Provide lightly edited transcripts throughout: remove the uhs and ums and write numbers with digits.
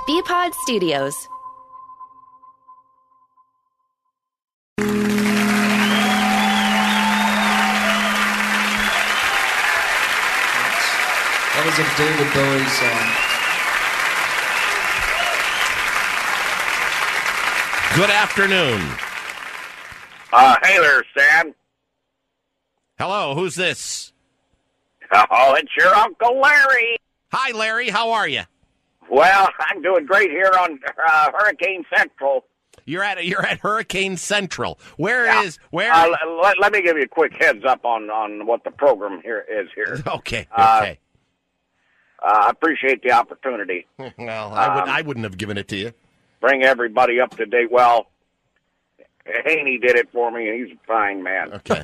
BPod Studios. That was a David Bowie song. Good afternoon. Hey there, Stan. Hello, who's this? Oh, it's your Uncle Larry. Hi, Larry. How are you? Well, I'm doing great here on Hurricane Central. You're at Hurricane Central. Where? Let me give you a quick heads up on what the program here is here. Okay. I appreciate the opportunity. Well, I wouldn't have given it to you. Bring everybody up to date. Well, Haney did it for me, and he's a fine man. Okay.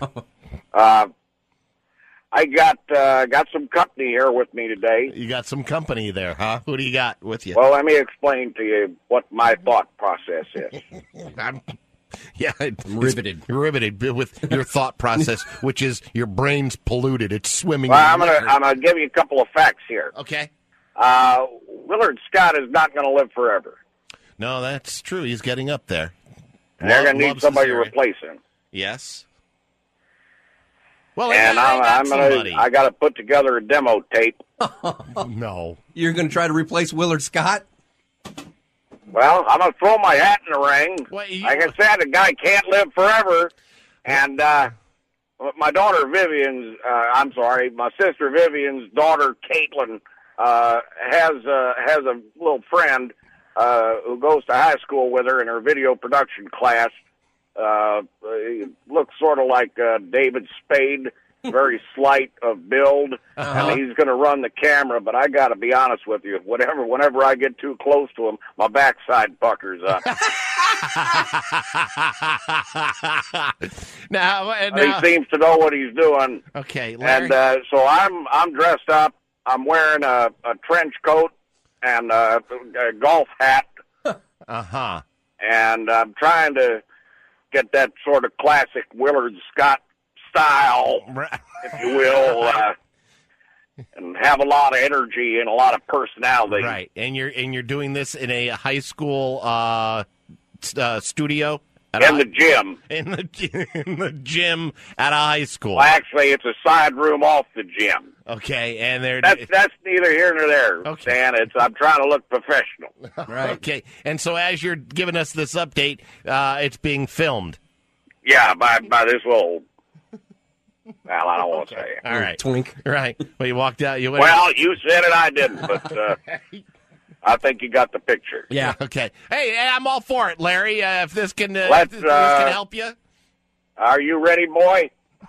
I got some company here with me today. You got some company there, huh? Who do you got with you? Well, let me explain to you what my thought process is. I'm riveted. I'm riveted with your thought process, which is your brain's polluted. It's swimming. Well, in I'm gonna give you a couple of facts here. Okay. Willard Scott is not going to live forever. No, that's true. He's getting up there. And they're going to need somebody to replace him. Yes. Well, and I got to put together a demo tape. No. You're going to try to replace Willard Scott? Well, I'm going to throw my hat in the ring. Like I said, the guy can't live forever. And my daughter Vivian's, my sister Vivian's daughter Caitlin has a little friend who goes to high school with her in her video production class. He looks sort of like David Spade, very slight of build, and he's going to run the camera. But I got to be honest with you, whenever I get too close to him, my backside puckers up. Now, he seems to know what he's doing. Okay, Larry. And so I'm dressed up. I'm wearing a trench coat and a golf hat. Uh-huh. And I'm trying to get that sort of classic Willard Scott style, if you will, and have a lot of energy and a lot of personality. Right, and you're doing this in a high school studio? In the gym. In the gym at a high school. Well, actually, it's a side room off the gym. Okay, and that's neither here nor there, okay. Stan. I'm trying to look professional. Right. Okay, and so as you're giving us this update, it's being filmed. Yeah, by this little. Well, I don't want to say it. All right, twink. Right. Well, you walked out. Well, you said it, I didn't, but I think you got the picture. Yeah. Okay. Hey, I'm all for it, Larry. If this can this can help you. Are you ready, boy?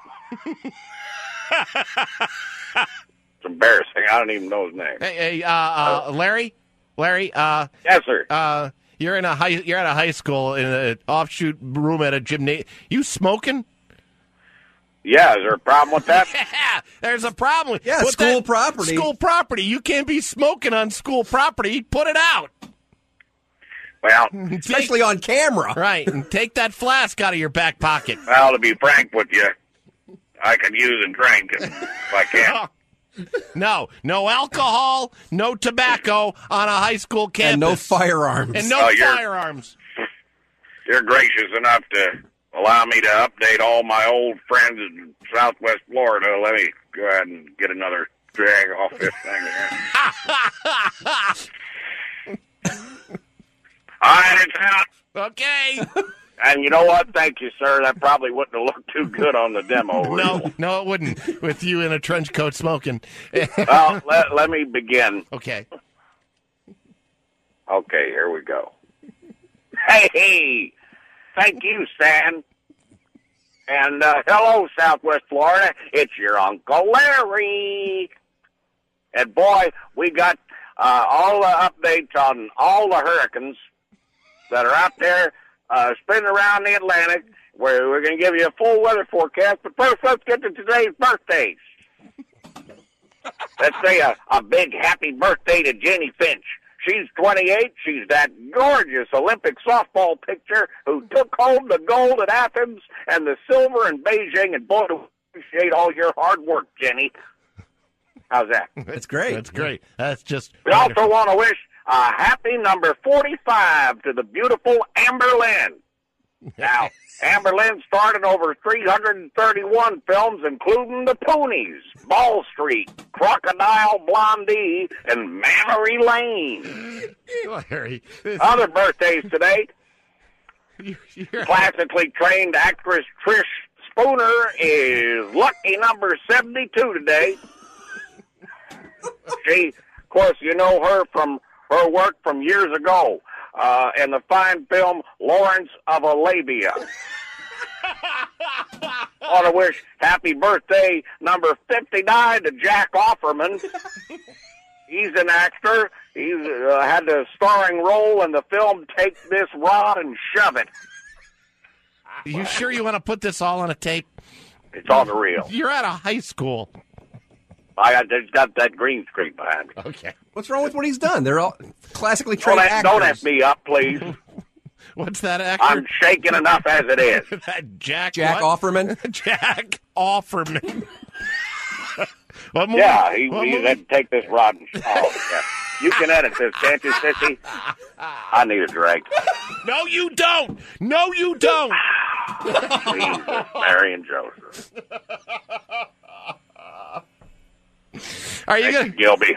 It's embarrassing. I don't even know his name. Hey, Larry. Yes, sir. You're at a high school in an offshoot room at a gymnasium. You smoking? Yeah, is there a problem with that? Yeah, there's a problem. Yeah, school property. School property. You can't be smoking on school property. Put it out. Well, especially on camera. Right, and take that flask out of your back pocket. Well, to be frank with you, I could use a drink if I can. No alcohol, no tobacco on a high school campus. And no firearms. And no firearms. You're gracious enough to allow me to update all my old friends in Southwest Florida. Let me go ahead and get another drag off this thing here. All right, it's out. Okay. And you know what? Thank you, sir. That probably wouldn't have looked too good on the demo reel. No, it wouldn't. With you in a trench coat smoking. Well, let me begin. Okay. Okay, here we go. Hey, thank you, Stan. And hello, Southwest Florida. It's your Uncle Larry. And boy, we got all the updates on all the hurricanes that are out there spinning around the Atlantic, where we're going to give you a full weather forecast. But first, let's get to today's birthdays. Let's say a big happy birthday to Jenny Finch. She's 28. She's that gorgeous Olympic softball pitcher who took home the gold at Athens and the silver in Beijing. And boy, do we appreciate all your hard work, Jenny. How's that? That's great. That's great. That's just. We also want to wish a happy number 45 to the beautiful Amber Lynn. Now, Amber Lynn starred in over 331 films, including The Poonies, Ball Street, Crocodile Blondie, and Memory Lane. Larry, Other birthdays today. you're- Classically trained actress Trish Spooner is lucky number 72 today. She, of course, you know her from her work from years ago in the fine film Lawrence of Arabia. Want to wish happy birthday number 59 to Jack Offerman. He's an actor. He's had a starring role in the film Take This Rod and Shove It. you sure you want to put this all on a tape? It's on the reel. You're at a high school. I got that green screen behind me. Okay. What's wrong with what he's done? They're all classically trained actors. Don't F me up, please. What's that actor? I'm shaking enough as it is. That Jack Jack what? Offerman. Jack Offerman. What movie? Yeah, he What movie? had to take this rod and... Oh, yeah. You can edit this, can't you, sissy? I need a drink. No, you don't. No, you don't. Jesus, Mary and Joseph. Are you Thank gonna? you, Gilby.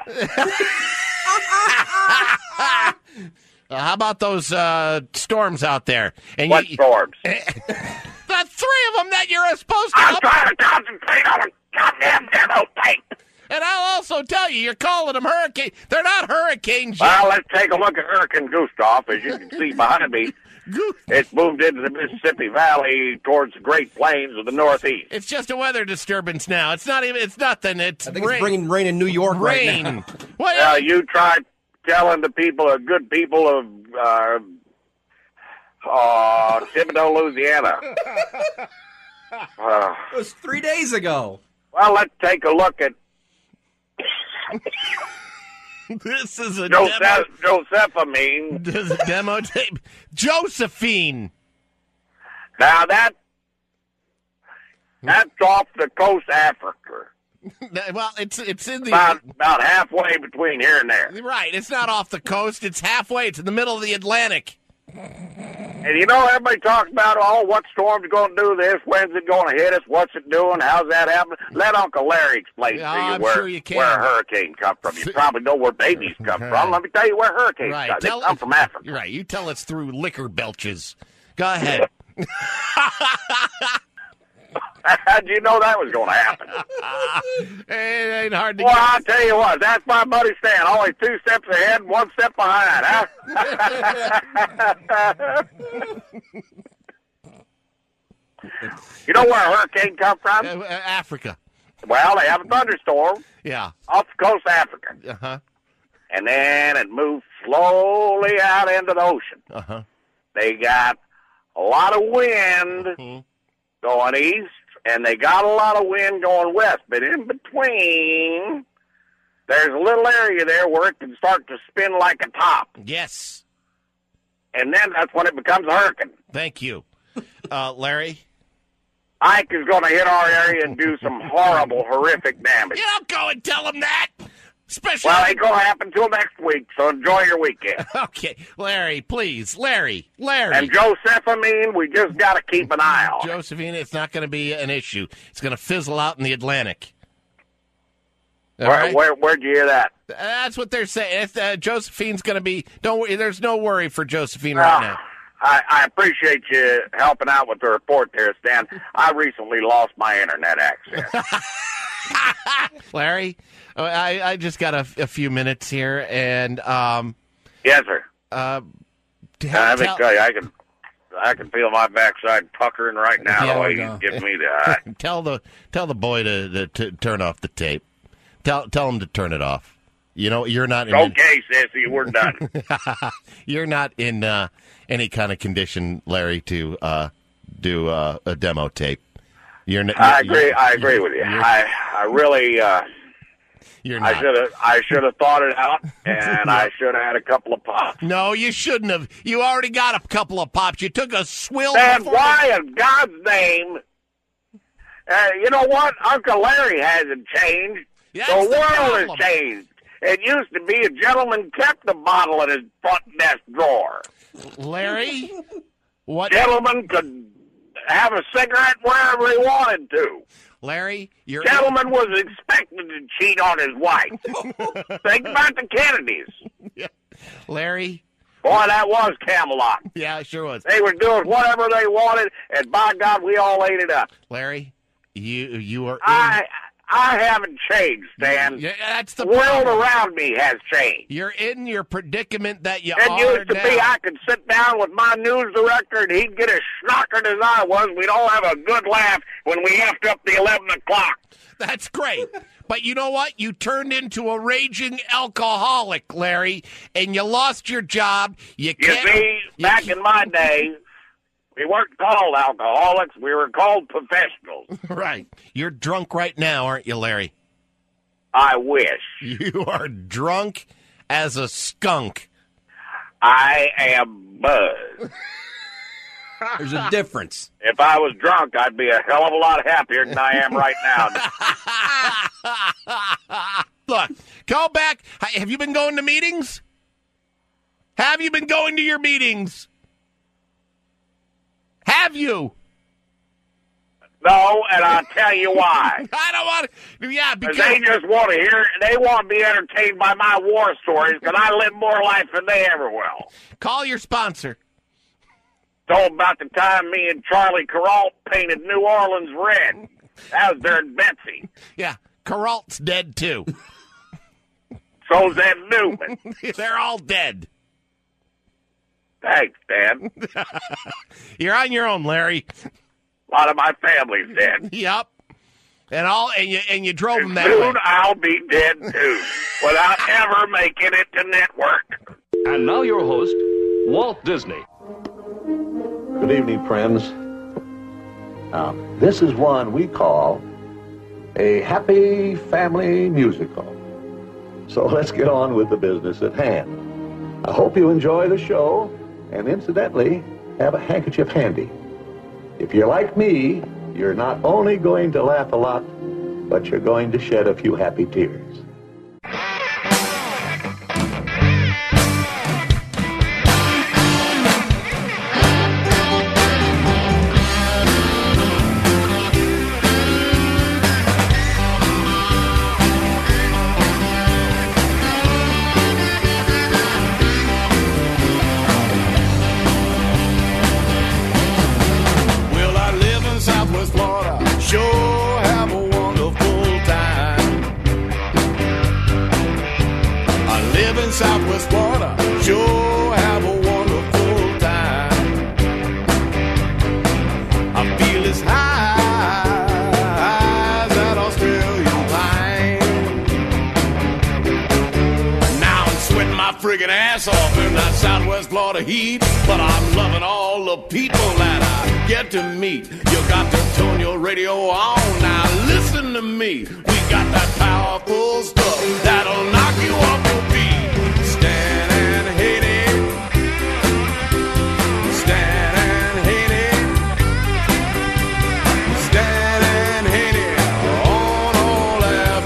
How about those storms out there? And What storms? the three of them that you're supposed to I'm help. trying to concentrate on a goddamn demo tape. And I'll also tell you, you're calling them hurricane. They're not hurricanes yet. Well, let's take a look at Hurricane Gustav. As you can see behind me, it's moved into the Mississippi Valley towards the Great Plains of the Northeast. It's just a weather disturbance now. It's not even. It's nothing. It's I think rain. it's bringing rain in New York right Rain. now. Well, You try telling the people, good people of Thibodaux, Louisiana. It was 3 days ago. Well, let's take a look at this is a demo. Josephine. This is a demo tape. Josephine. Now that's off the coast of Africa, Well, it's in the about halfway between here and there. right. It's not off the coast. It's halfway. It's in the middle of the Atlantic. And you know, everybody talks about, what storm's going to do this? When's it going to hit us? What's it doing? How's that happening? Let Uncle Larry explain Yeah, to you I'm where, sure you can. where a hurricane come from. You probably know where babies come from. Let me tell you where hurricanes Right. come. They come from Africa. Right. You tell us through liquor belches. Go ahead. How'd you know that was going to happen? It ain't hard to Well, get. I'll tell you what, that's my buddy Stan. Always 2 steps ahead and 1 step behind, huh? You know where a hurricane come from? Africa. Well, they have a thunderstorm Yeah. off the coast of Africa. Uh-huh. And then it moves slowly out into the ocean. Uh-huh. They got a lot of wind Mhm. going east, and they got a lot of wind going west. But in between, there's a little area there where it can start to spin like a top. Yes. And then that's when it becomes a hurricane. Thank you. Larry? Ike is going to hit our area and do some horrible, horrific damage. You don't go and tell him that. Especially. Well, it ain't going to happen till next week, so enjoy your weekend. Okay. Larry, please. Larry. And Josephine, we just got to keep an eye on it. Josephine, it's not going to be an issue. It's going to fizzle out in the Atlantic. All right? Where'd you hear that? That's what they're saying. If, Josephine's going to be. Don't worry. There's no worry for Josephine right now. I appreciate you helping out with the report there, Stan. I recently lost my internet access. Larry, I just got a few minutes here, and Yes, sir. tell- I tell you, I can feel my backside puckering right now Yeah, the way we he's know. giving me the eye. tell the boy to turn off the tape. Tell him to turn it off. You know, you're not in Okay, sissy, we're done. you're not in any kind of condition, Larry, to do a demo tape. I agree with you. I really You're not. I should have thought it out, and I should have had a couple of pops. No, you shouldn't have. You already got a couple of pops. You took a swill. Then before- why in God's name? You know what? Uncle Larry hasn't changed. That's The the world problem. has changed. It used to be a gentleman kept the bottle in his front desk drawer. Larry, what? Gentleman could have a cigarette wherever he wanted to. Larry, Gentleman was expected to cheat on his wife. Think about the Kennedys. Yeah. Larry. Boy, that was Camelot. Yeah, it sure was. They were doing whatever they wanted, and by God, we all ate it up. Larry, you are. I haven't changed, Stan. Yeah, that's the world around me has changed. You're in your predicament that you it are used to now. be I could sit down with my news director, and he'd get as schnockered as I was. We'd all have a good laugh when we effed up the 11 o'clock. That's great. But you know what? You turned into a raging alcoholic, Larry, and you lost your job. You see, back in my day, we weren't called alcoholics. We were called professionals. Right. You're drunk right now, aren't you, Larry? I wish. You are drunk as a skunk. I am buzzed. There's a difference. If I was drunk, I'd be a hell of a lot happier than I am right now. Look, go back. Have you been going to meetings? Have you been going to your meetings? Have you? No, and I'll tell you why. I don't want to. Yeah, because they just want to hear. They want to be entertained by my war stories because I live more life than they ever will. Call your sponsor. Told about the time me and Charlie Carrault painted New Orleans red. That was during Betsy. Yeah, Carrault's dead too. So's Ed Newman. They're all dead. Thanks, Dan. You're on your own, Larry. A lot of my family's dead. Yep. And you drove them that soon way. I'll be dead too, without ever making it to network. And now your host, Walt Disney. Good evening, friends. Now, this is one we call a happy family musical. So let's get on with the business at hand. I hope you enjoy the show, and incidentally, have a handkerchief handy. If you're like me, you're not only going to laugh a lot, but you're going to shed a few happy tears. Southwest Florida, sure have a wonderful time. I feel as high as that Australian pine. Now I'm sweating my friggin' ass off in that Southwest Florida heat, but I'm loving all the people that I get to meet. You got to tune your radio on, now listen to me. We got that powerful stuff that'll knock you off your feet. Stand and hate it. Stand and hate it. Stand and hate it on all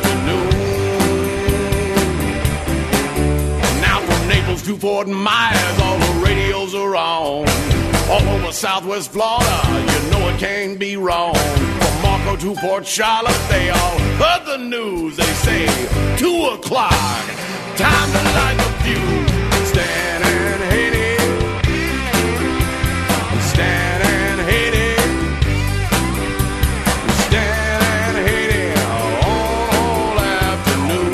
afternoon. Now from Naples to Fort Myers, all the radios are on. All over Southwest Florida, you know it can't be wrong. From Marco to Port Charlotte, they all heard the news. They say 2 o'clock. Time to light the fuse. Stand and hate it. Stand and hate it. Stand and hate it all afternoon.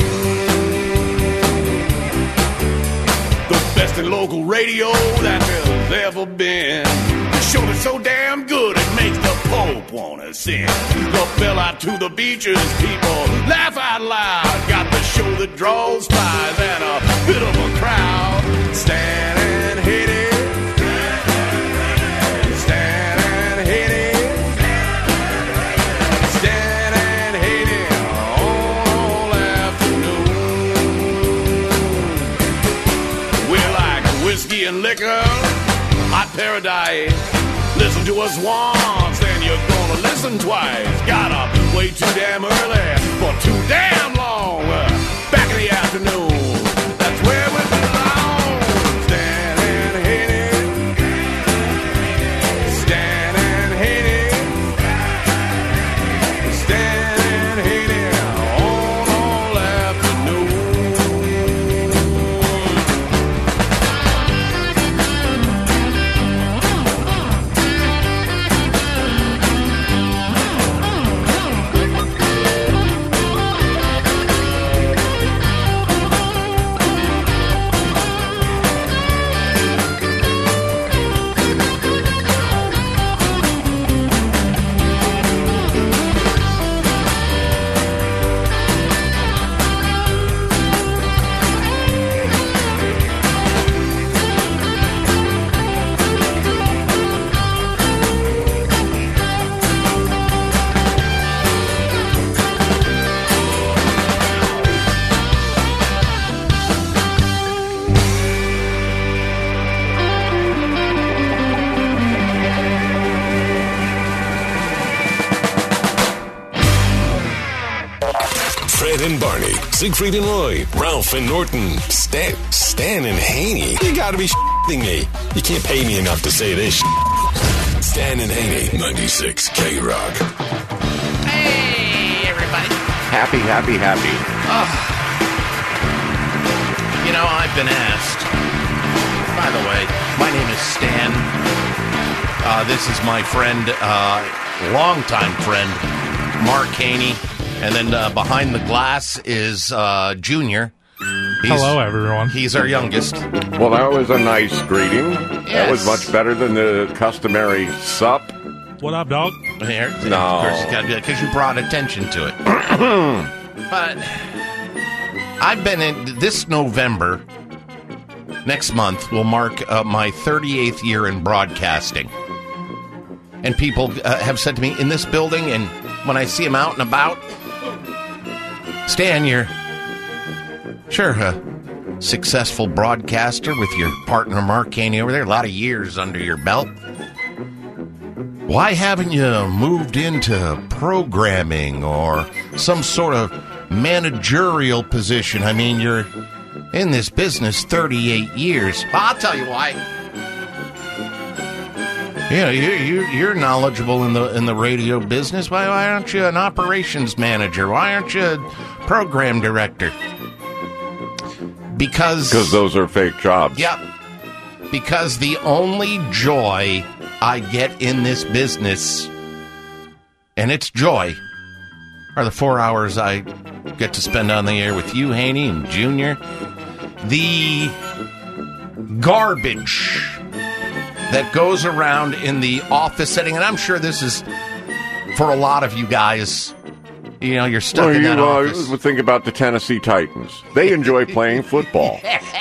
The best in local radio that there's ever been. The show that's so damn good it makes the Pope wanna sing. The bell out to the beaches, people laugh out loud. Got the show that draws spies and a bit of a crowd. Stand and hit it. Stand and hit it. Stand and hit it all afternoon. We're like whiskey and liquor, hot paradise. Listen to us once, then you're gonna listen twice. Got up way too damn early for too damn long. Back in the afternoon. afternoon. That's where we belong. Stan and Haney. Stan and Haney. Stan and Haney on all afternoon. Fred and Barney, Siegfried and Roy, Ralph and Norton, Stan and Haney. You gotta be shitting me. You can't pay me enough to say this shit. Stan and Haney, 96 K-Rock. Hey, everybody. Happy. You know, I've been asked. By the way, my name is Stan. This is my friend, longtime friend, Mark Haney. And then behind the glass is Junior. Hello, everyone. He's our youngest. Well, that was a nice greeting. Yes. That was much better than the customary sup. What up, dog? Here, No. Of course, it's got to be because you brought attention to it. But I've been in this November. Next month will mark my 38th year in broadcasting. And people have said to me, in this building, and when I see them out and about, Stan, you're sure a successful broadcaster with your partner Mark Haney over there, a lot of years under your belt. Why haven't you moved into programming or some sort of managerial position? I mean, you're in this business 38 years. I'll tell you why. Yeah, you're knowledgeable in the radio business. Why aren't you an operations manager? Why aren't you a program director? Because those are fake jobs. Yep. Because the only joy I get in this business, and it's joy, are the 4 hours I get to spend on the air with you, Haney, and Junior. The garbage that goes around in the office setting, and I'm sure this is for a lot of you guys. You know, you're stuck in that office. Think about the Tennessee Titans. They enjoy playing football.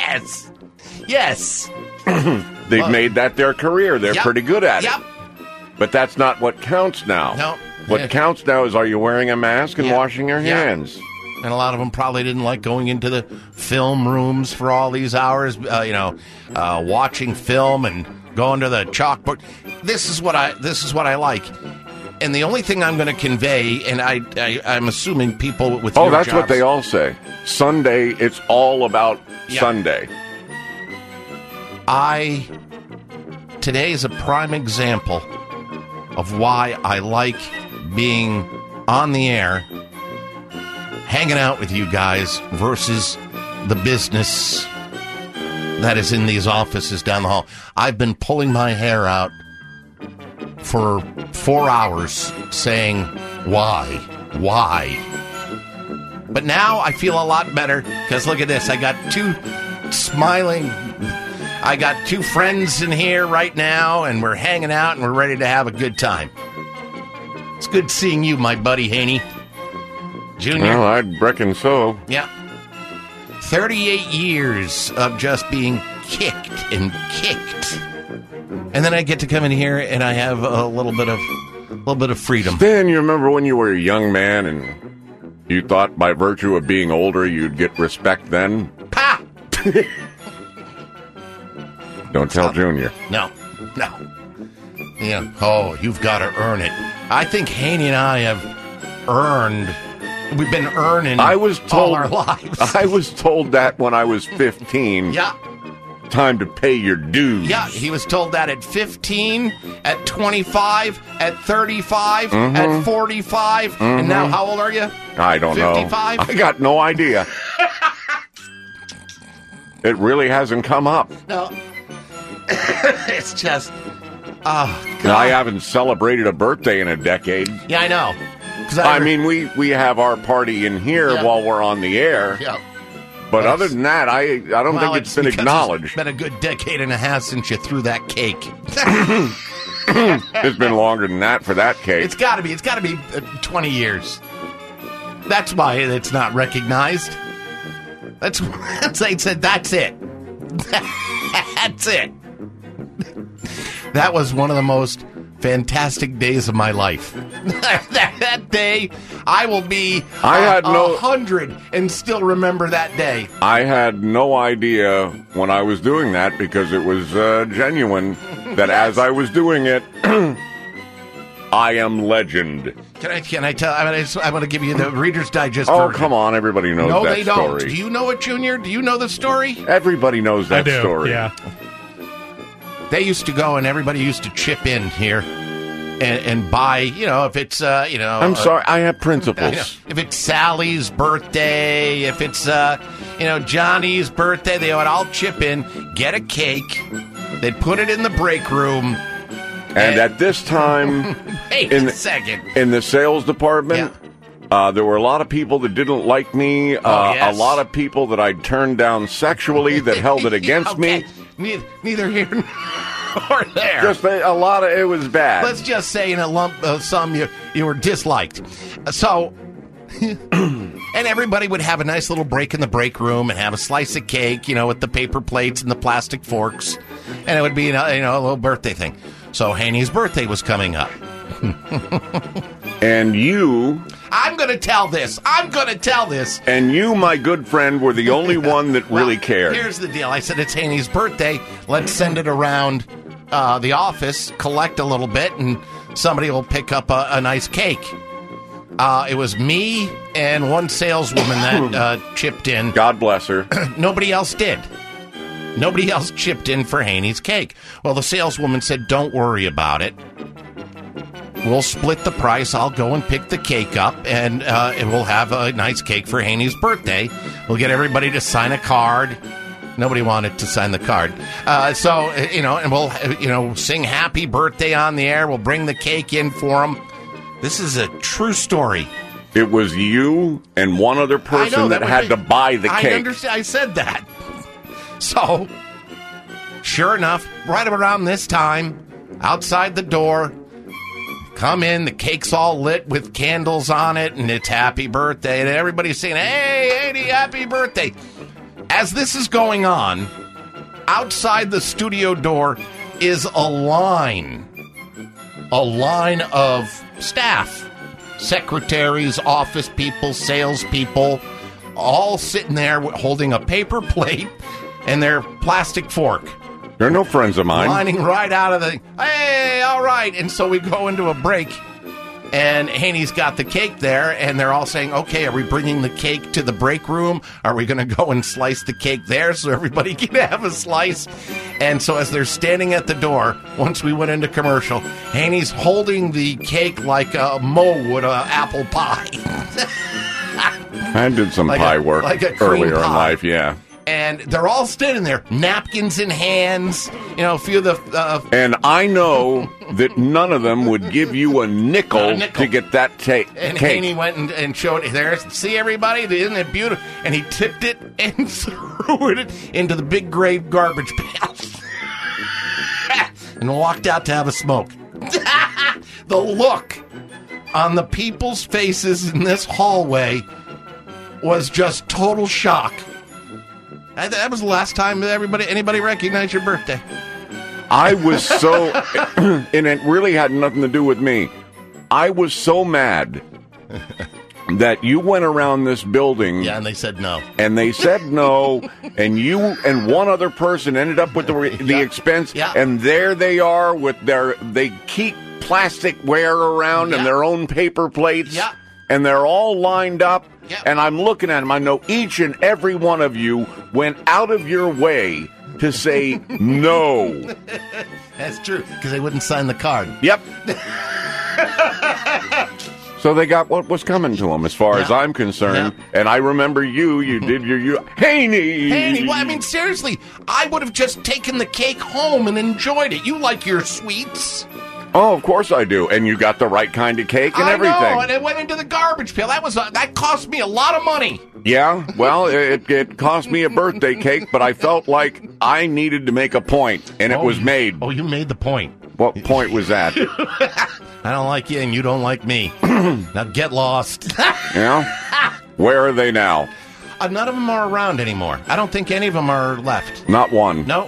Yes. They've made that their career. They're pretty good at it. But that's not what counts now. No. What counts now is, are you wearing a mask and washing your hands? And a lot of them probably didn't like going into the film rooms for all these hours, watching film and going to the chalkboard. This is what I like. And the only thing I'm going to convey, and I'm assuming people with your that's jobs, what they all say. Sunday, it's all about Sunday. Today is a prime example of why I like being on the air, hanging out with you guys, versus the business that is in these offices down the hall. I've been pulling my hair out for 4 hours saying, why? But now I feel a lot better, because look at this. I got two friends in here right now, and we're hanging out, and we're ready to have a good time. It's good seeing you, my buddy Haney. Junior. Well, I reckon so. Yeah. 38 years of just being kicked. And then I get to come in here and I have a little bit of freedom. Stan, you remember when you were a young man and you thought by virtue of being older you'd get respect then? Pa! Don't tell Junior. No. Yeah. Oh, you've got to earn it. I think Haney and I have earned we've been earning I was all told our lives. I was told that when I was 15. Yeah. Time to pay your dues. Yeah, he was told that at 15, at 25, at 35, at 45, and now how old are you? I don't 55? know. I got no idea. It really hasn't come up. No. It's just, oh, God. I haven't celebrated a birthday in a decade. Yeah, I know. I mean, we have our party in here while we're on the air. Yeah. But other than that, I don't think it's been acknowledged. It's been a good decade and a half since you threw that cake. It's been longer than that for that cake. It's got to be. It's got to be 20 years. That's why it's not recognized. That's it. That's it. That's it. That was one of the most fantastic days of my life. that day, I will be 100 and still remember that day. I had no idea when I was doing that because it was genuine that as I was doing it, I am legend. Can I tell? I'm going to give you the Reader's Digest Oh, version. come on. Everybody knows that story. No, they don't. Do you know it, Junior? Do you know the story? Everybody knows that story. Yeah. They used to go and everybody used to chip in here and buy, if it's, I'm sorry, I have principles. If it's Sally's birthday, if it's, Johnny's birthday, they would all chip in, get a cake, they'd put it in the break room. And at this time, wait a second. In the sales department, there were a lot of people that didn't like me, a lot of people that I'd turned down sexually that held it against me. Neither here nor there. Just a lot of it was bad. Let's just say in a lump of some you were disliked. So, and everybody would have a nice little break in the break room and have a slice of cake, with the paper plates and the plastic forks, and it would be a little birthday thing. So Haney's birthday was coming up. And you... I'm going to tell this. And you, my good friend, were the only one that really cared. Here's the deal. I said, it's Haney's birthday. Let's send it around the office, collect a little bit, and somebody will pick up a nice cake. It was me and one saleswoman that chipped in. God bless her. Nobody else did. Nobody else chipped in for Haney's cake. Well, the saleswoman said, don't worry about it. We'll split the price. I'll go and pick the cake up, and we'll have a nice cake for Haney's birthday. We'll get everybody to sign a card. Nobody wanted to sign the card. And we'll, sing happy birthday on the air. We'll bring the cake in for them. This is a true story. It was you and one other person that had to buy the cake. I understand. I said that. So, sure enough, right around this time, outside the door, come in, the cake's all lit with candles on it, and it's happy birthday, and everybody's saying, hey, Haney, happy birthday. As this is going on, outside the studio door is a line of staff, secretaries, office people, salespeople, all sitting there holding a paper plate and their plastic fork. They're no friends of mine. Lining right out of the, hey, all right. And so we go into a break, and Haney's got the cake there, and they're all saying, okay, are we bringing the cake to the break room? Are we going to go and slice the cake there so everybody can have a slice? And so as they're standing at the door, once we went into commercial, Haney's holding the cake like a Mo would an apple pie. I did some pie work earlier in life, yeah. And they're all standing there, napkins in hands, a few of the... and I know that none of them would give you a nickel to get that cake. And Haney went and showed it there. See, everybody? Isn't it beautiful? And he tipped it and threw it into the big gray garbage pail. And walked out to have a smoke. The look on the people's faces in this hallway was just total shock. That was the last time anybody recognized your birthday. I was so... and it really had nothing to do with me. I was so mad that you went around this building... Yeah, and they said no. And they said no, and you and one other person ended up with the expense, and there they are with they keep plasticware around and their own paper plates. Yeah. and they're all lined up, Yep. and I'm looking at them. I know each and every one of you went out of your way to say no. That's true, because they wouldn't sign the card. Yep. So they got what was coming to them, as far as I'm concerned. Yeah. And I remember you did your Haney. Haney, well, I mean, seriously, I would have just taken the cake home and enjoyed it. You like your sweets. Oh, of course I do. And you got the right kind of cake and everything. I know, and it went into the garbage pail. That cost me a lot of money. Yeah, well, it cost me a birthday cake, but I felt like I needed to make a point, and it was made. Oh, you made the point. What point was that? I don't like you, and you don't like me. Now get lost. Yeah? Where are they now? None of them are around anymore. I don't think any of them are left. Not one. No,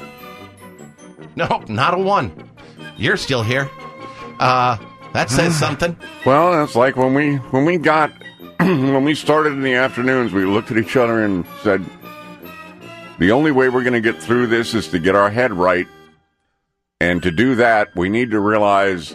not a one. You're still here. That says something. Well, that's like when we got when we started in the afternoons, we looked at each other and said, the only way we're going to get through this is to get our head right. And to do that, we need to realize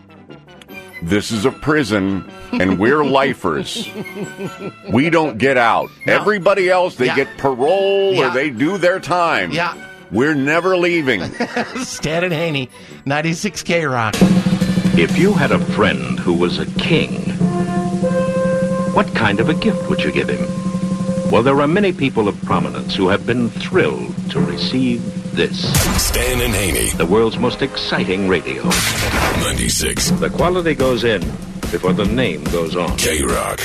this is a prison and we're lifers. We don't get out. No. Everybody else, they get parole or Yeah. they do their time. Yeah. We're never leaving. Stan and Haney, 96 K-Rock. If you had a friend who was a king, what kind of a gift would you give him? Well, there are many people of prominence who have been thrilled to receive this. Stan and Haney. The world's most exciting radio. 96 The quality goes in before the name goes on. K-Rock.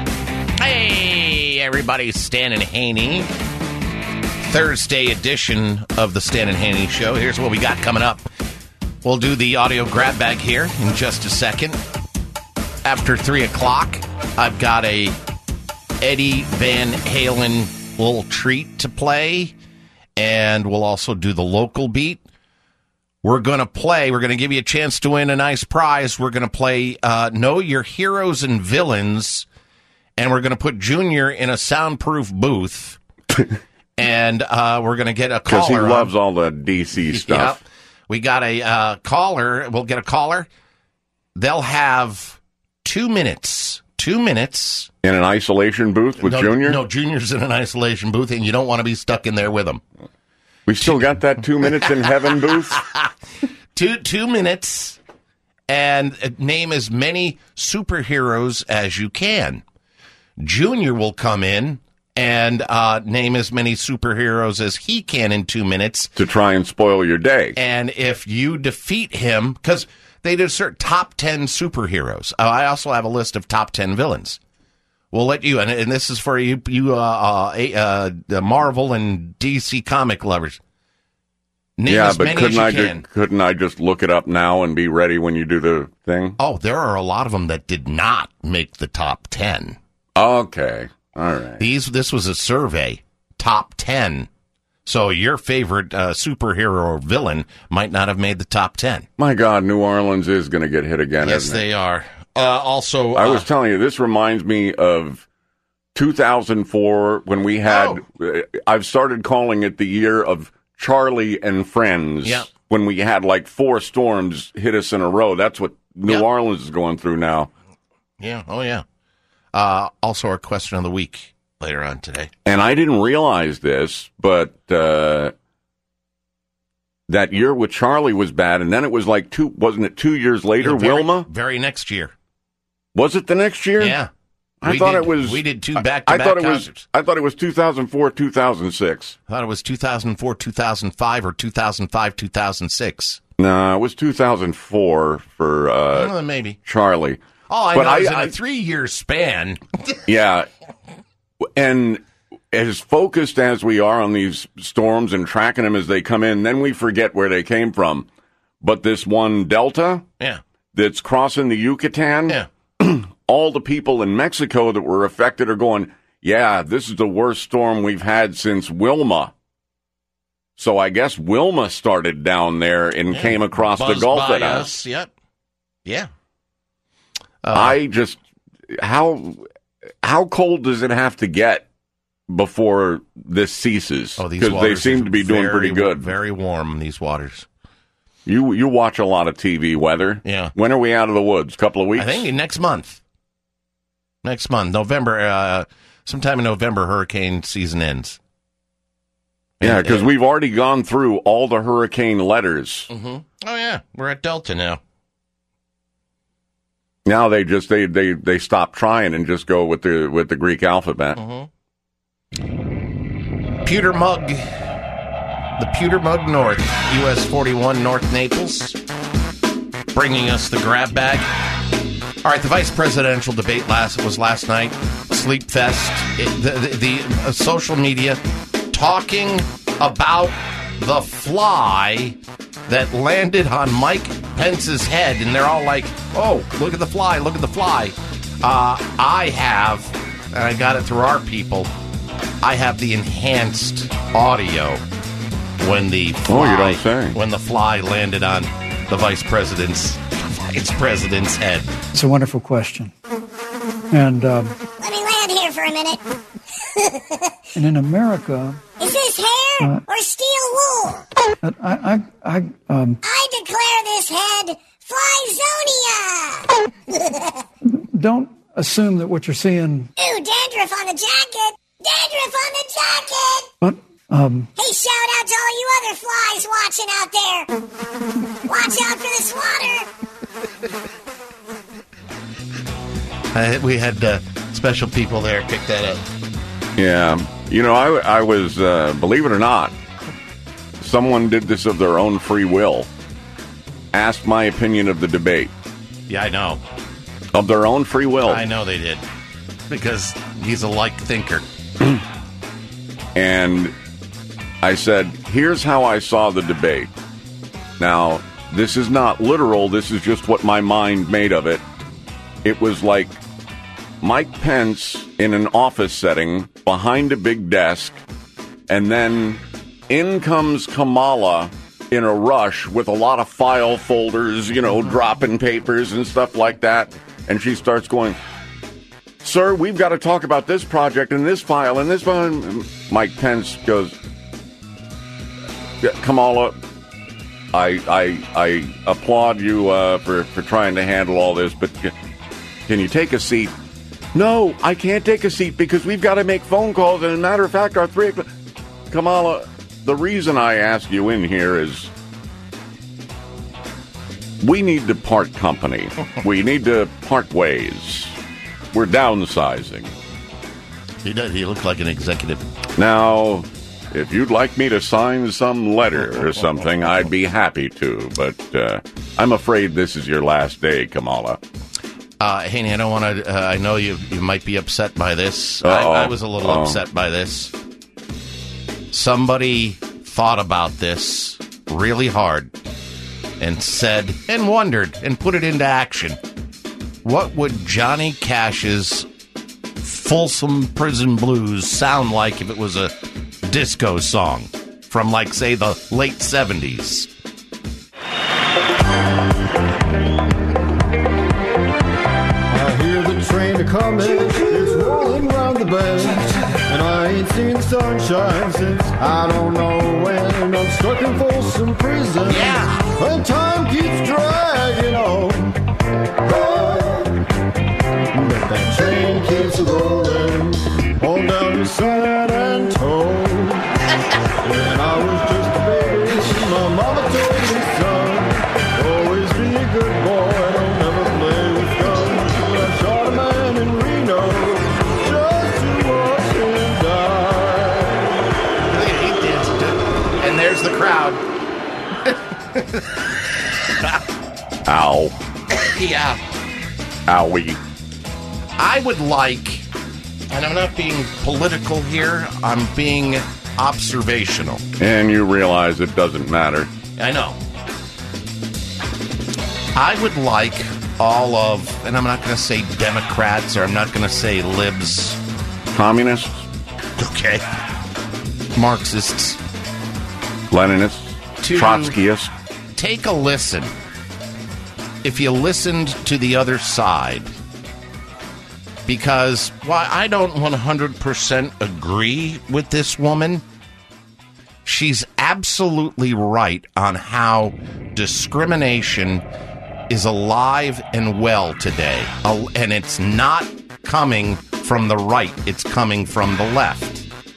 Hey, everybody, Stan and Haney. Thursday edition of the Stan and Haney Show. Here's what we got coming up. We'll do the audio grab bag here in just a second. After 3 o'clock, I've got a Eddie Van Halen little treat to play, and we'll also do the local beat. We're going to give you a chance to win a nice prize. We're going to play Know Your Heroes and Villains, and we're going to put Junior in a soundproof booth, and we're going to get a caller. Because he loves all the DC stuff. Yep. We got a caller. We'll get a caller. They'll have 2 minutes. 2 minutes. In an isolation booth with Junior? No, Junior's in an isolation booth, and you don't want to be stuck in there with him. We still got that 2 minutes in heaven booth? 2 minutes, and name as many superheroes as you can. Junior will come in and name as many superheroes as he can in 2 minutes. To try and spoil your day. And if you defeat him, because they did certain top 10 superheroes. I also have a list of top 10 villains. We'll let you, and this is for you the Marvel and DC comic lovers. Name as but many as you can. couldn't I just look it up now and be ready when you do the thing? Oh, there are a lot of them that did not make the top 10. Okay. All right. This was a survey, top 10. So your favorite superhero or villain might not have made the top 10. My God, New Orleans is going to get hit again, Yes, isn't it? they are. Also, I was telling you, this reminds me of 2004 when we had, I've started calling it the year of Charlie and Friends. Yeah. When we had like 4 storms hit us in a row. That's what New Orleans is going through now. Yeah. Oh, yeah. Also, our question of the week later on today. And I didn't realize this, but that year with Charlie was bad, and then it was like 2 years later, Wilma? Very next year. Was it the next year? Yeah. I thought it was. We did 2 back-to-back concerts. I thought it was 2004, 2006. I thought it was 2004, 2005, or 2005, 2006. No, it was 2004 for maybe Charlie. All I know is in a 3-year span. Yeah. And as focused as we are on these storms and tracking them as they come in, then we forget where they came from. But this one Delta that's crossing the Yucatan, all the people in Mexico that were affected are going, yeah, this is the worst storm we've had since Wilma. So I guess Wilma started down there and came across the Gulf at us. Yep. Yeah. I just, how cold does it have to get before this ceases? Oh, these because they waters seem are to be doing pretty good. Very warm, these waters. You watch a lot of TV weather. Yeah. When are we out of the woods? A couple of weeks? I think next month. Next month, November. Sometime in November, hurricane season ends. Yeah, because we've already gone through all the hurricane letters. Mm-hmm. Oh yeah, we're at Delta now. Now they stop trying and just go with the Greek alphabet. Mm-hmm. Pewter Mug, the Pewter Mug North, US 41 North Naples, bringing us the grab bag. All right, the vice presidential debate was last night. Sleep Fest. The social media talking about the fly that landed on Mike Pence's head, and they're all like, "Oh, look at the fly! Look at the fly!" I have, and I got it through our people. I have the enhanced audio when the fly, you don't say. When the fly landed on the vice president's head. It's a wonderful question. And let me land here for a minute. And in America, is this hair or steel wool? I declare this head Flyzonia. Don't assume that what you're seeing. Ooh, dandruff on the jacket. Dandruff on the jacket. But hey, shout out to all you other flies watching out there. Watch out for the swatter. We had special people there pick that up. Yeah. I was, believe it or not, someone did this of their own free will. Asked my opinion of the debate. Yeah, I know. Of their own free will. I know they did. Because he's a like thinker. And I said, here's how I saw the debate. Now, this is not literal. This is just what my mind made of it. It was like Mike Pence in an office setting behind a big desk, and then in comes Kamala in a rush with a lot of file folders, dropping papers and stuff like that. And she starts going, "Sir, we've got to talk about this project and this file and this one." Mike Pence goes, "Kamala, I applaud you for trying to handle all this, but can you take a seat?" "No, I can't take a seat because we've got to make phone calls. And as a matter of fact, our 3 o'clock..." "Kamala, the reason I ask you in here is we need to part company. We need to part ways. We're downsizing." He does. He looked like an executive. "Now, if you'd like me to sign some letter or something, I'd be happy to. But I'm afraid this is your last day, Kamala." Haney, I don't want to. I know you might be upset by this. I was a little upset by this. Somebody thought about this really hard and said and wondered and put it into action. What would Johnny Cash's Folsom Prison Blues sound like if it was a disco song from, like, say, the late 70s? Train a coming, it's rolling round the bend, and I ain't seen sunshine since I don't know when. I'm stuck in Folsom Prison, and time keeps dragging on. But that train keeps rolling on down to San Antonio. When I was just a baby, my mama told me, "Son, always be a good boy, don't never play with guns." I shot a man in Reno just to watch him die. And there's the crowd. Ow. Yeah. Owie. I would like, and I'm not being political here, I'm being observational. And you realize it doesn't matter. I know. I would like all of, and I'm not going to say Democrats, or I'm not going to say libs. Communists? Okay. Marxists. Leninists? Trotskyists? Take a listen. If you listened to the other side, because while I don't 100% agree with this woman, she's absolutely right on how discrimination is alive and well today. And it's not coming from the right. It's coming from the left.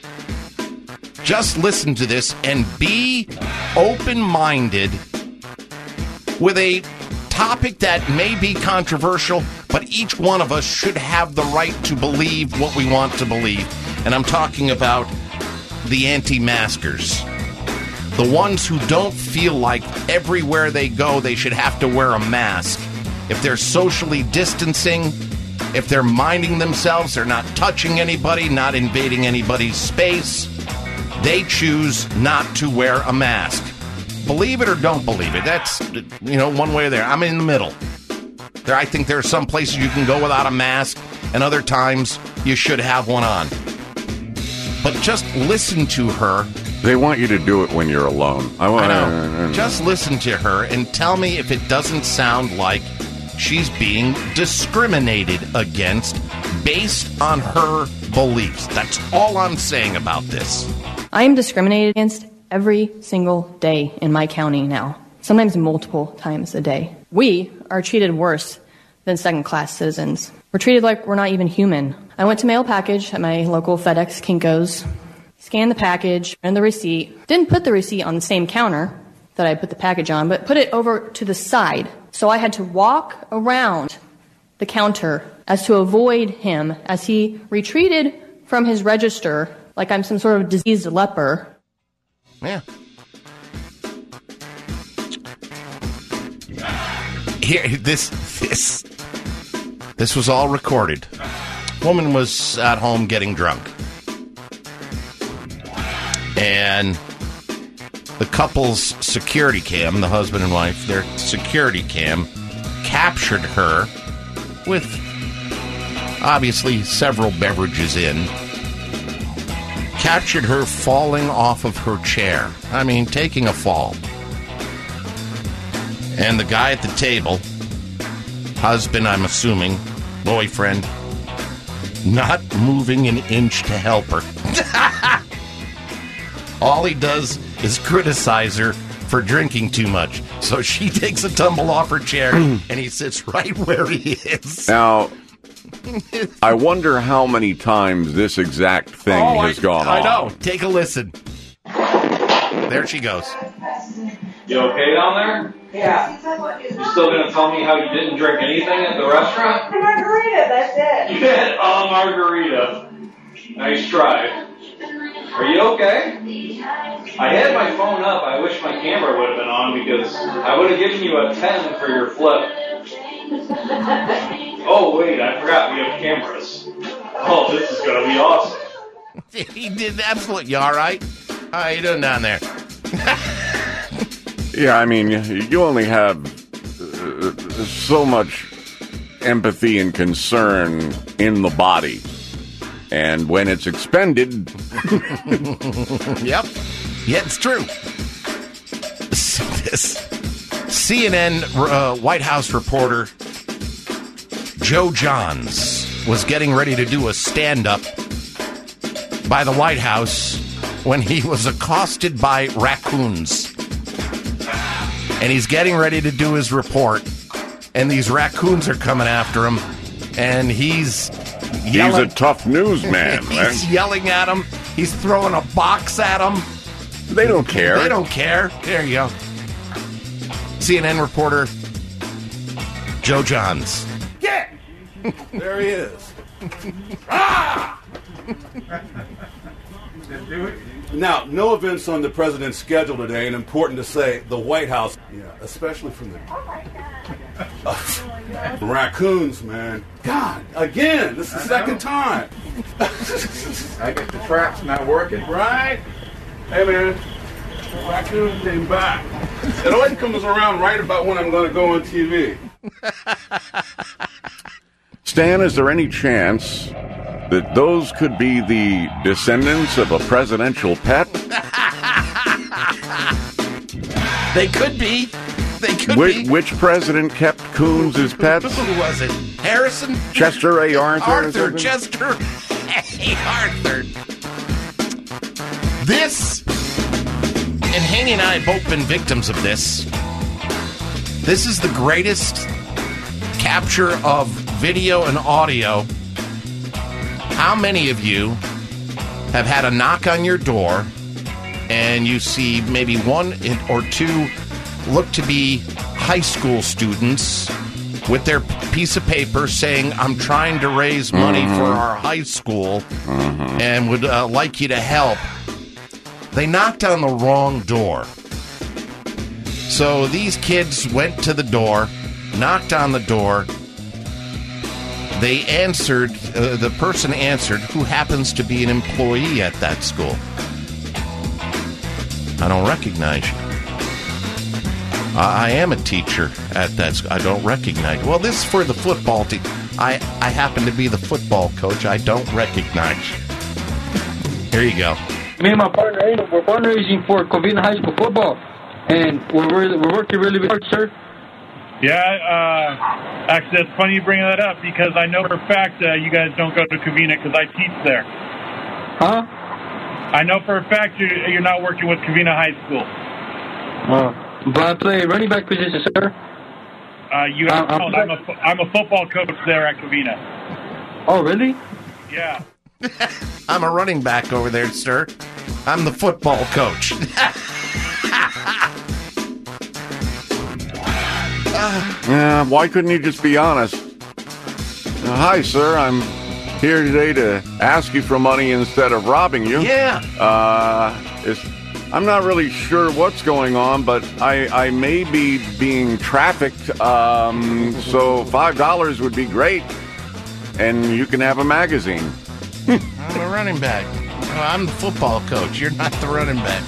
Just listen to this and be open-minded with a topic that may be controversial, but each one of us should have the right to believe what we want to believe. And I'm talking about the anti-maskers. The ones who don't feel like everywhere they go they should have to wear a mask. If they're socially distancing, if they're minding themselves, they're not touching anybody, not invading anybody's space, they choose not to wear a mask. Believe it or don't believe it. That's, one way or there. I'm in the middle. I think there are some places you can go without a mask, and other times you should have one on. But just listen to her. They want you to do it when you're alone. I know. Just listen to her and tell me if it doesn't sound like she's being discriminated against based on her beliefs. That's all I'm saying about this. I am discriminated against every single day in my county now, sometimes multiple times a day. We are treated worse than second-class citizens. We're treated like we're not even human. I went to mail package at my local FedEx Kinko's, scanned the package and the receipt, didn't put the receipt on the same counter that I put the package on, but put it over to the side. So I had to walk around the counter as to avoid him as he retreated from his register like I'm some sort of diseased leper. Yeah. Here, this was all recorded. Woman was at home getting drunk. And the couple's security cam, the husband and wife, their security cam captured her with obviously several beverages in. Captured her falling off of her chair. I mean, taking a fall. And the guy at the table, husband, I'm assuming, boyfriend, not moving an inch to help her. All he does is criticize her for drinking too much. So she takes a tumble off her chair, and he sits right where he is. Now, I wonder how many times this exact thing has gone on. I know. Take a listen. There she goes. You okay down there? Yeah. You still gonna tell me how you didn't drink anything at the restaurant? A margarita, that's it. You had a margarita. Nice try. Are you okay? I had my phone up. I wish my camera would have been on because I would have given you a 10 for your flip. Oh, wait, I forgot we have cameras. Oh, this is going to be awesome. He did absolutely. You all right? How you doing down there? Yeah, I mean, you only have so much empathy and concern in the body. And when it's expended... Yep. Yeah, it's true. This CNN White House reporter Joe Johns was getting ready to do a stand-up by the White House when he was accosted by raccoons. And he's getting ready to do his report, and these raccoons are coming after him, and he's yelling. He's a tough newsman. He's yelling at him. He's throwing a box at him. They don't care. They don't care. There you go. CNN reporter Joe Johns. Yeah! There he is. Ah! Now, no events on the president's schedule today, and important to say, the White House, especially from the raccoons, man. God, again, this is the second time. I guess the trap's not working. Right? Hey, man, the raccoon came back. It always comes around right about when I'm going to go on TV. Stan, is there any chance that those could be the descendants of a presidential pet? They could be. They could be. Which president kept coons as pets? Who was it? Harrison? Chester A. Arthur. Chester A. Arthur. This, and Haney and I have both been victims of this. This is the greatest capture of video and audio How many of you have had a knock on your door and you see maybe one or two look to be high school students with their piece of paper saying, I'm trying to raise money for our high school and would like you to help? They knocked on the wrong door. So these kids went to the door, knocked on the door. They answered, the person answered, who happens to be an employee at that school. I don't recognize you. I am a teacher at that school. I don't recognize you. Well, this is for the football team. I happen to be the football coach. I don't recognize you. Here you go. Me and my partner, we're fundraising for Covina High School football, and we're working really hard, sir. Yeah, actually, that's funny you bring that up because I know for a fact you guys don't go to Covina because I teach there. Huh? I know for a fact you're not working with Covina High School. But I play running back position, sir. I'm a football coach there at Covina. Oh, really? Yeah. I'm a running back over there, sir. I'm the football coach. Why couldn't he just be honest? Hi, sir. I'm here today to ask you for money instead of robbing you. Yeah. I'm not really sure what's going on, but I may be being trafficked. So $5 would be great, and you can have a magazine. I'm a running back. I'm the football coach. You're not the running back.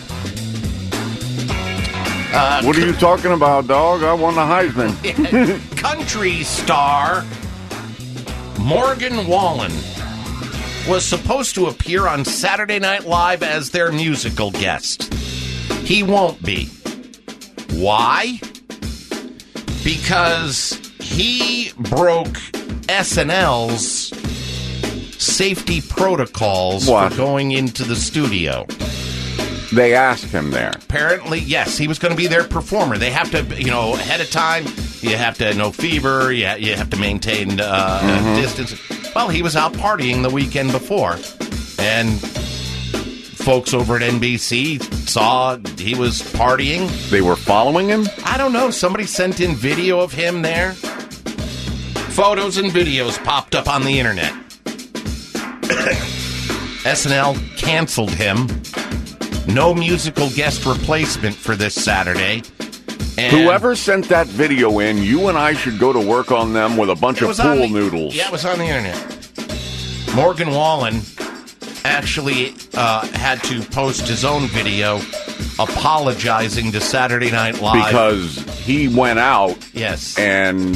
What are you talking about, dog? I won the Heisman. Country star Morgan Wallen was supposed to appear on Saturday Night Live as their musical guest. He won't be. Why? Because he broke SNL's safety protocols for going into the studio. They asked him there. Apparently, yes, he was going to be their performer. They have to, ahead of time, you have to know fever, you have to maintain distance. Well, he was out partying the weekend before, and folks over at NBC saw he was partying. They were following him? I don't know. Somebody sent in video of him there. Photos and videos popped up on the internet. SNL canceled him. No musical guest replacement for this Saturday. And whoever sent that video in, you and I should go to work on them with a bunch of pool noodles. Yeah, it was on the internet. Morgan Wallen actually had to post his own video apologizing to Saturday Night Live. Because he went out. Yes. And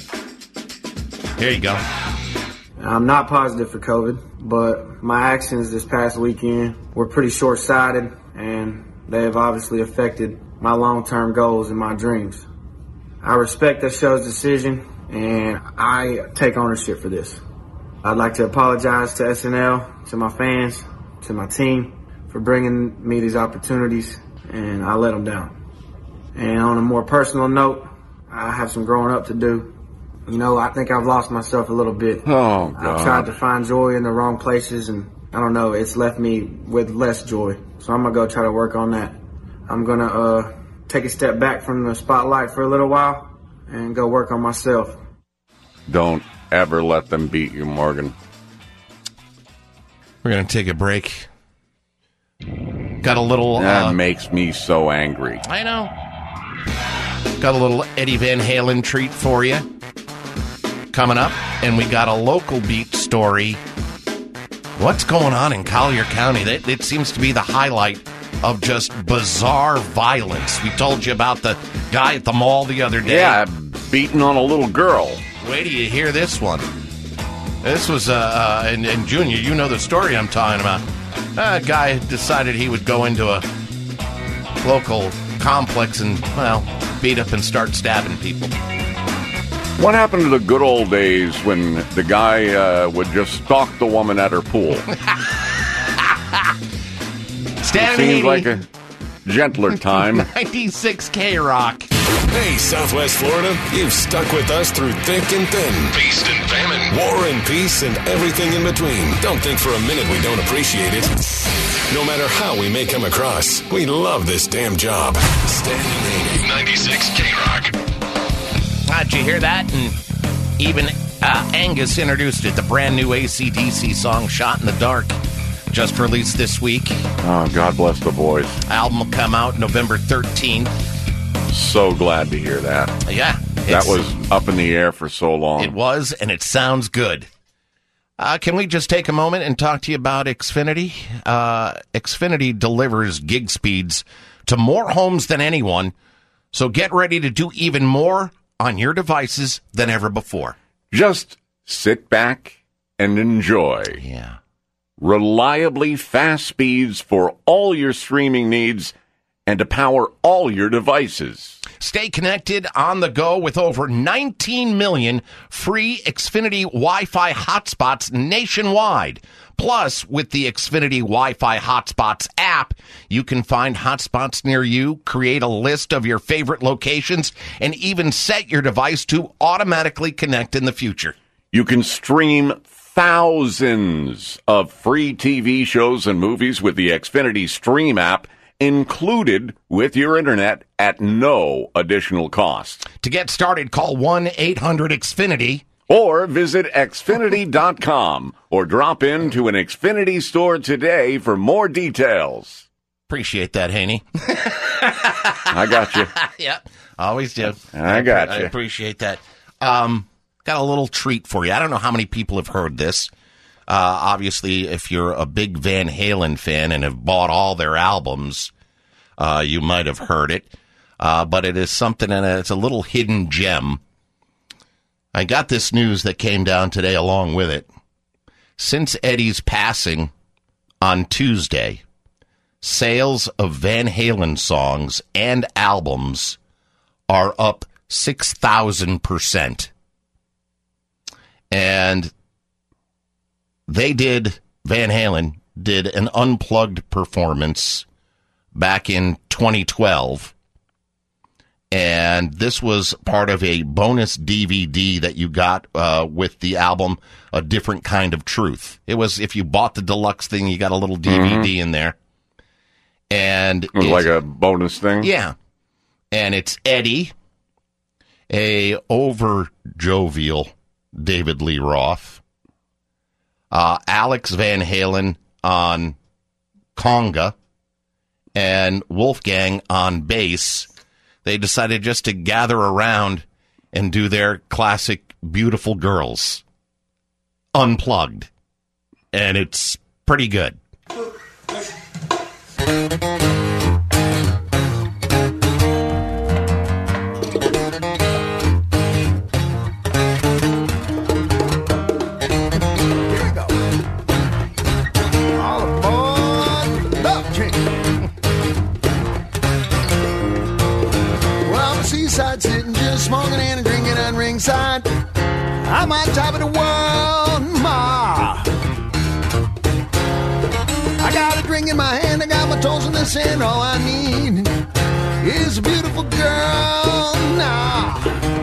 here you go. I'm not positive for COVID, but my actions this past weekend were pretty short-sighted, and they have obviously affected my long-term goals and my dreams. I respect that show's decision, and I take ownership for this. I'd like to apologize to SNL, to my fans, to my team for bringing me these opportunities, and I let them down. And on a more personal note, I have some growing up to do. I think I've lost myself a little bit. Oh, God. I've tried to find joy in the wrong places, and I don't know, it's left me with less joy. So I'm going to go try to work on that. I'm going to take a step back from the spotlight for a little while and go work on myself. Don't ever let them beat you, Morgan. We're going to take a break. Got a little... That makes me so angry. I know. Got a little Eddie Van Halen treat for you coming up, and we got a local beat story. What's going on in Collier County? It seems to be the highlight of just bizarre violence. We told you about the guy at the mall the other day. Yeah, beating on a little girl. Wait till you hear this one. This was, and Junior, you know the story I'm talking about. A guy decided he would go into a local complex and, beat up and start stabbing people. What happened to the good old days when the guy would just stalk the woman at her pool? Stan Seems like a gentler time. 96 K-Rock. Hey, Southwest Florida, you've stuck with us through thick and thin. Feast and famine. War and peace and everything in between. Don't think for a minute we don't appreciate it. No matter how we may come across, we love this damn job. Stan and Haney, 96 K-Rock. Did you hear that? And even Angus introduced it, the brand new AC/DC song, Shot in the Dark, just released this week. Oh, God bless the boys. Album will come out November 13th. So glad to hear that. Yeah. That was up in the air for so long. It was, and it sounds good. Can we just take a moment and talk to you about Xfinity? Xfinity delivers gig speeds to more homes than anyone, so get ready to do even more on your devices than ever before. Just sit back and enjoy. Yeah. Reliably fast speeds for all your streaming needs and to power all your devices. Stay connected on the go with over 19 million free Xfinity Wi-Fi hotspots nationwide. Plus, with the Xfinity Wi-Fi Hotspots app, you can find hotspots near you, create a list of your favorite locations, and even set your device to automatically connect in the future. You can stream thousands of free TV shows and movies with the Xfinity Stream app, included with your internet at no additional cost. To get started, call 1-800-XFINITY. Or visit Xfinity.com or drop into an Xfinity store today for more details. Appreciate that, Haney. I got you. Yeah, always do. I got you. I appreciate that. Got a little treat for you. I don't know how many people have heard this. Obviously, if you're a big Van Halen fan and have bought all their albums, you might have heard it. But it is something, and it's a little hidden gem. I got this news that came down today along with it. Since Eddie's passing on Tuesday, sales of Van Halen songs and albums are up 6,000%. And Van Halen did an unplugged performance back in 2012. And this was part of a bonus DVD that you got with the album, A Different Kind of Truth. It was, if you bought the deluxe thing, you got a little DVD in there. And it was like a bonus thing? Yeah. And it's Eddie, a over-jovial David Lee Roth, Alex Van Halen on conga, and Wolfgang on bass. They decided just to gather around and do their classic Beautiful Girls unplugged. And it's pretty good. Sitting just smoking and drinking on ringside. I'm on top of the world, ma. I got a drink in my hand, I got my toes in the sand. All I need is a beautiful girl now.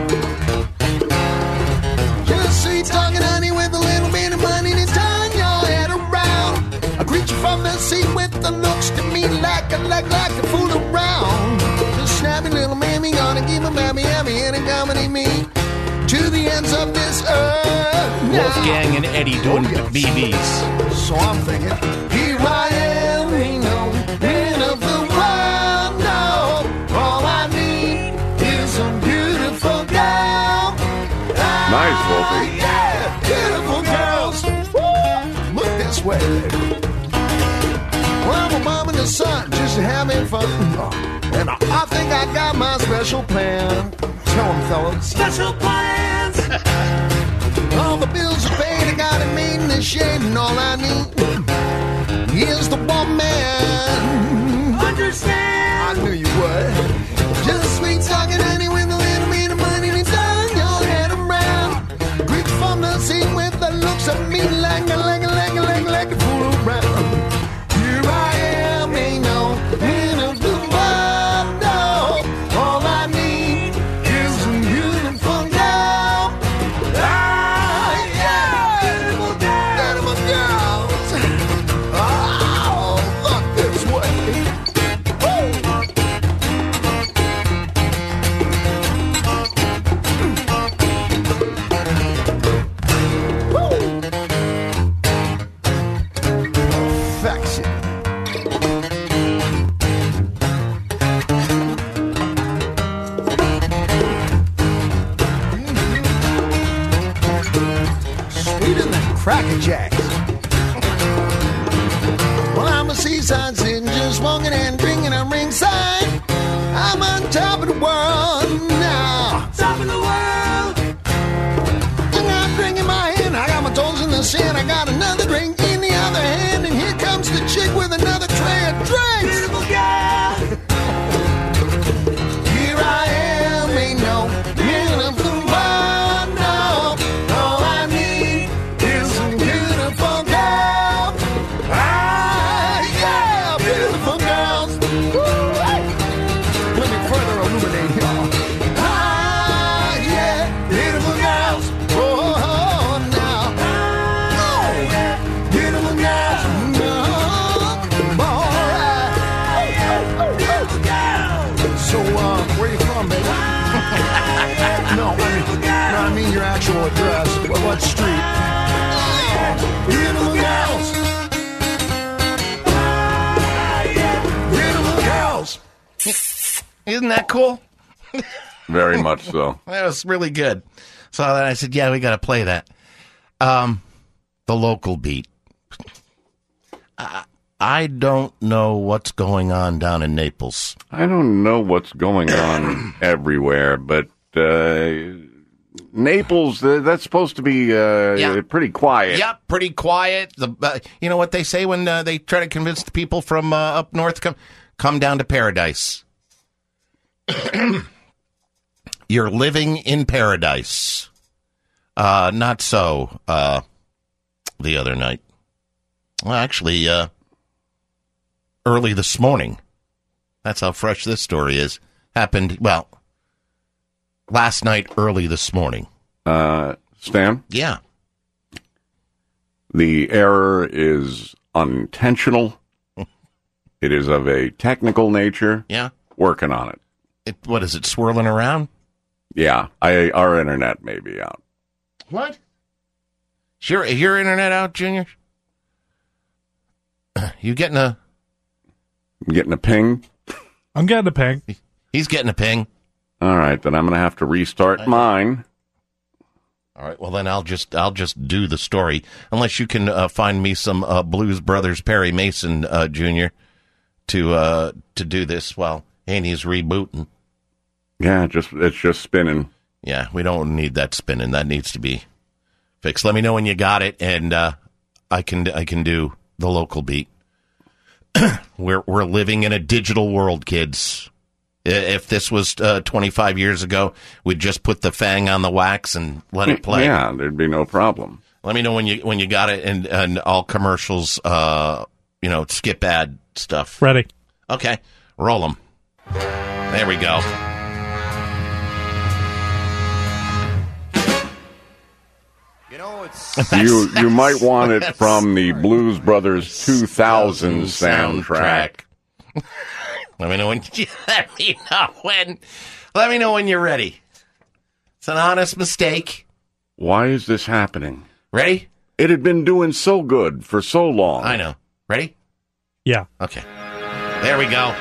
Just sweet talking honey with a little bit of money to turn your head around. A creature from the sea with the looks to me like a fool around. Just snappy little mammy, gonna keep a babby happy and accompany me to the ends of this earth. Now. Wolfgang and Eddie doing the BBs. So I'm thinking, here I am, ain't no man of the world, no. All I need is a beautiful girl. Nice, Wolfie. Yeah, beautiful girls. Woo! Look this way, baby. Well, my mom and the son just having fun. And I think I got my special plan. Tell them, fellas. Special plans! All the bills are paid, I got it made in the shade, and all I need is the woman. Understand? I knew you would. Just sweet talking honey with a little bit of money to turn your head around. Creep from the sea with the looks of me like a fool around. Here I am, ain't no man of the world, no. All I need Jacks. Well, I'm a seaside sitting, just walking and drinking a ringside. I'm on top of the world now. Top of the world. And I'm drinking my hand. I got my toes in the sand. I got another drink in the other hand. And here comes the chick with another tray of drinks. Beautiful girl. Here I am, ain't no beautiful one, no. All I need is a beautiful girl. Ah, yeah, beautiful girls. Woo, hey. Let me further illuminate y'all. Ah, yeah, beautiful girls. Oh, now. Oh, beautiful girls. Oh, all right. Beautiful girls. So, where you from, baby? No, I mean your actual address. What street? Beautiful girls. Beautiful girls. Isn't that cool? Very much so. That was really good. So then I said, yeah, we got to play that. The local beat. I don't know what's going on down in Naples. I don't know what's going on everywhere, but Naples, that's supposed to be pretty quiet. Yep, pretty quiet. You know what they say when they try to convince the people from up north, come down to paradise. You're living in paradise. Not so the other night. Well, actually, early this morning. That's how fresh this story is. Happened, well, last night, early this morning. Stan? Yeah. The error is unintentional. It is of a technical nature. Yeah. Working on it. What is it, swirling around? Yeah. Our internet may be out. What? Is your internet out, Junior? You getting a... I'm getting a ping? I'm getting a ping. He's getting a ping. All right, then I'm going to have to restart mine. All right, well, then I'll just do the story. Unless you can find me some Blues Brothers Perry Mason Jr. to do this while Andy's rebooting. Yeah, it's just spinning. Yeah, we don't need that spinning. That needs to be fixed. Let me know when you got it, and I can do the local beat. We're living in a digital world, kids. If this was 25 years ago, we'd just put the fang on the wax and let it play. Yeah, there'd be no problem. Let me know when you got it, and all commercials, skip ad stuff. Ready. Okay, roll them. There we go. You might want it from the Blues Brothers 2000 soundtrack. Let me know when you're ready. It's an honest mistake. Why is this happening? Ready? It had been doing so good for so long. I know. Ready? Yeah. Okay. There we go.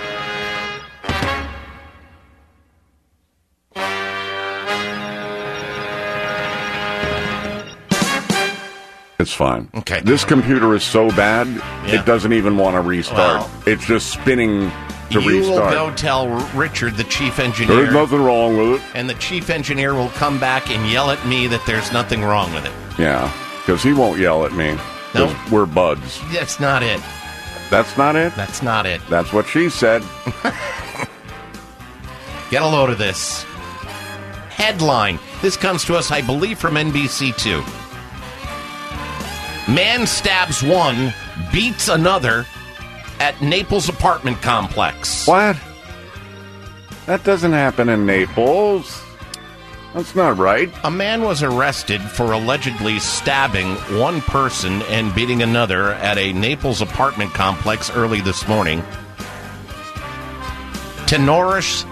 It's fine. Okay. This computer is so bad, It doesn't even want to restart. Well, it's just spinning to restart. You will go tell Richard, the chief engineer. There's nothing wrong with it. And the chief engineer will come back and yell at me that there's nothing wrong with it. Yeah, because he won't yell at me. No. We're buds. That's not it. That's not it? That's not it. That's what she said. Get a load of this. Headline. This comes to us, I believe, from NBC2. Man stabs one, beats another at Naples apartment complex. What? That doesn't happen in Naples. That's not right. A man was arrested for allegedly stabbing one person and beating another at a Naples apartment complex early this morning. Tenorish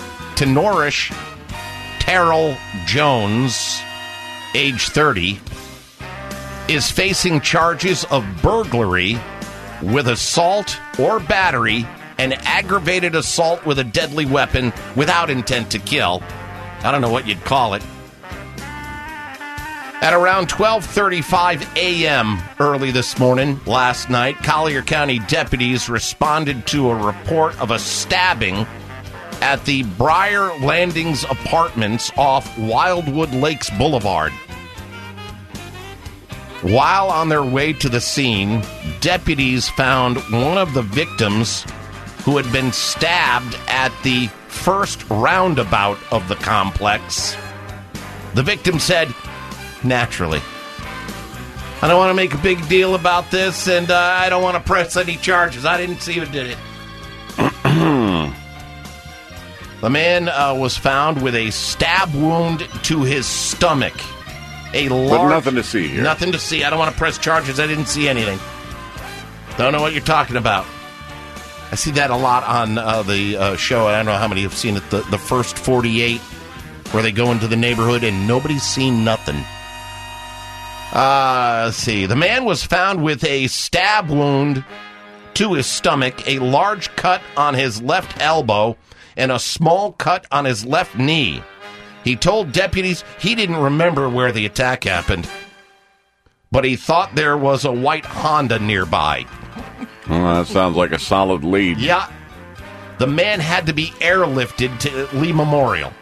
Terrell Jones, age 30, is facing charges of burglary with assault or battery and aggravated assault with a deadly weapon without intent to kill. I don't know what you'd call it. At around 12:35 a.m. early this morning, last night, Collier County deputies responded to a report of a stabbing at the Briar Landings Apartments off Wildwood Lakes Boulevard. While on their way to the scene, deputies found one of the victims who had been stabbed at the first roundabout of the complex. The victim said, naturally, I don't want to make a big deal about this, and I don't want to press any charges. I didn't see who did it. The man was found with a stab wound to his stomach. But nothing to see here. Nothing to see. I don't want to press charges. I didn't see anything. Don't know what you're talking about. I see that a lot on the show. I don't know how many have seen it. The first 48, where they go into the neighborhood and nobody's seen nothing. Let's see. The man was found with a stab wound to his stomach, a large cut on his left elbow, and a small cut on his left knee. He told deputies he didn't remember where the attack happened, but he thought there was a white Honda nearby. Well, that sounds like a solid lead. Yeah. The man had to be airlifted to Lee Memorial.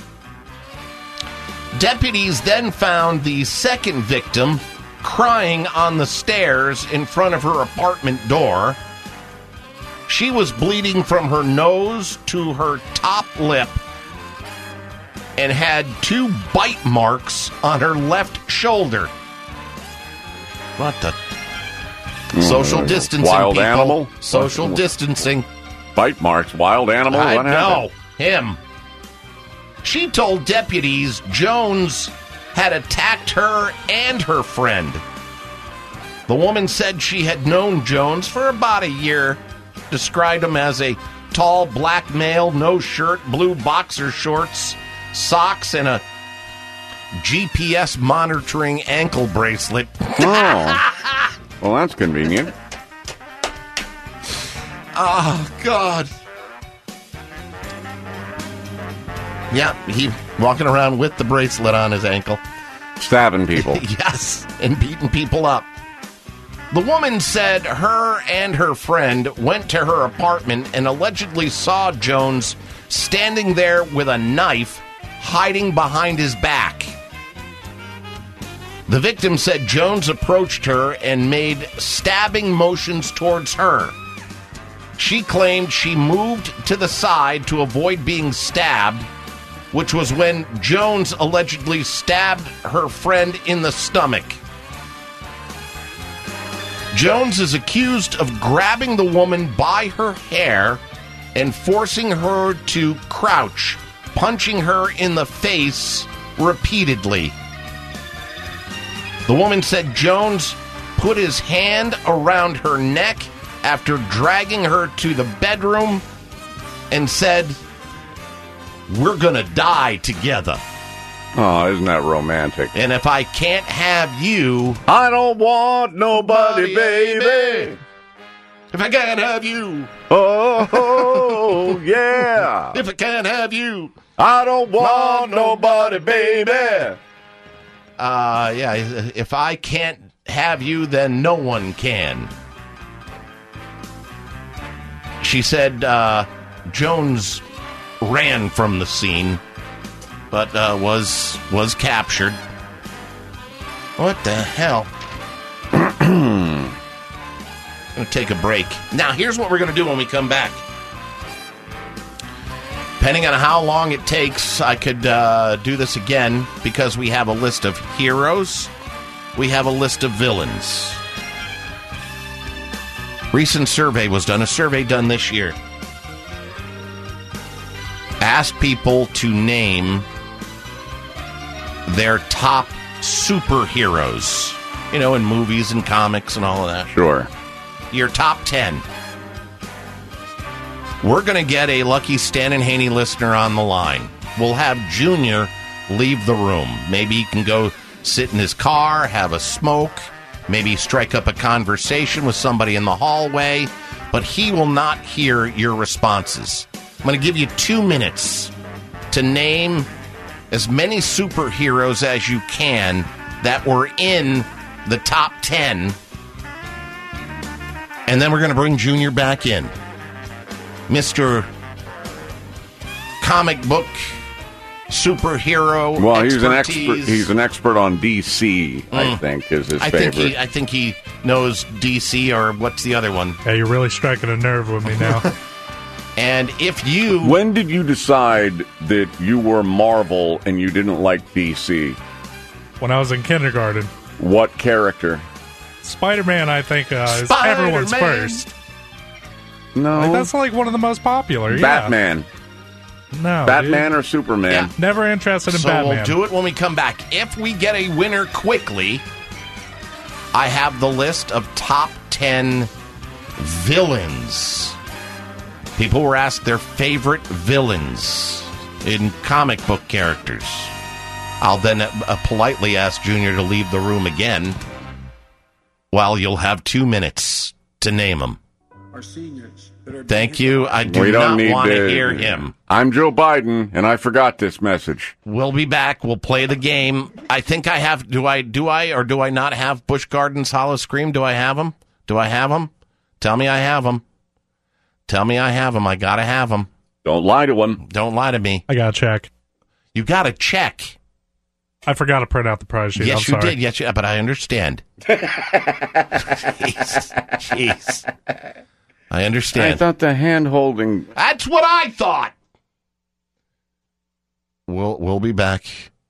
Deputies then found the second victim crying on the stairs in front of her apartment door. She was bleeding from her nose to her top lip and had 2 bite marks on her left shoulder. What the... Social distancing, wild people. Animal? Social distancing. Bite marks, wild animal? I What happened? know. Him. She told deputies Jones had attacked her and her friend. The woman said she had known Jones for about a year, described him as a tall black male, no shirt, blue boxer shorts, socks, and a GPS monitoring ankle bracelet. Oh. Well, that's convenient. Oh, God. Yeah, he walking around with the bracelet on his ankle. Stabbing people. Yes, and beating people up. The woman said her and her friend went to her apartment and allegedly saw Jones standing there with a knife hiding behind his back. The victim said Jones approached her and made stabbing motions towards her. She claimed she moved to the side to avoid being stabbed, which was when Jones allegedly stabbed her friend in the stomach. Jones is accused of grabbing the woman by her hair and forcing her to crouch, punching her in the face repeatedly. The woman said Jones put his hand around her neck after dragging her to the bedroom and said, "We're gonna die together. Oh, isn't that romantic? And if I can't have you, I don't want nobody, baby. If I can't have you, oh, yeah. If I can't have you, I don't want nobody, baby. Yeah, if I can't have you, then no one can." She said Jones ran from the scene, but was captured. What the hell? I'm going to take a break. Now, here's what we're going to do when we come back. Depending on how long it takes, I could do this again, because we have a list of heroes. We have a list of villains. Recent survey was done, a survey done this year. Asked people to name their top superheroes. You know, in movies and comics and all of that. Sure. Your top 10. We're going to get a lucky Stan and Haney listener on the line. We'll have Junior leave the room. Maybe he can go sit in his car, have a smoke, maybe strike up a conversation with somebody in the hallway, but he will not hear your responses. I'm going to give you 2 minutes to name as many superheroes as you can that were in the top 10. And then we're going to bring Junior back in. Mr. Comic book superhero. Well, expertise. he's an expert on DC, I think, is his favorite. I think he knows DC, or what's the other one? Yeah, you're really striking a nerve with me now. And if you... When did you decide that you were Marvel and you didn't like DC? When I was in kindergarten. What character? Spider-Man, I think, is everyone's first. No. Like, that's like one of the most popular. Batman. Yeah. No, Batman dude. or Superman? Yeah, never interested in so Batman. So we'll do it when we come back. If we get a winner quickly, I have the list of top 10 villains. People were asked their favorite villains in comic book characters. I'll then politely ask Junior to leave the room again, while you'll have 2 minutes to name them. Our seniors. Thank you. I do not want to hear him. I'm Joe Biden, and I forgot this message. We'll be back. We'll play the game. I think I have. Do I or do I not have Busch Gardens Hollow Scream? Do I have them? Do I have them? Tell me I have them. Tell me I have them. I gotta have them. Don't lie to him. Don't lie to me. I gotta check. You gotta check. I forgot to print out the prize sheet. Yes, I'm you sorry. did. Yes, but I understand. Jeez. I understand. I thought the hand-holding... That's what I thought. We'll be back.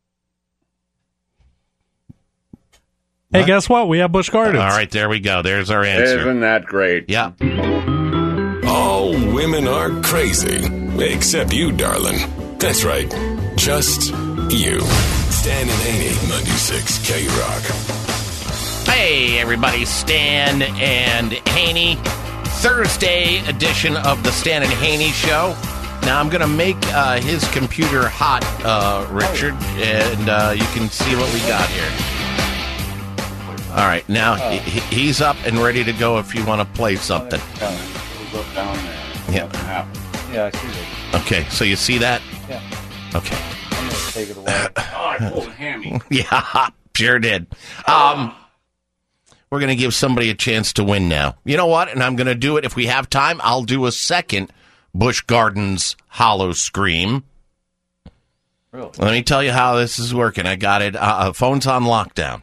Hey, guess what? We have Busch Gardens. All right, there we go. There's our answer. Isn't that great? Yeah. All women are crazy. Except you, darling. That's right. Just you. Stan and Haney, 96 K-Rock. Hey, everybody. Stan and Haney. Thursday edition of the Stan and Haney Show. Now, I'm going to make his computer hot, Richard, and you can see what we got here. All right, now he's up and ready to go if you want to play something. Yeah. Yeah, I see that. Okay, so you see that? Yeah. Okay. I'm going to take it away. I pulled a hammy. Yeah, sure did. We're going to give somebody a chance to win now. You know what? And I'm going to do it. If we have time, I'll do a second Busch Gardens Hollow Scream. Really? Let me tell you how this is working. I got it. Phone's on lockdown.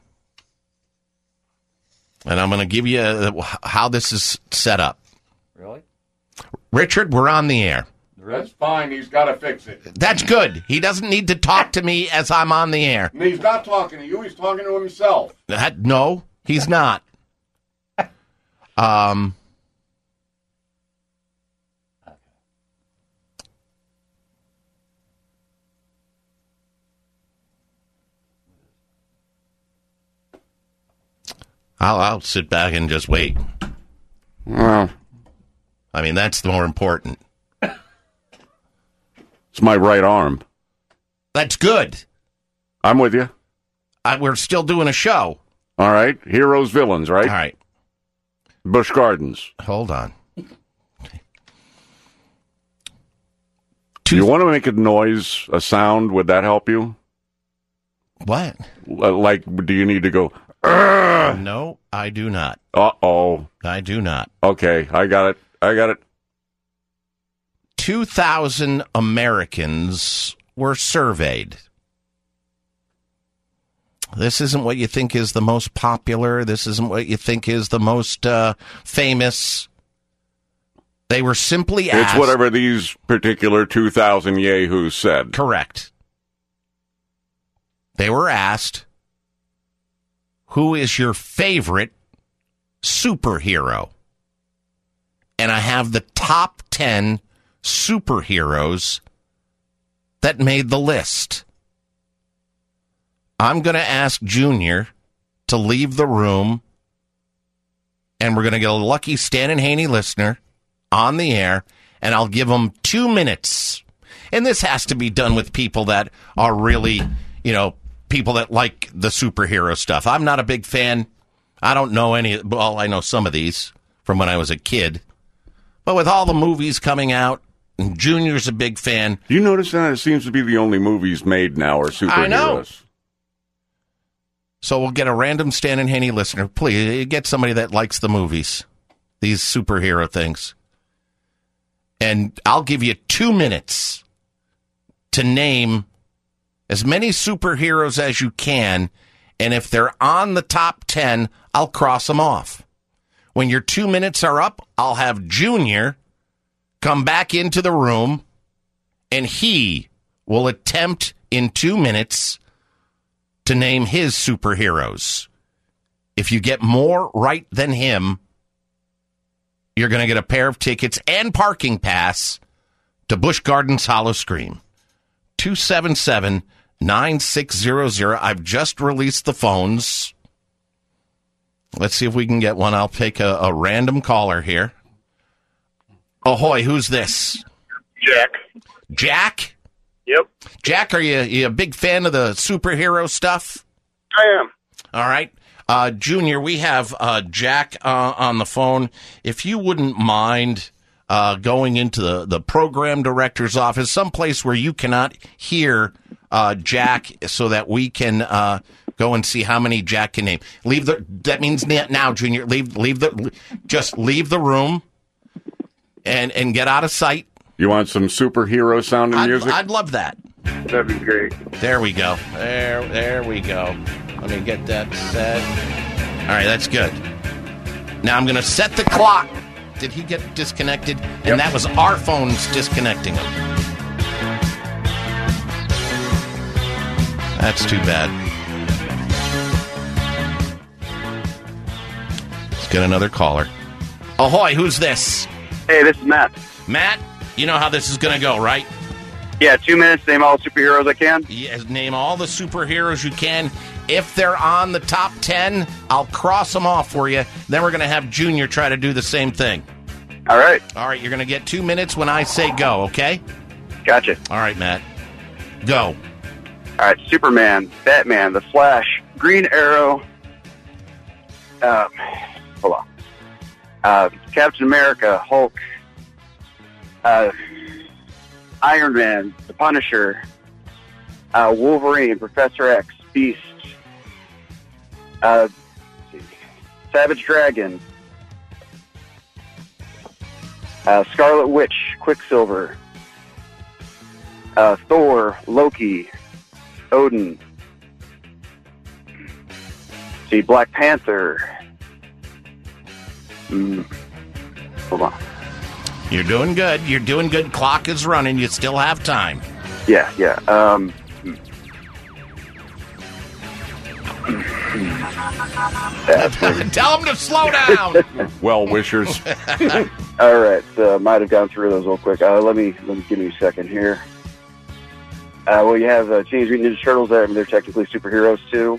And I'm going to give you how this is set up. Really? Richard, we're on the air. That's fine. He's got to fix it. That's good. He doesn't need to talk to me as I'm on the air. He's not talking to you. He's talking to himself. No, he's not. I'll sit back and just wait. Well, I mean, that's the more important. It's my right arm. That's good. I'm with you. We're still doing a show. All right. Heroes, villains, right? All right. Busch Gardens. Hold on. Do you want to make a noise, a sound? Would that help you? What? Like, do you need to go... No, I do not. Uh-oh. I do not. Okay, I got it. 2,000 Americans were surveyed. This isn't what you think is the most popular. This isn't what you think is the most famous. They were simply asked... It's whatever these particular 2,000 yahoos said. Correct. They were asked, who is your favorite superhero? And I have the top 10 superheroes that made the list. I'm going to ask Junior to leave the room, and we're going to get a lucky Stan and Haney listener on the air, and I'll give them 2 minutes. And this has to be done with people that are really, people that like the superhero stuff. I'm not a big fan. I don't know any. Well, I know some of these from when I was a kid. But with all the movies coming out, and Junior's a big fan. You notice that it seems to be the only movies made now are superheroes. I know. So we'll get a random Stan and Haney listener. Please, get somebody that likes the movies, these superhero things. And I'll give you 2 minutes to name as many superheroes as you can. And if they're on the top 10, I'll cross them off. When your 2 minutes are up, I'll have Junior come back into the room, and he will attempt in 2 minutes to name his superheroes. If you get more right than him, you're going to get a pair of tickets and parking pass to Busch Gardens Hollow Scream. 277-9600. I've just released the phones. Let's see if we can get one. I'll take a random caller here. Ahoy, who's this? Jack. Jack? Yep. Jack, are you a big fan of the superhero stuff? I am. All right. Junior, we have Jack on the phone. If you wouldn't mind going into the program director's office, someplace where you cannot hear Jack, so that we can go and see how many Jack can name. That means now, Junior, leave the room and get out of sight. You want some superhero sounding music? I'd love that. That'd be great. There we go. There we go. Let me get that set. All right, that's good. Now I'm going to set the clock. Did he get disconnected? Yep. And that was our phones disconnecting him. That's too bad. Let's get another caller. Ahoy, who's this? Hey, this is Matt. Matt, you know how this is going to go, right? Yeah, 2 minutes, name all the superheroes I can. Yes, name all the superheroes you can. If they're on the top 10, I'll cross them off for you. Then we're going to have Junior try to do the same thing. All right. All right, you're going to get 2 minutes when I say go, okay? Gotcha. All right, Matt. Go. All right, Superman, Batman, The Flash, Green Arrow, hold on, Captain America, Hulk, Iron Man, The Punisher, Wolverine, Professor X, Beast, Savage Dragon, Scarlet Witch, Quicksilver, Thor, Loki, Odin, Black Panther. Hold on. You're doing good. You're doing good. Clock is running. You still have time. Yeah. Tell him to slow down. Well wishers. All right, might have gone through those real quick. Let me give me a second here. Well, you have Teenage Mutant Ninja Turtles there. I mean, they're technically superheroes too.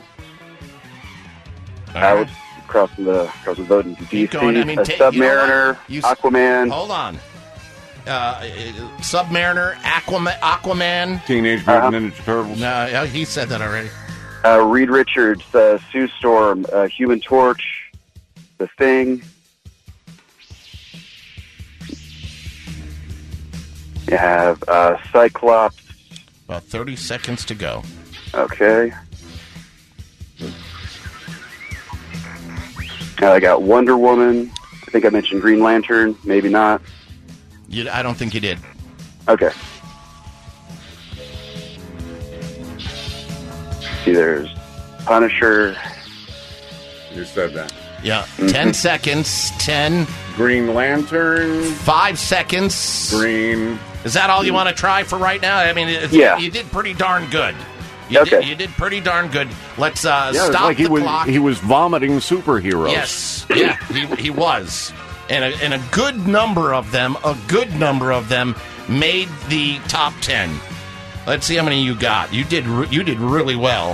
Right. Crossing the boat into DC. Submariner, Aquaman. Hold on. Submariner, Aquaman. Teenage Mutant Ninja Turtles. No, he said that already. Reed Richards, Sue Storm, Human Torch, The Thing. You have Cyclops. About 30 seconds to go. Okay. I got Wonder Woman. I think I mentioned Green Lantern. Maybe not. I don't think you did. Okay. See, there's Punisher. You said that. Yeah. 10 seconds. 10. Green Lantern. 5 seconds. Green. Is that all you want to try for right now? I mean, you did pretty darn good. You did pretty darn good. Let's stop the clock. He was vomiting superheroes. Yes, yeah, he was, and a good number of them made the top 10. Let's see how many you got. You did really well.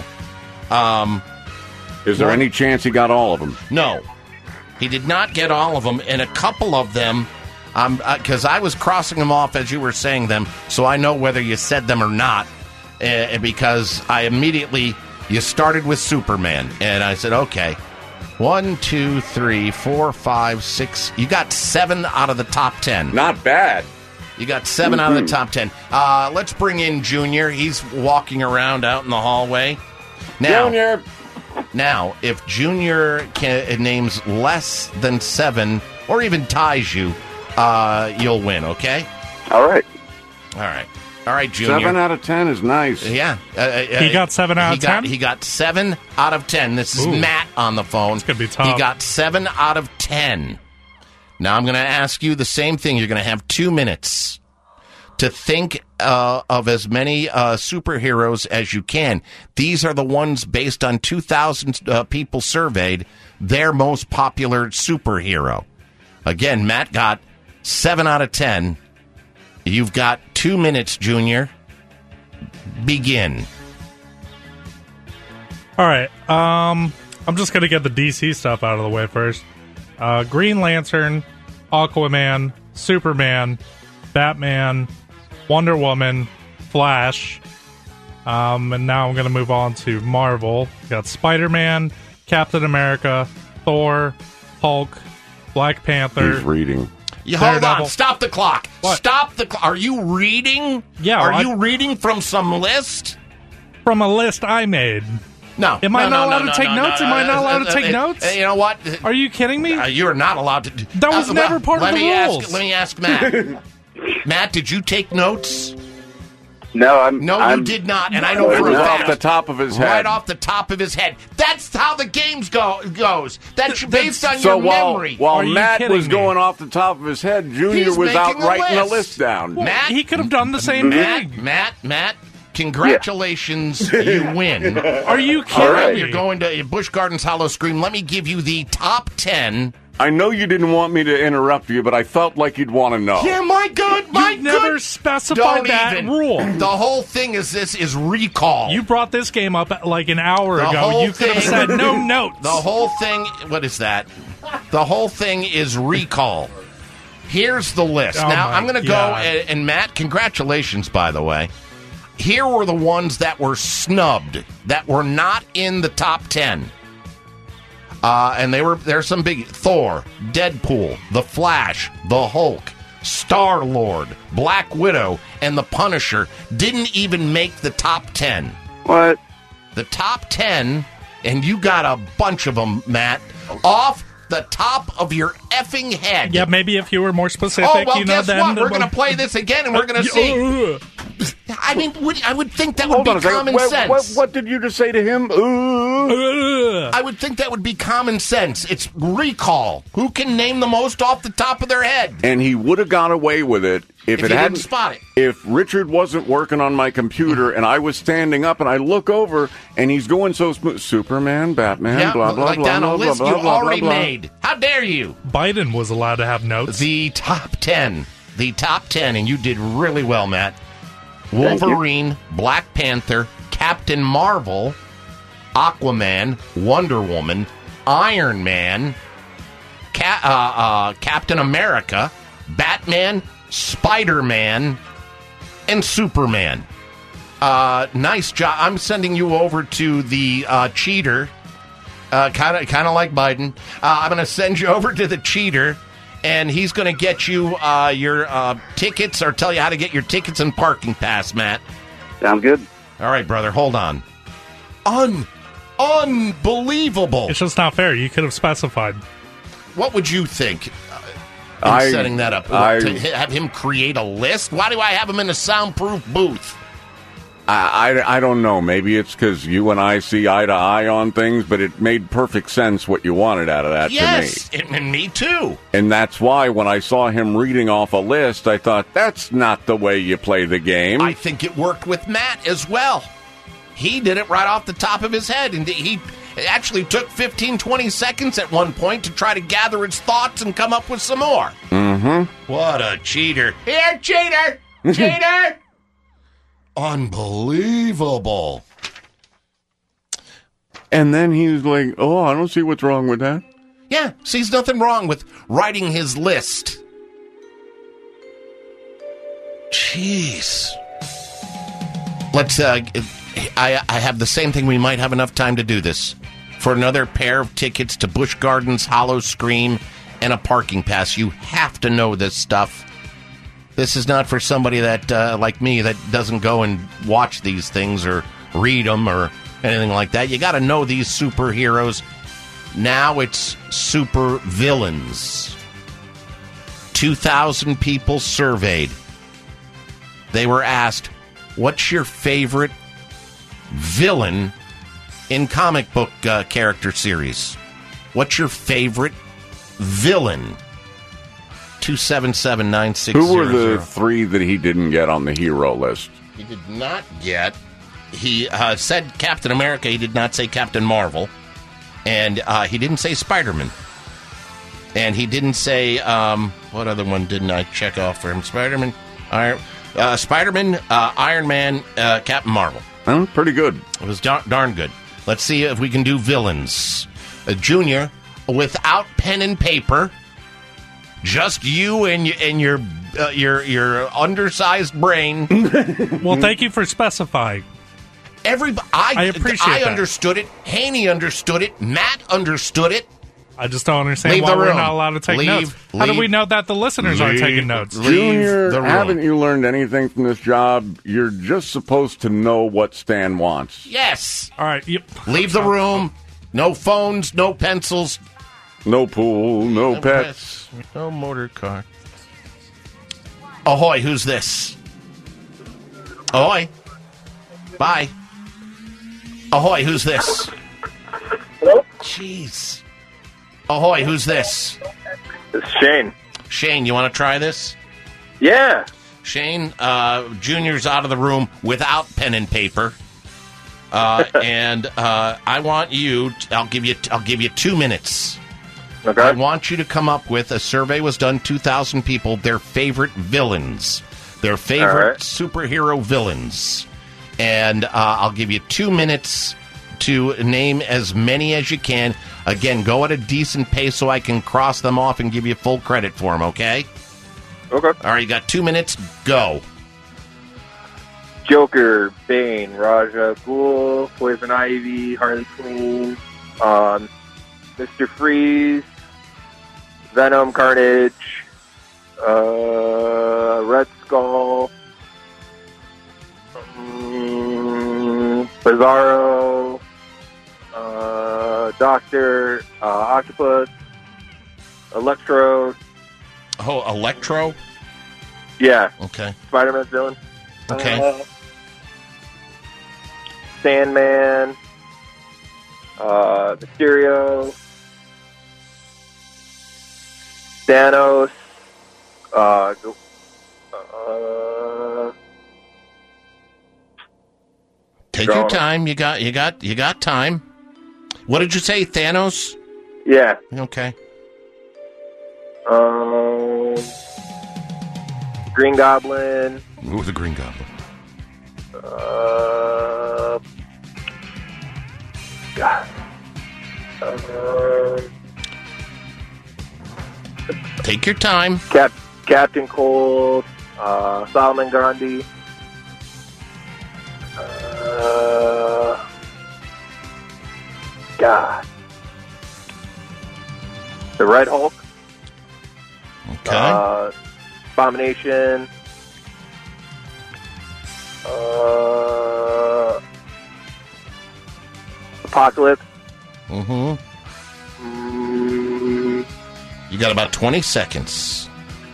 Is there any chance he got all of them? No, he did not get all of them, and a couple of them. Because I was crossing them off as you were saying them, so I know whether you said them or not. Because you started with Superman, and I said, okay, 1, 2, 3, 4, 5, 6. You got 7 out of the top 10. Not bad. You got 7 out of the top 10. Let's bring in Junior. He's walking around out in the hallway. Now, Junior. Now, if Junior names less than 7 or even ties you, you'll win, okay? All right. All right, Junior. 7 out of 10 is nice. Yeah. He got 7 out of 10? He got 7 out of 10. This is Matt on the phone. It's going to be tough. He got 7 out of 10. Now, I'm going to ask you the same thing. You're going to have 2 minutes to think of as many superheroes as you can. These are the ones based on 2,000 people surveyed, their most popular superhero. Again, Matt got 7 out of 10. You've got 2 minutes, Junior. Begin. All right. I'm just going to get the DC stuff out of the way first. Green Lantern, Aquaman, Superman, Batman, Wonder Woman, Flash, and now I'm going to move on to Marvel. We got Spider-Man, Captain America, Thor, Hulk, Black Panther. He's reading. Hold on. Stop the clock. What? Stop the clock. Are you reading? Yeah. Are you reading from some list? From a list I made. No. Am I not allowed to take notes? Am I not allowed to take notes? You know what? Are you kidding me? You are not allowed to. That was never part of the rules. Let me ask Matt. Matt, did you take notes? No, you did not, and I know for a fact. Off the top of his head. Right off the top of his head. That's how the games goes. That's based on your memory. While Matt was going off the top of his head, Junior was out writing a list down. Well, Matt, he could have done the same thing. Matt, congratulations, you win. Are you kidding me? You're going to Busch Gardens Hollow Scream. Let me give you the top 10. I know you didn't want me to interrupt you, but I felt like you'd want to know. Yeah, my good. You never specified that rule. The whole thing is recall. You brought this game up like an hour ago. You could have said no notes. The whole thing, what is that? The whole thing is recall. Here's the list. Now, I'm going to go, and Matt, congratulations, by the way. Here were the ones that were snubbed, that were not in the top 10. And there's some big Thor, Deadpool, The Flash, The Hulk, Star-Lord, Black Widow, and The Punisher didn't even make the top 10. What? The top 10, and you got a bunch of them, Matt, off the top of your effing head. Yeah, maybe if you were more specific, guess what? We're going to play this again, and we're going to see. I mean, I would think that would be common sense. What did you just say to him? I would think that would be common sense. It's recall. Who can name the most off the top of their head? And he would have got away with it if it hadn't didn't spot it. If Richard wasn't working on my computer and I was standing up and I look over and he's going so smooth. Superman, Batman, blah, blah, like blah, down blah, a list blah, you blah, already blah, blah. made. How dare you? Biden was allowed to have notes. The top 10. The top 10, and you did really well, Matt. Wolverine, Black Panther, Captain Marvel, Aquaman, Wonder Woman, Iron Man, Captain America, Batman, Spider-Man, and Superman. Nice job. I'm sending you over to the cheater, kind of like Biden. I'm going to send you over to the cheater, and he's going to get you your tickets, or tell you how to get your tickets and parking pass, Matt. Sounds good. All right, brother, hold on. Unbelievable. It's just not fair. You could have specified. What would you think setting that up? To have him create a list? Why do I have him in a soundproof booth? I don't know. Maybe it's because you and I see eye to eye on things, but it made perfect sense what you wanted out of that to me. Yes, and me too. And that's why when I saw him reading off a list, I thought, that's not the way you play the game. I think it worked with Matt as well. He did it right off the top of his head, and he actually took 15, 20 seconds at one point to try to gather his thoughts and come up with some more. Mm-hmm. What a cheater. Here, cheater! Cheater! Unbelievable. And then he was like, oh, I don't see what's wrong with that. Yeah, sees nothing wrong with writing his list. Jeez. Let's, I have the same thing. We might have enough time to do this. For another pair of tickets to Busch Gardens Hollow Scream and a parking pass. You have to know this stuff. This is not for somebody that, like me, that doesn't go and watch these things or read them or anything like that. You got to know these superheroes. Now it's super villains. 2,000 people surveyed. They were asked, what's your favorite villain in comic book character series? What's your favorite villain? 277-9600. Who were the three that he didn't get on the hero list? He did not get. He said Captain America. He did not say Captain Marvel. And he didn't say Spider-Man. And he didn't say, what other one didn't I check off for him? Spider-Man, Iron Man, Captain Marvel. Pretty good. It was darn good. Let's see if we can do villains. Junior, without pen and paper, just you and your undersized brain. Well, thank you for specifying. I appreciate I that. understood it. Haney understood it. Matt understood it. I just don't understand why we're not allowed to take notes. How do we know that the listeners aren't taking notes? Junior, haven't you learned anything from this job? You're just supposed to know what Stan wants. Yes. All right. Yep. Leave the room. No phones. No pencils. No pool. No pets. No motor car. Ahoy, who's this? Ahoy. Bye. Ahoy, who's this? Hello? Jeez. Ahoy, who's this? It's Shane. Shane, you want to try this? Yeah. Shane, Junior's out of the room without pen and paper. And I want you, I'll give you 2 minutes. Okay. I want you to come up with, a survey was done, 2,000 people, their favorite villains. Their favorite superhero villains. And I'll give you 2 minutes to name as many as you can. Again, go at a decent pace so I can cross them off and give you full credit for them, okay? Okay. All right, you got 2 minutes. Go. Joker, Bane, Raja Ghul, Poison Ivy, Harley Quinn, Mr. Freeze, Venom, Carnage, Red Skull, Bizarro, Doctor, Octopus, Electro. Oh, Electro? Yeah. Okay. Spider-Man's villain. Okay. Sandman, Mysterio, Thanos, Take your time. You got time. What did you say, Thanos? Yeah. Okay. Green Goblin. Ooh, the Green Goblin. God. Take your time. Captain Cold. Solomon Grundy. God. The Red Hulk. Okay. Abomination. Apocalypse. Mm-hmm. You got about 20 seconds.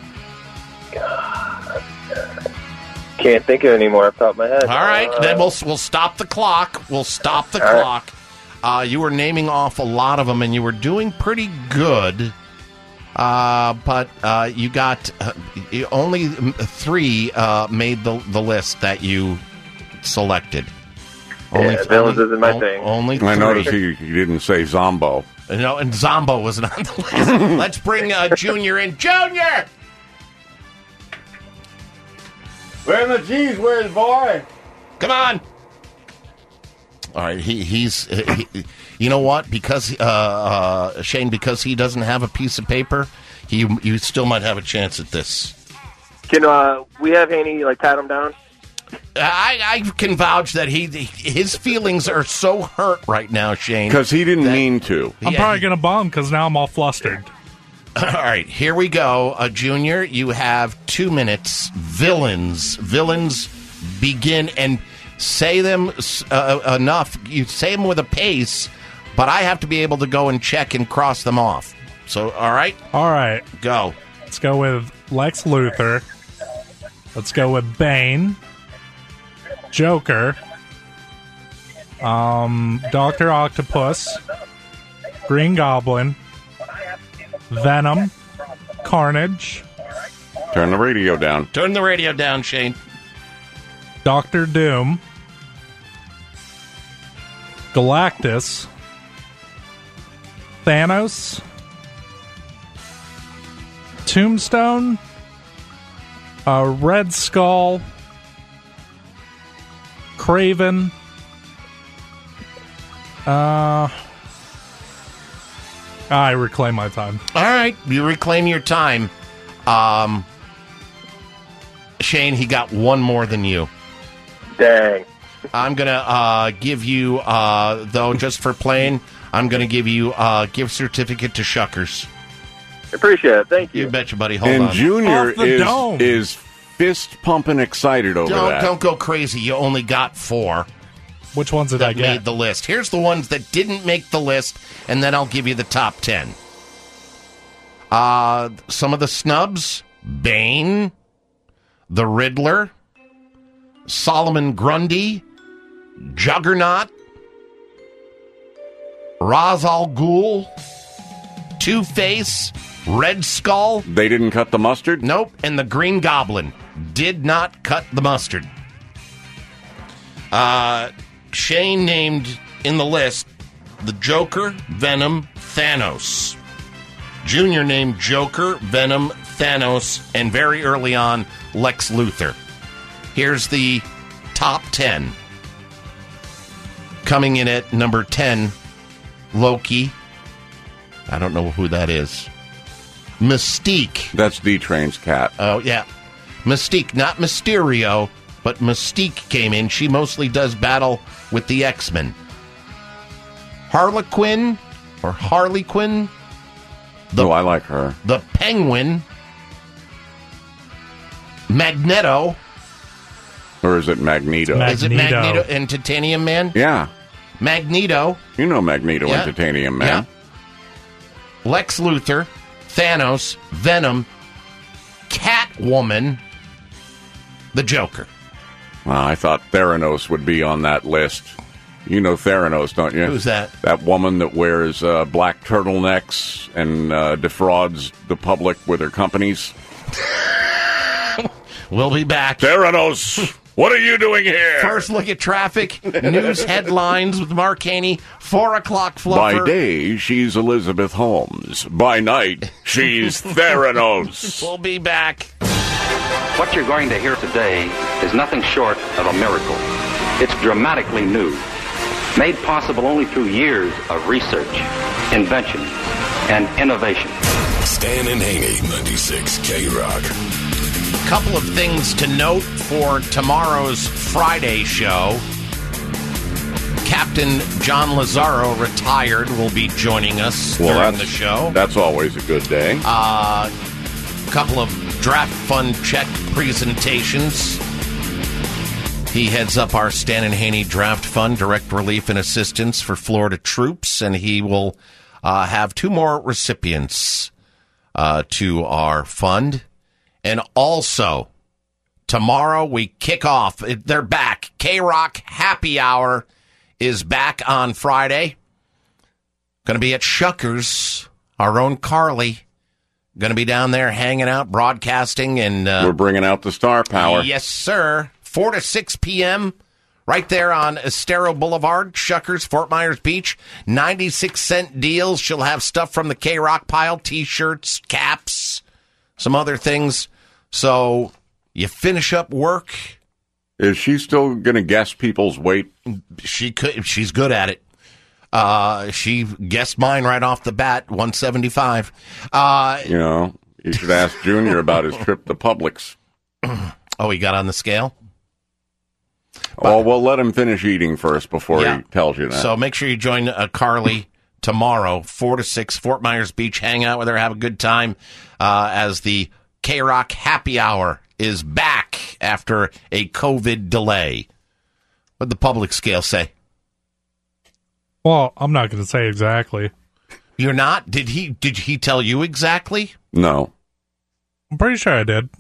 Can't think of it anymore off the top of my head. All right, then we'll stop the clock. We'll stop the clock. You were naming off a lot of them, and you were doing pretty good. But you got only 3 made the list that you selected. Villains isn't my thing. Only 3. I noticed he didn't say Zombo. No, and Zombo wasn't on the list. Let's bring Junior in. Junior! Where the cheese whiz, boy? Come on. All right, he's you know what? Because Shane, because he doesn't have a piece of paper, you still might have a chance at this. Can we have Haney pat him down? I can vouch that his feelings are so hurt right now, Shane, because he didn't mean to. I'm probably gonna bomb because now I'm all flustered. All right, here we go. Junior, you have 2 minutes. Villains begin, and say them enough. You say them with a pace, but I have to be able to go and check and cross them off. So, all right? All right. Go. Let's go with Lex Luthor. Let's go with Bane. Joker. Dr. Octopus. Green Goblin. Venom. Carnage. Turn the radio down. Turn the radio down, Shane. Doctor Doom. Galactus. Thanos. Tombstone. Red Skull. Kraven. I reclaim my time. All right, you reclaim your time. Shane, he got one more than you. Dang. I'm going to give you, though, just for playing, I'm going to give you a gift certificate to Shuckers. Appreciate it. Thank you. You betcha, buddy. Hold and on. Junior Off the dome. is fist pumping excited over that. Don't go crazy. You only got 4. Which ones did I get? Made the list. Here's the ones that didn't make the list, and then I'll give you the top 10. Some of the snubs: Bane, the Riddler, Solomon Grundy, Juggernaut, Ra's al Ghul, Two-Face, Red Skull. They didn't cut the mustard? Nope. And the Green Goblin did not cut the mustard. Shane named in the list the Joker, Venom, Thanos. Junior named Joker, Venom, Thanos, and very early on, Lex Luthor. Here's the top 10. Coming in at number 10, Loki. I don't know who that is. Mystique. That's D-Train's cat. Oh, yeah. Mystique, not Mysterio, but Mystique came in. She mostly does battle with the X-Men. Harlequin, or Harley Quinn. I like her. The Penguin. Magneto. Or is it Magneto? Is it Magneto and Titanium Man? Yeah. Magneto. You know Magneto and Titanium Man. Yeah. Lex Luthor. Thanos. Venom. Catwoman. The Joker. Well, I thought Theranos would be on that list. You know Theranos, don't you? Who's that? That woman that wears black turtlenecks and defrauds the public with her companies. We'll be back. Theranos, what are you doing here? First look at traffic, news headlines with Mark Haney, 4 o'clock fluffer. By day, she's Elizabeth Holmes. By night, she's Theranos. We'll be back. What you're going to hear today is nothing short of a miracle. It's dramatically new, made possible only through years of research, invention, and innovation. Stan and Haney, 96 K-Rock. Couple of things to note for tomorrow's Friday show. Captain John Lazaro, retired, will be joining us during the show. That's always a good day. Couple of draft fund check presentations. He heads up our Stan and Haney Draft Fund, direct relief and assistance for Florida troops, and he will have 2 more recipients to our fund. And also, tomorrow we kick off. They're back. K-Rock Happy Hour is back on Friday. Going to be at Shuckers. Our own Carly. Going to be down there hanging out, broadcasting. And we're bringing out the star power. Yes, sir. 4 to 6 p.m. right there on Estero Boulevard, Shuckers, Fort Myers Beach. 96-cent deals. She'll have stuff from the K-Rock pile, T-shirts, caps, some other things. So you finish up work. Is she still going to guess people's weight? She could. She's good at it. She guessed mine right off the bat, 175. You should ask Junior about his trip to Publix. Oh, he got on the scale? Well, we'll let him finish eating first before he tells you that. So make sure you join Carly tomorrow, 4 to 6, Fort Myers Beach. Hang out with her, have a good time as the K-Rock Happy Hour is back after a COVID delay. What'd the public scale say? Well, I'm not going to say exactly. You're not? Did he tell you exactly? No. I'm pretty sure I did.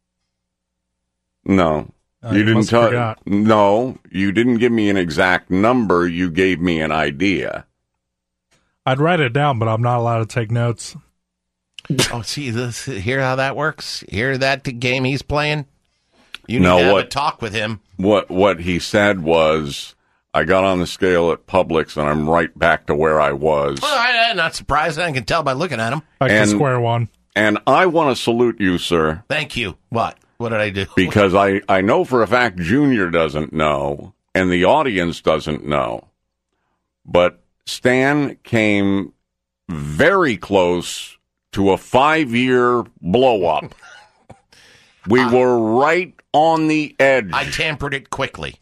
No. You didn't tell. No, you didn't give me an exact number. You gave me an idea. I'd write it down, but I'm not allowed to take notes. Oh, see, hear how that works? Hear that game he's playing? You need to have a talk with him. What he said was, I got on the scale at Publix, and I'm right back to where I was. Well, I'm not surprised. I can tell by looking at him. Back to square one. And I want to salute you, sir. Thank you. What? What did I do? Because I know for a fact Junior doesn't know, and the audience doesn't know. But Stan came very close to a 5-year blow-up. We were right on the edge. I tampered it quickly.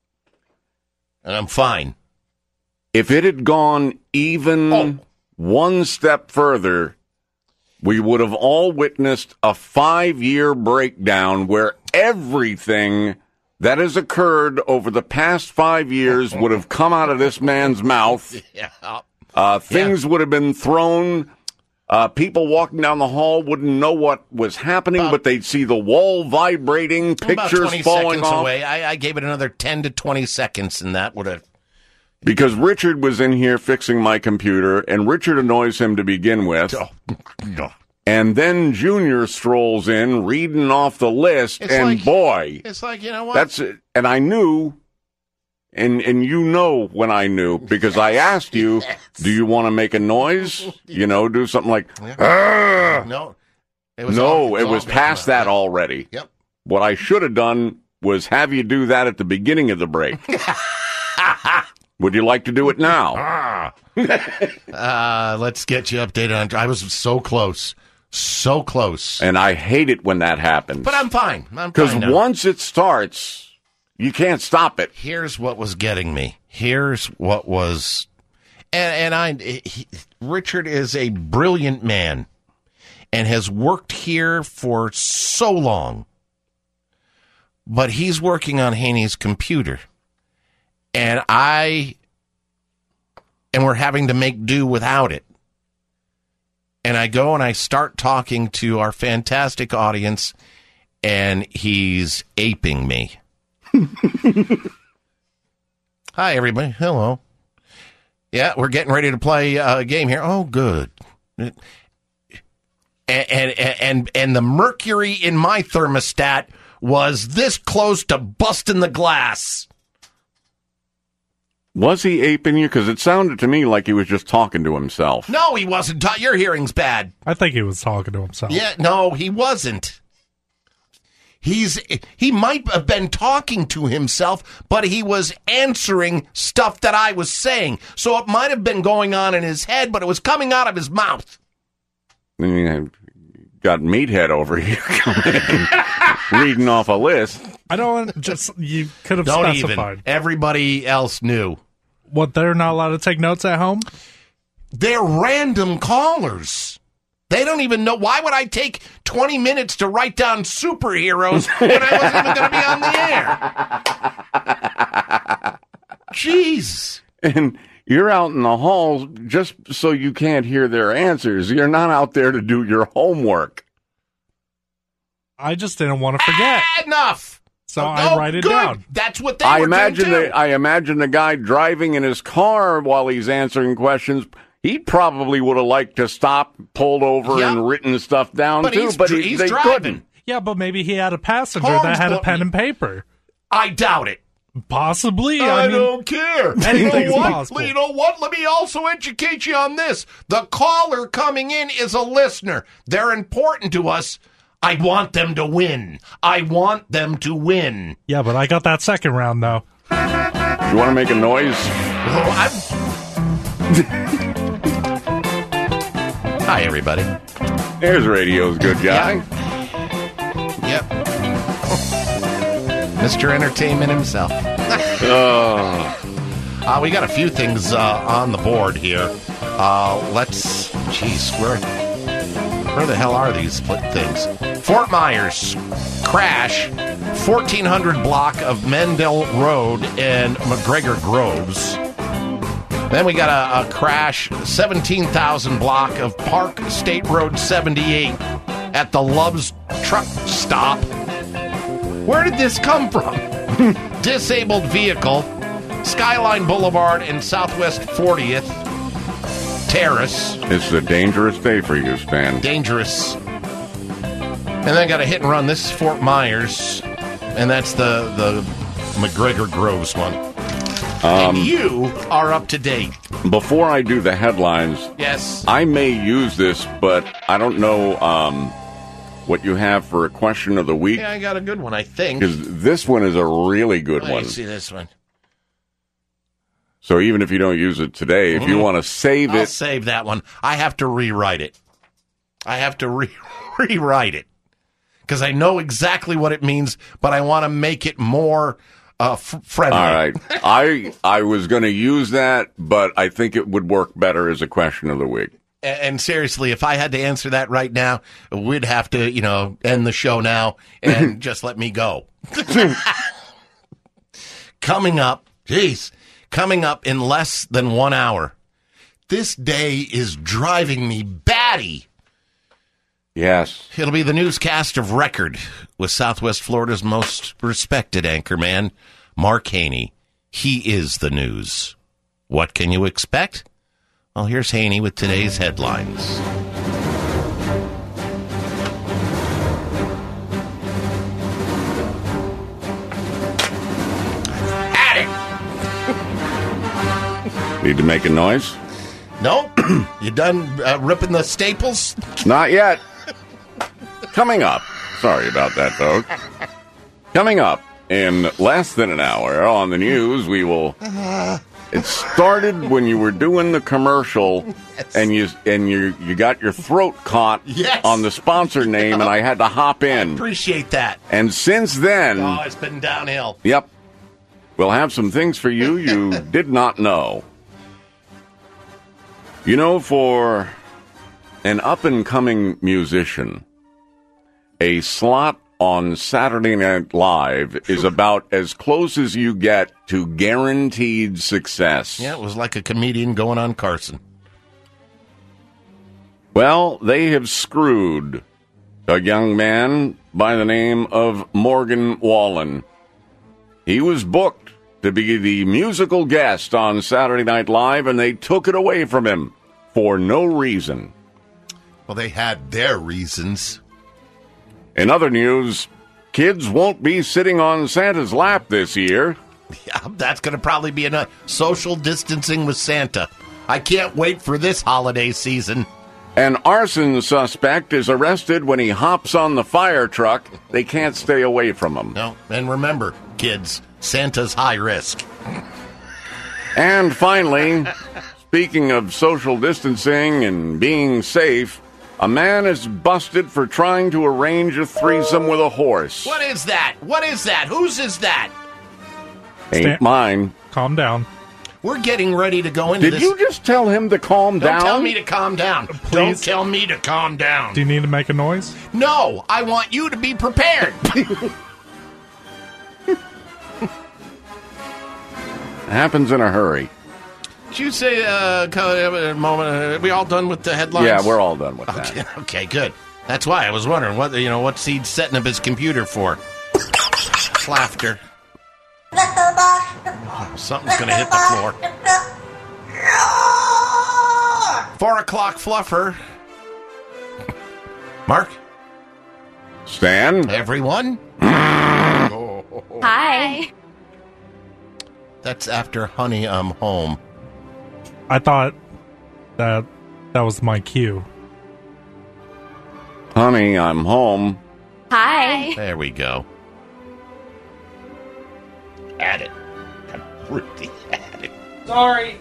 And I'm fine. If it had gone even one step further, we would have all witnessed a 5-year breakdown where everything that has occurred over the past 5 years would have come out of this man's mouth. Things would have been thrown. People walking down the hall wouldn't know what was happening, but they'd see the wall vibrating, pictures about 20 falling seconds off. away. I gave it another 10 to 20 seconds, and that would have... Because Richard was in here fixing my computer, and Richard annoys him to begin with. And then Junior strolls in, reading off the list, boy... It's like, you know what? That's it. And I knew, and you know when I knew, because I asked you, do you want to make a noise? You know, do something like, No. It was past that already. Yep. What I should have done was have you do that at the beginning of the break. Would you like to do it now? Let's get you updated on... I was so close. So close. And I hate it when that happens. But I'm fine. Because once it starts, you can't stop it. Here's what was getting me. Here's what was... Richard is a brilliant man and has worked here for so long. But he's working on Haney's computer. And we're having to make do without it. And I go and I start talking to our fantastic audience, and he's aping me. Hi, everybody. Hello. Yeah, we're getting ready to play a game here. Oh, good. And the mercury in my thermostat was this close to busting the glass. Was he aping you? Because it sounded to me like he was just talking to himself. No, he wasn't. Your hearing's bad. I think he was talking to himself. Yeah, no, he wasn't. He might have been talking to himself, but he was answering stuff that I was saying. So it might have been going on in his head, but it was coming out of his mouth. I mean, I've got Meathead over here reading off a list. I don't just... You could have Don't specified. Even. Everybody else knew. What, they're not allowed to take notes at home? They're random callers. They don't even know. Why would I take 20 minutes to write down superheroes when I wasn't even going to be on the air? Jeez. And you're out in the halls just so you can't hear their answers. You're not out there to do your homework. I just didn't want to forget. Enough. So I write it down. That's what they were doing, too. I imagine the guy driving in his car while he's answering questions. He probably would have liked to stop, pulled over, and written stuff down, but too. But he's they driving. couldn't. Yeah, but maybe he had a passenger that had a pen and paper. I doubt it. Possibly. I don't care. Anything's possible. You know what? Let me also educate you on this. The caller coming in is a listener. They're important to us. I want them to win. I want them to win. Yeah, but I got that second round, though. You want to make a noise? Hi, everybody. There's radio's good guy. Yep. Mr. Entertainment himself. We got a few things on the board here. Where the hell are these things? Fort Myers crash 1400 block of Mendel Road and McGregor Groves. Then we got a crash, 17,000 block of Park State Road 78 at the Love's truck stop. Where did this come from? Disabled vehicle, Skyline Boulevard and Southwest 40th Terrace. This is a dangerous day for you, Stan. Dangerous. And then got a hit and run. This is Fort Myers, and that's the McGregor Groves one. And you are up to date. Before I do the headlines, yes, I may use this, but I don't know what you have for a question of the week. Yeah, I got a good one, I think. Because this one is a really good Let me one. see this one. So even if you don't use it today, if you want to save I'll it... save that one. I have to rewrite it. I have to rewrite it. Because I know exactly what it means, but I want to make it more friendly. All right. I was going to use that, but I think it would work better as a question of the week. And seriously, if I had to answer that right now, we'd have to, end the show now and just let me go. Coming up in less than 1 hour. This day is driving me batty. Yes. It'll be the newscast of record with Southwest Florida's most respected anchorman, Mark Haney. He is the news. What can you expect? Well, here's Haney with today's headlines. Need to make a noise? Nope. You done ripping the staples? Not yet. Coming up. Sorry about that, folks. Coming up in less than an hour on the news, we will... It started when you were doing the commercial, yes. and you got your throat caught yes. on the sponsor name, and I had to hop in. I appreciate that. And since then... Oh, it's been downhill. Yep. We'll have some things for you did not know. For an up-and-coming musician, a slot on Saturday Night Live is about as close as you get to guaranteed success. Yeah, it was like a comedian going on Carson. Well, they have screwed a young man by the name of Morgan Wallen. He was booked to be the musical guest on Saturday Night Live, and they took it away from him for no reason. Well, they had their reasons. In other news, kids won't be sitting on Santa's lap this year. Yeah, that's going to probably be enough. Social distancing with Santa. I can't wait for this holiday season. An arson suspect is arrested when he hops on the fire truck. They can't stay away from him. No, and remember, kids, Santa's high risk. And finally, speaking of social distancing and being safe, a man is busted for trying to arrange a threesome with a horse. What is that? What is that? Whose is that? Ain't mine. Calm down. We're getting ready to go into this. Did you just tell him to calm down? Don't tell me to calm down. Please? Don't tell me to calm down. Do you need to make a noise? No, I want you to be prepared. Happens in a hurry. Did you say a moment? Are we all done with the headlines? Yeah, we're all done with that. Okay, good. That's why I was wondering what's he setting up his computer for? Laughter. Something's going to hit the floor. 4 o'clock fluffer. Mark? Stan? Everyone? Hi. That's after Honey, I'm Home. I thought that was my cue. Honey, I'm home. Hi. There we go. Add it. I'm really at it. Sorry.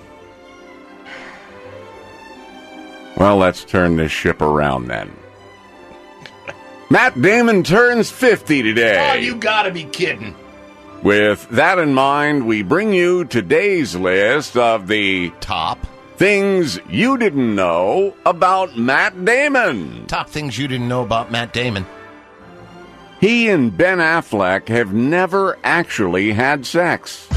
Well, let's turn this ship around then. Matt Damon turns 50 today. Oh, you gotta be kidding. With that in mind, we bring you today's list of the top things you didn't know about Matt Damon. Top things you didn't know about Matt Damon. He and Ben Affleck have never actually had sex.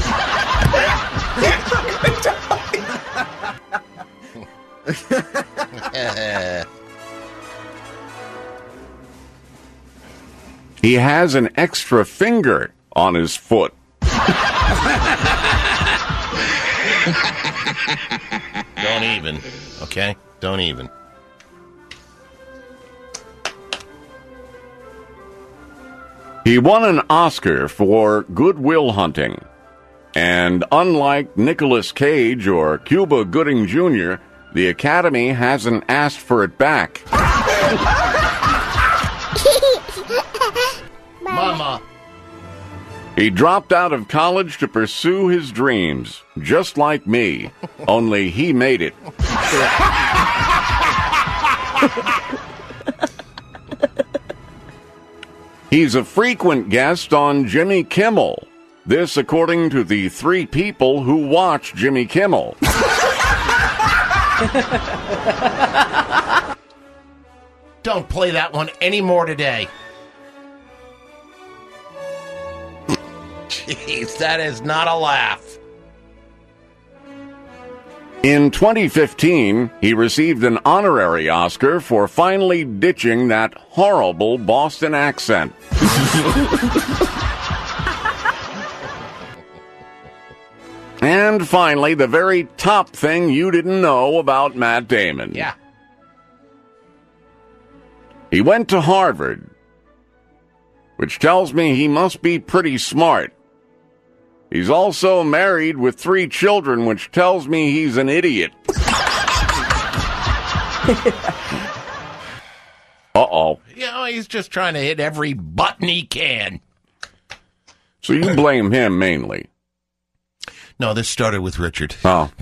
He has an extra finger on his foot. Don't even. Okay? Don't even. He won an Oscar for Good Will Hunting. And unlike Nicolas Cage or Cuba Gooding Jr., the Academy hasn't asked for it back. Mama. He dropped out of college to pursue his dreams, just like me, only he made it. He's a frequent guest on Jimmy Kimmel. This according to the 3 people who watch Jimmy Kimmel. Don't play that one anymore today. Jeez, that is not a laugh. In 2015, he received an honorary Oscar for finally ditching that horrible Boston accent. And finally, the very top thing you didn't know about Matt Damon. Yeah. He went to Harvard, which tells me he must be pretty smart. He's also married with 3 children, which tells me he's an idiot. Uh-oh. You know, he's just trying to hit every button he can. So you blame him mainly? No, this started with Richard. Oh.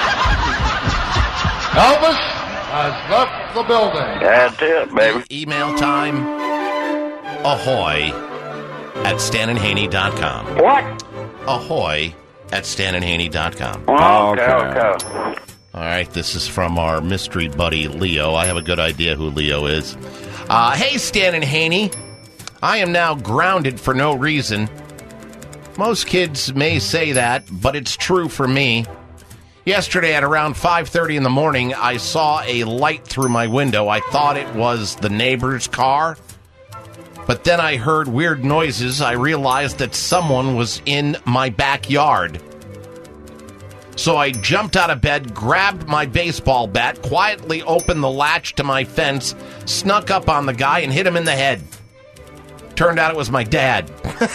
Elvis has left the building. That's it, baby. Email time. Ahoy at StanandHaney.com. What? Ahoy at StanandHaney.com. Okay. All right, this is from our mystery buddy, Leo. I have a good idea who Leo is. Hey, Stan and Haney. I am now grounded for no reason. Most kids may say that, but it's true for me. Yesterday at around 5:30 in the morning, I saw a light through my window. I thought it was the neighbor's car. But then I heard weird noises. I realized that someone was in my backyard. So I jumped out of bed, grabbed my baseball bat, quietly opened the latch to my fence, snuck up on the guy, and hit him in the head. Turned out it was my dad.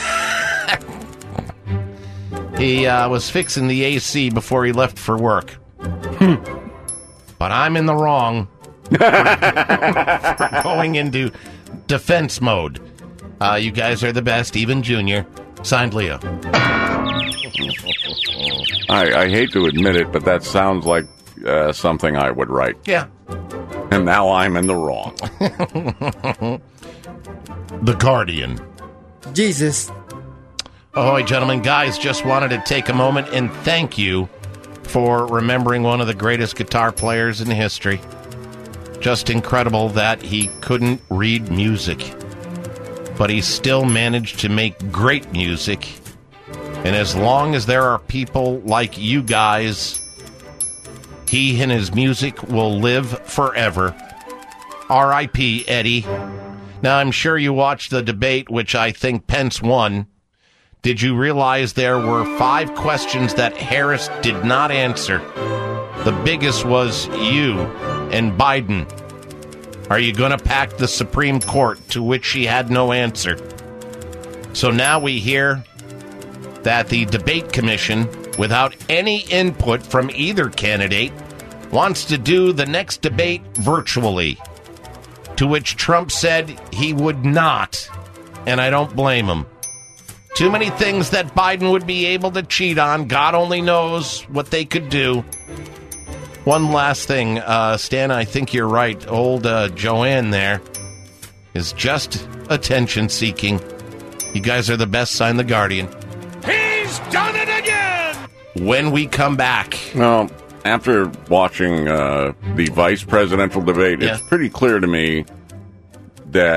He was fixing the AC before he left for work. But I'm in the wrong for going into defense mode. You guys are the best, even Junior. Signed, Leo. I hate to admit it, but that sounds like something I would write. Yeah. And now I'm in the wrong. The Guardian. Jesus. Ahoy, gentlemen. Guys, just wanted to take a moment and thank you for remembering one of the greatest guitar players in history. Just incredible that he couldn't read music, but he still managed to make great music. And as long as there are people like you guys, he and his music will live forever. R.I.P. Eddie. Now, I'm sure you watched the debate, which I think Pence won. Did you realize there were 5 questions that Harris did not answer? The biggest was you and Biden. Are you going to pack the Supreme Court? To which she had no answer. So now we hear that the debate commission, without any input from either candidate, wants to do the next debate virtually. To which Trump said he would not, and I don't blame him. Too many things that Biden would be able to cheat on. God only knows what they could do. One last thing, Stan, I think you're right. Old Joanne there is just attention-seeking. You guys are the best. Sign the Guardian. He's done it again! When we come back. Well, after watching the vice presidential debate, it's pretty clear to me that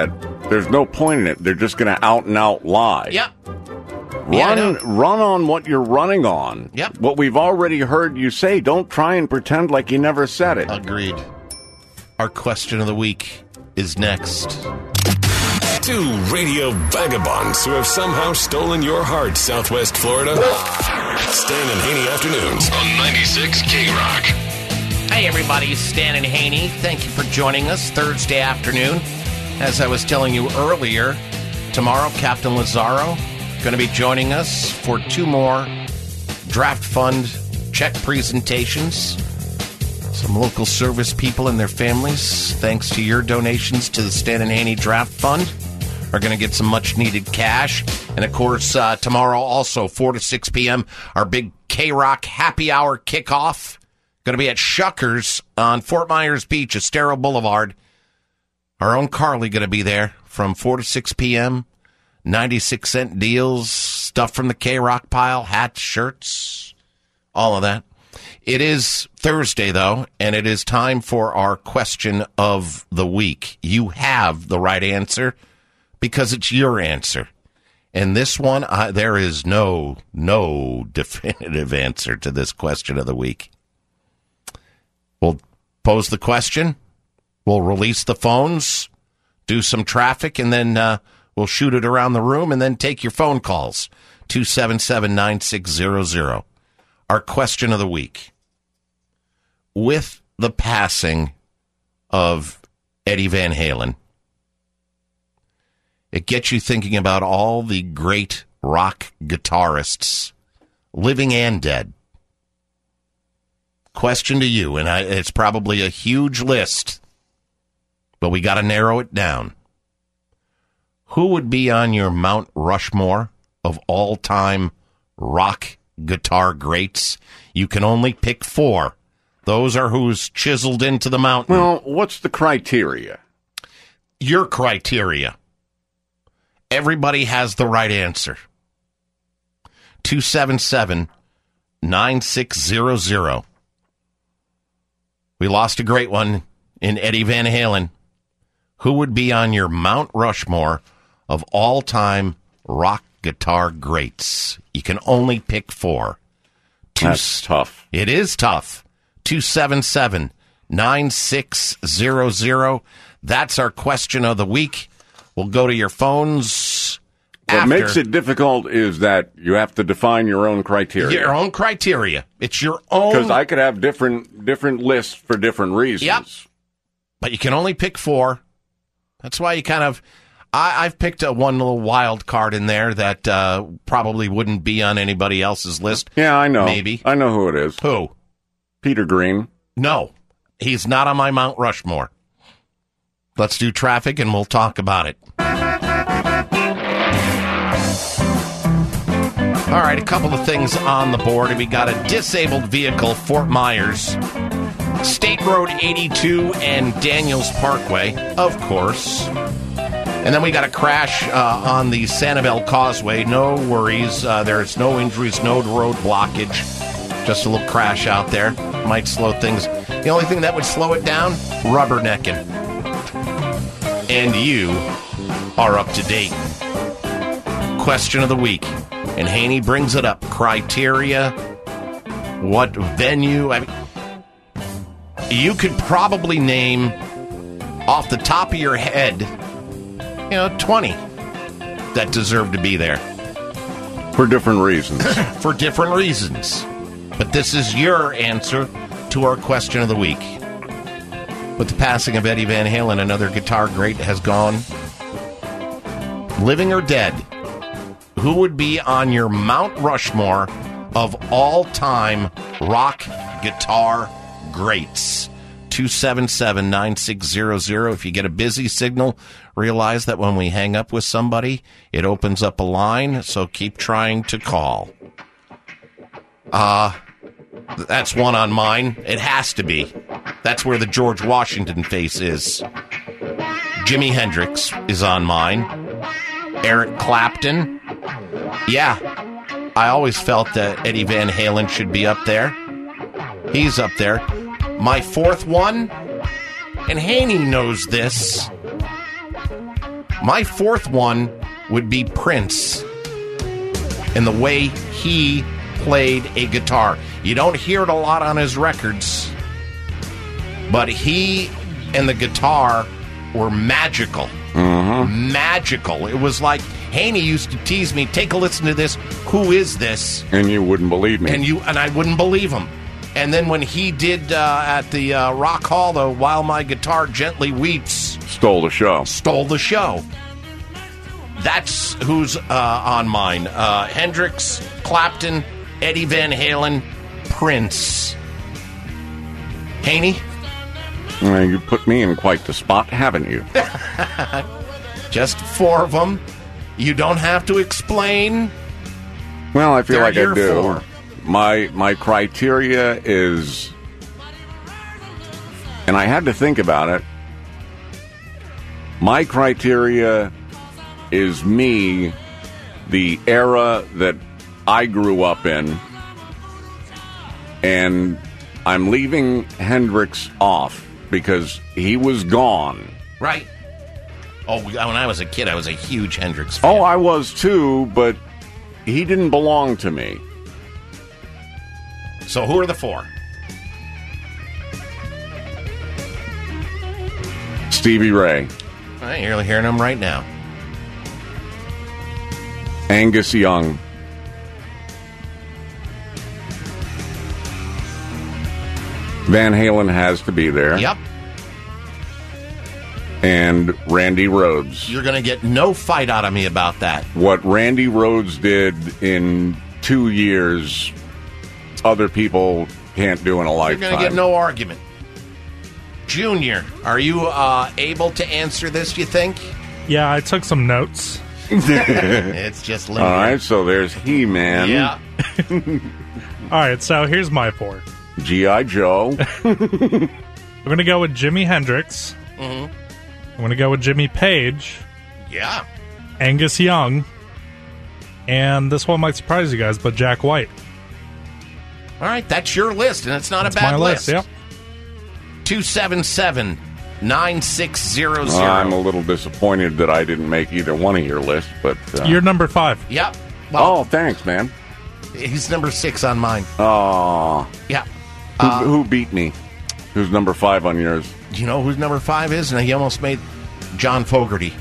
there's no point in it. They're just going to out and out lie. Yep. Run on what you're running on. Yep. What we've already heard you say. Don't try and pretend like you never said it. Agreed. Our question of the week is next. Two radio vagabonds who have somehow stolen your heart, Southwest Florida. Stan and Haney Afternoons on 96 K-Rock. Hey, everybody. Stan and Haney. Thank you for joining us Thursday afternoon. As I was telling you earlier, tomorrow, Captain Lazaro going to be joining us for 2 more draft fund check presentations. Some local service people and their families, thanks to your donations to the Stan and Haney Draft Fund, are going to get some much-needed cash. And, of course, tomorrow also, 4 to 6 p.m., our big K-Rock happy hour kickoff. Going to be at Shuckers on Fort Myers Beach, Estero Boulevard. Our own Carly going to be there from 4 to 6 p.m., 96-cent deals, stuff from the K-Rock pile, hats, shirts, all of that. It is Thursday, though, and it is time for our question of the week. You have the right answer because it's your answer. And this one, there is no definitive answer to this question of the week. We'll pose the question, we'll release the phones, do some traffic, and then we'll shoot it around the room and then take your phone calls. 277-9600. Our question of the week. With the passing of Eddie Van Halen, it gets you thinking about all the great rock guitarists, living and dead. Question to you, and it's probably a huge list, but we got to narrow it down. Who would be on your Mount Rushmore of all-time rock guitar greats? You can only pick 4. Those are who's chiseled into the mountain. Well, what's the criteria? Your criteria. Everybody has the right answer. 277-9600. We lost a great one in Eddie Van Halen. Who would be on your Mount Rushmore of all-time rock guitar greats? You can only pick 4. That's tough. It is tough. 277-9600. That's our question of the week. We'll go to your phones What after. makes it difficult is that you have to define your own criteria. Your own criteria. It's your own. Because I could have different lists for different reasons. Yep. But you can only pick 4. That's why you kind of... I've picked one little wild card in there that probably wouldn't be on anybody else's list. Yeah, I know. Maybe. I know who it is. Who? Peter Green. No, he's not on my Mount Rushmore. Let's do traffic and we'll talk about it. All right, a couple of things on the board. We got a disabled vehicle, Fort Myers, State Road 82 and Daniels Parkway, of course. And then we got a crash on the Sanibel Causeway. No worries. There's no injuries, no road blockage. Just a little crash out there. Might slow things. The only thing that would slow it down, rubbernecking. And you are up to date. Question of the week. And Haney brings it up. Criteria. What venue? I mean, you could probably name off the top of your head 20 that deserve to be there. For different reasons. For different reasons. But this is your answer to our question of the week. With the passing of Eddie Van Halen, another guitar great has gone. Living or dead, who would be on your Mount Rushmore of all-time rock guitar greats? 277-9600. If you get a busy signal, realize that when we hang up with somebody, it opens up a line, so keep trying to call. That's one on mine. It has to be. That's where the George Washington face is. Jimi Hendrix is on mine. Eric Clapton. Yeah, I always felt that Eddie Van Halen should be up there. He's up there. My 4th one, and Haney knows this, My fourth one would be Prince and the way he played a guitar. You don't hear it a lot on his records, but he and the guitar were magical. Mm-hmm. Magical. It was like Haney used to tease me, take a listen to this. Who is this? And you wouldn't believe me. And I wouldn't believe him. And then when he did at the Rock Hall, though, While My Guitar Gently Weeps. Stole the show. That's who's on mine. Hendrix, Clapton, Eddie Van Halen, Prince. Haney? You put me in quite the spot, haven't you? Just four of them. You don't have to explain. Well, I feel like I do. Four. My criteria is, and I had to think about it, my criteria is me, the era that I grew up in, and I'm leaving Hendrix off because he was gone. Right. Oh, when I was a kid, I was a huge Hendrix fan. Oh, I was too, but he didn't belong to me. So who are the four? Stevie Ray. All right, you're hearing them right now. Angus Young. Van Halen has to be there. Yep. And Randy Rhoads. You're going to get no fight out of me about that. What Randy Rhoads did in 2 years, other people can't do in a lifetime. You're going to get no argument. Junior, are you able to answer this, you think? Yeah, I took some notes. It's just limited. All right, so there's He-Man. Yeah. All right, so here's my four. G.I. Joe. I'm going to go with Jimi Hendrix. Mm-hmm. I'm going to go with Jimmy Page. Yeah. Angus Young. And this one might surprise you guys, but Jack White. All right, that's your list, and it's not That's a bad my list. Yep. 277-9600. I'm a little disappointed that I didn't make either one of your lists, but... You're number 5. Yep. Well, thanks, man. He's number 6 on mine. Oh. Yeah. Who beat me? Who's number 5 on yours? Do you know who's number 5 is? And he almost made John Fogerty.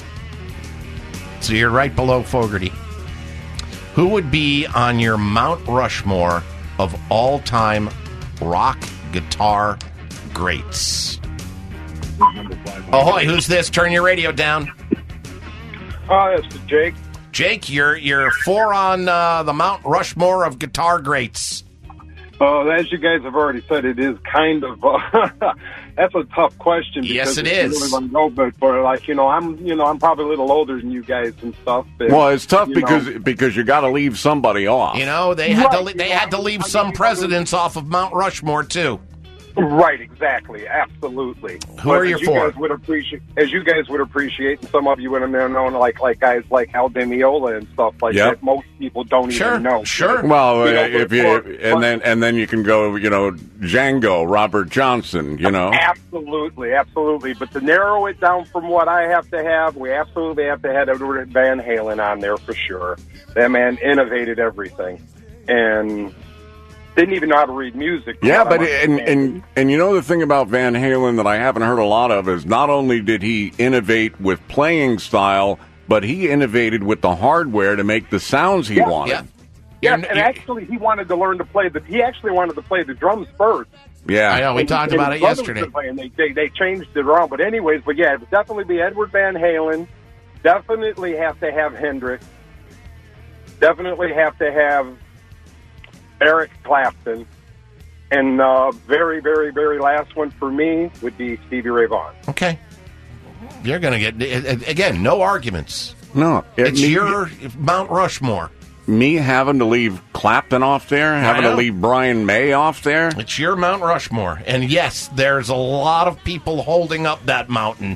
So you're right below Fogerty. Who would be on your Mount Rushmore of all-time rock guitar greats? Ahoy, who's this? Turn your radio down. It's Jake. Jake, you're 4 on the Mount Rushmore of guitar greats. As you guys have already said, it is kind of that's a tough question. Yes, it it's is. Really go, but for I'm probably a little older than you guys and stuff. But, well, it's tough because you got to leave somebody off. You know, they had to leave some presidents off of Mount Rushmore too. Right, exactly, absolutely. Who are your 4? As you guys would appreciate, and some of you would have known, like guys like Al Di Meola and stuff like that. Most people don't even know. Sure. Well, and then you can go, Django, Robert Johnson, Absolutely. But to narrow it down from what I have to have, we absolutely have to have Edward Van Halen on there for sure. That man innovated everything, and didn't even know how to read music. Yeah, but and the thing about Van Halen that I haven't heard a lot of is not only did he innovate with playing style, but he innovated with the hardware to make the sounds he wanted. Yeah, and actually he wanted to learn to play he actually wanted to play the drums first. Yeah. I know, we talked about it yesterday. And they changed it around. But anyways, it would definitely be Edward Van Halen. Definitely have to have Hendrix. Definitely have to have Eric Clapton. And very, very, very last one for me would be Stevie Ray Vaughan. Okay. You're going to get, again, no arguments. No. It's your Mount Rushmore. Me having to leave Clapton off there, having to leave Brian May off there. It's your Mount Rushmore. And yes, there's a lot of people holding up that mountain.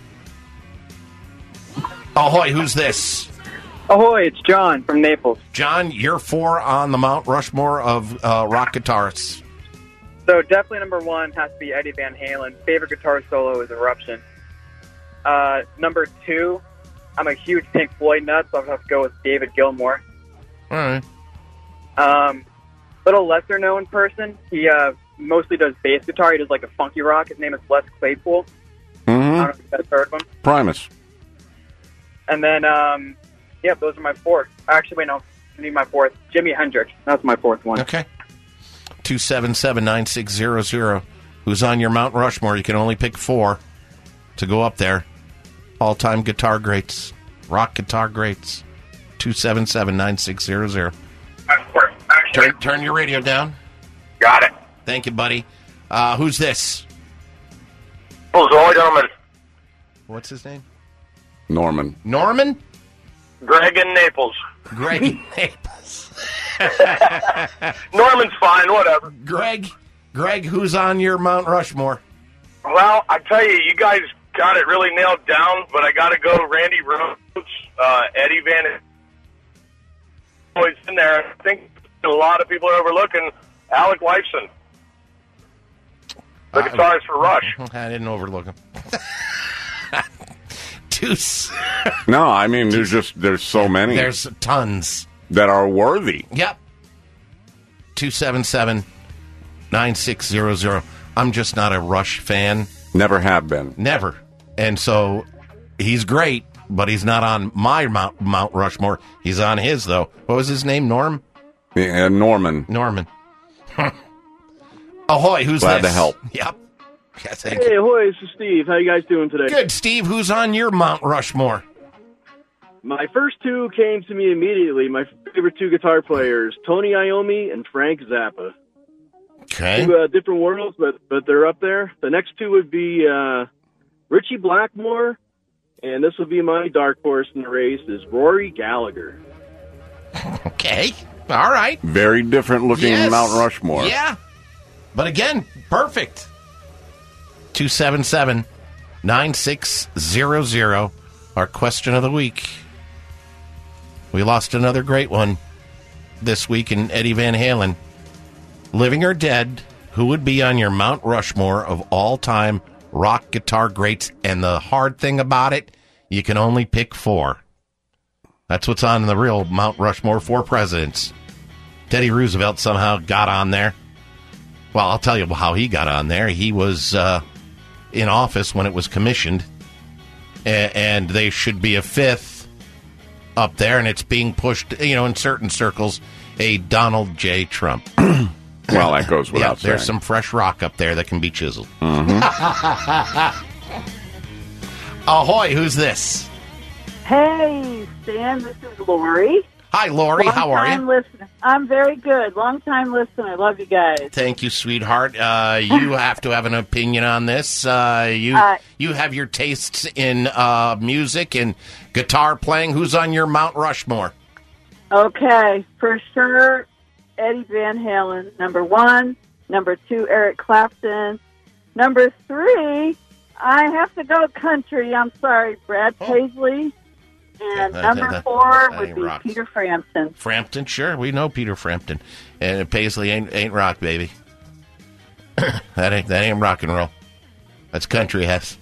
Ahoy, who's this? Ahoy, it's John from Naples. John, you're 4 on the Mount Rushmore of rock guitarists. So definitely number 1 has to be Eddie Van Halen. Favorite guitar solo is Eruption. Number 2 I'm a huge Pink Floyd nut, so I'm going to have to go with David Gilmour. All right. Little lesser known person. He mostly does bass guitar. He does like a funky rock. His name is Les Claypool. I don't know if you guys heard of him. Primus. And then, those are my four. Actually, wait, no. I need my fourth. Jimi Hendrix. That's my fourth one. Okay. 277-9600. Who's on your Mount Rushmore? You can only pick 4 to go up there. All-time guitar greats. Rock guitar greats. 277-9600. Turn your radio down. Got it. Thank you, buddy. Who's this? Hello, gentlemen. What's his name? Norman. Norman? Greg in Naples. Greg in Naples. Norman's fine, whatever. Greg, who's on your Mount Rushmore? Well, I tell you, you guys got it really nailed down, but I got to go Randy Rhoads, Eddie Van. Always in there. I think a lot of people are overlooking Alec Lifeson, the guitarist for Rush. I didn't overlook him. No, I mean, there's so many. There's tons that are worthy. Yep. 277-9600. I'm just not a Rush fan. Never have been. Never. And so he's great, but he's not on my Mount Rushmore. He's on his, though. What was his name? Norm? Yeah, Norman. Ahoy, who's Glad this? to help. Yep. Yeah, Hey, ahoy, this is Steve. How you guys doing today? Good, Steve. Who's on your Mount Rushmore? My first two came to me immediately. My favorite two guitar players, Tony Iommi and Frank Zappa. Okay. Two different worlds, but they're up there. The next two would be Richie Blackmore, and this would be my dark horse in the race, is Rory Gallagher. Okay. All right. Very different looking Mount Rushmore. Yeah. But again, perfect. 277-9600. Our question of the week. We lost another great one this week in Eddie Van Halen. Living or dead, who would be on your Mount Rushmore of all-time rock guitar greats? And the hard thing about it, you can only pick 4. That's what's on the real Mount Rushmore for presidents. Teddy Roosevelt somehow got on there. Well, I'll tell you how he got on there. He was in office when it was commissioned, and they should be a 5th up there, and it's being pushed, in certain circles, a Donald J. Trump. Well, that goes without saying. There's some fresh rock up there that can be chiseled. Ahoy, who's this? Hey, Stan, this is Lori. Hi, Lori. How are you? Listener. I'm very good. Long-time listener. Love you guys. Thank you, sweetheart. You have to have an opinion on this. You have your tastes in music and guitar playing. Who's on your Mount Rushmore? Okay, for sure, Eddie Van Halen, number 1. Number 2, Eric Clapton. Number 3, I have to go country. I'm sorry, Brad Paisley. And number 4 would be rock. Peter Frampton. Frampton, sure. We know Peter Frampton. And Paisley ain't rock, baby. that ain't rock and roll. That's country ass.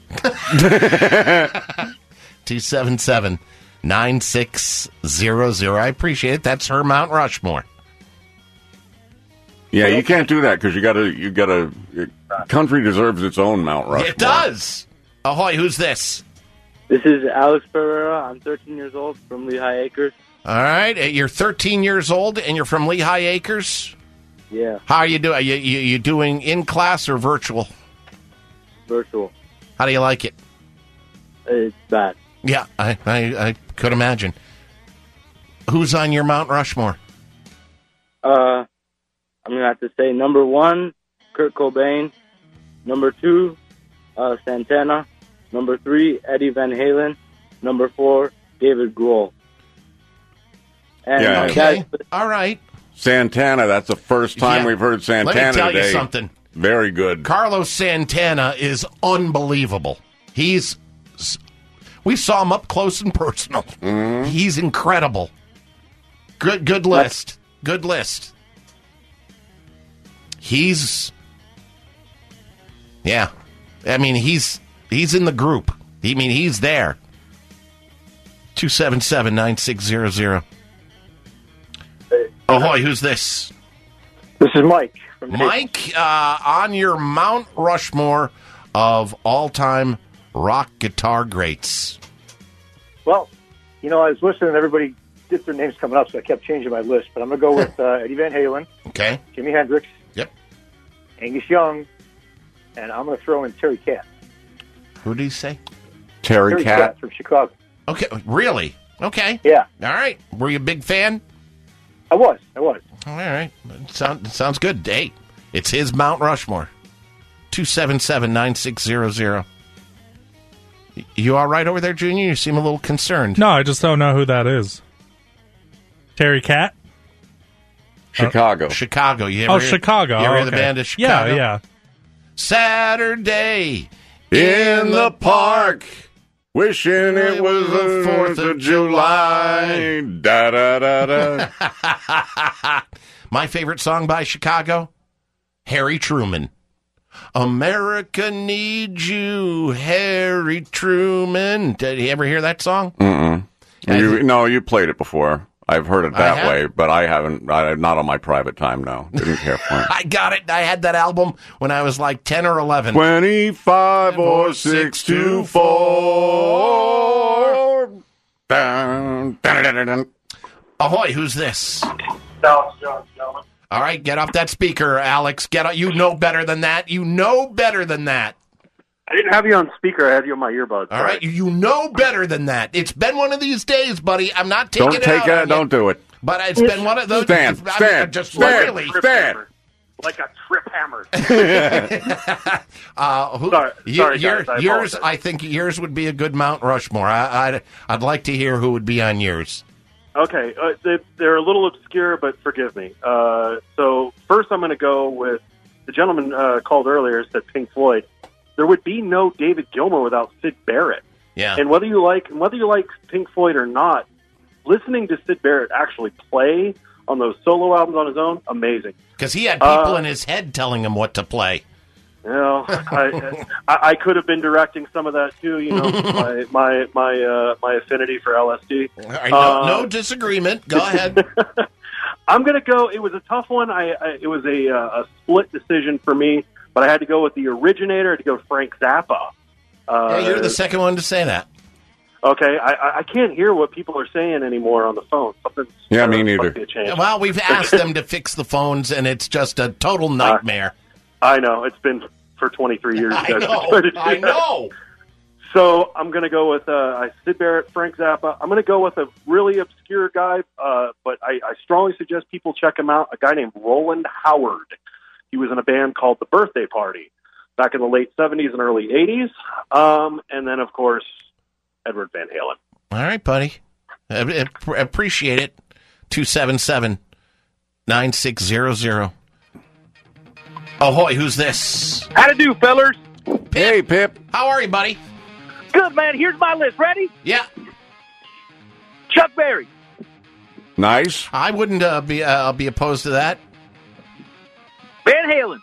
277-9600. I appreciate it. That's her Mount Rushmore. Yeah, you can't do that because you gotta. Country deserves its own Mount Rushmore. It does. Ahoy, who's this? This is Alex Pereira. I'm 13 years old from Lehigh Acres. All right, you're 13 years old and you're from Lehigh Acres. Yeah. How are you doing? You doing in class or virtual? Virtual. How do you like it? It's bad. Yeah, I could imagine. Who's on your Mount Rushmore? I'm gonna have to say number 1, Kurt Cobain. Number 2, Santana. Number 3, Eddie Van Halen. Number 4, David Grohl. And okay. All right. Santana, that's the first time we've heard Santana today. Let me tell you something. Very good. Carlos Santana is unbelievable. We saw him up close and personal. Mm-hmm. He's incredible. Good list. Good list. He's in the group. He's there. 277-9600. Ahoy, who's this? This is Mike. Mike, on your Mount Rushmore of all-time rock guitar greats. Well, I was listening and everybody did their names coming up, so I kept changing my list. But I'm going to go with Eddie Van Halen, Okay. Jimi Hendrix, Yep. Angus Young, and I'm going to throw in Terry Kath. Who did he say? Terry Kath from Chicago. Okay, really? Okay. Yeah. All right. Were you a big fan? I was. All right. Sounds good. Hey, it's his Mount Rushmore. 277-9600. You all right over there, Junior? You seem a little concerned. No, I just don't know who that is. Terry Cat? Chicago. Chicago. You ever hear, Chicago. You ever hear the Okay. band of Chicago? Yeah. Saturday in the park, wishing it was the 4th of July. Da da da da. My favorite song by Chicago, Harry Truman. America needs you, Harry Truman. Did you ever hear that song? Mm-mm. You played it before. I've heard it that way, but I haven't. Not on my private time now. Didn't care for it. I got it. I had that album when I was like 10 or 11. 25 or 624. Dun, dun, dun, dun, dun. Ahoy, who's this? Gentlemen. All right, get off that speaker, Alex. Get off. You know better than that. You know better than that. I didn't have you on speaker. I had you on my earbuds. All right, you know better than that. It's been one of these days, buddy. I'm not taking Don't take it. Don't do it. But it's been one of those. Stand. Like a trip hammer. Sorry, guys. Yours, I think yours would be a good Mount Rushmore. I'd like to hear who would be on yours. Okay, they're a little obscure, but forgive me. So first, I'm going to go with the gentleman called earlier said Pink Floyd. There would be no David Gilmour without Syd Barrett. Yeah. And whether you like Pink Floyd or not, listening to Syd Barrett actually play on those solo albums on his own, amazing. Because he had people in his head telling him what to play. I could have been directing some of that too. My affinity for LSD. All right, no disagreement. Go ahead. I'm going to go. It was a tough one. It was a split decision for me, but I had to go with the originator. I had to go with Frank Zappa. You're the second one to say that. Okay, I can't hear what people are saying anymore on the phone. Yeah, me neither. Well, we've asked them to fix the phones, and it's just a total nightmare. I know. It's been for 23 years. I know. So I'm going to go with Syd Barrett, Frank Zappa. I'm going to go with a really obscure guy, but I strongly suggest people check him out, a guy named Roland Howard. He was in a band called The Birthday Party back in the late 70s and early 80s. And then, of course, Edward Van Halen. All right, buddy. Appreciate it. 277-9600. Ahoy, who's this? How to do, fellers? Pip. Hey, Pip. How are you, buddy? Good, man. Here's my list. Ready? Yeah. Chuck Berry. Nice. I wouldn't be opposed to that. Van Halen.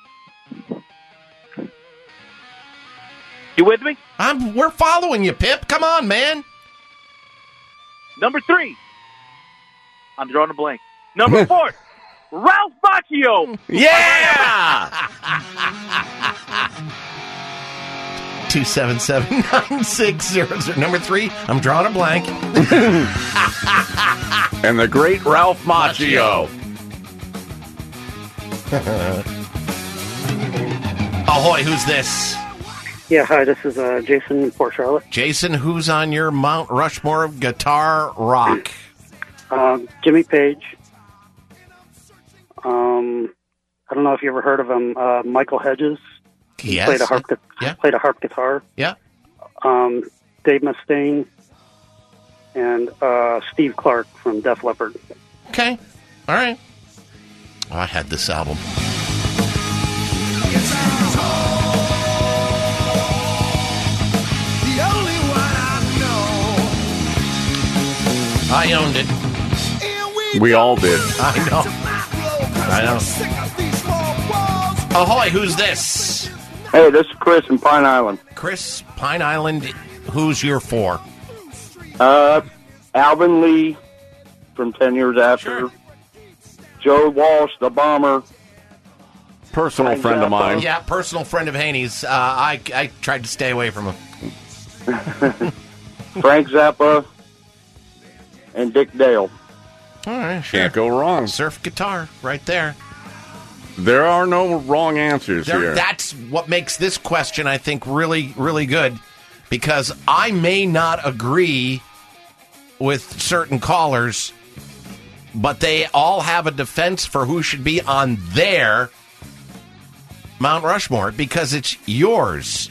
You with me? We're following you, Pip. Come on, man. Number 3. I'm drawing a blank. Number 4. Ralph Macchio. Yeah! 277-9600. Number 3, I'm drawing a blank. And the great Ralph Macchio. Ahoy, who's this? Yeah, hi, this is Jason in Port Charlotte. Jason, who's on your Mount Rushmore of guitar rock? Jimmy Page. I don't know if you ever heard of him. Michael Hedges. Yes. Played a harp guitar. Yeah. Dave Mustaine. And Steve Clark from Def Leppard. Okay. All right. Oh, I had this album. I owned it. We all did. I know. Ahoy, who's this? Hey, this is Chris in Pine Island. Chris, Pine Island, who's your 4? I Alvin Lee from 10 Years After. Sure. Joe Walsh, the bomber. Personal friend of mine. Yeah, personal friend of Haney's. I tried to stay away from him. Frank Zappa and Dick Dale. All right, sure. Can't go wrong. Surf guitar, right there. There are no wrong answers here. That's what makes this question, I think, really, really good, because I may not agree with certain callers, but they all have a defense for who should be on their Mount Rushmore, because it's yours.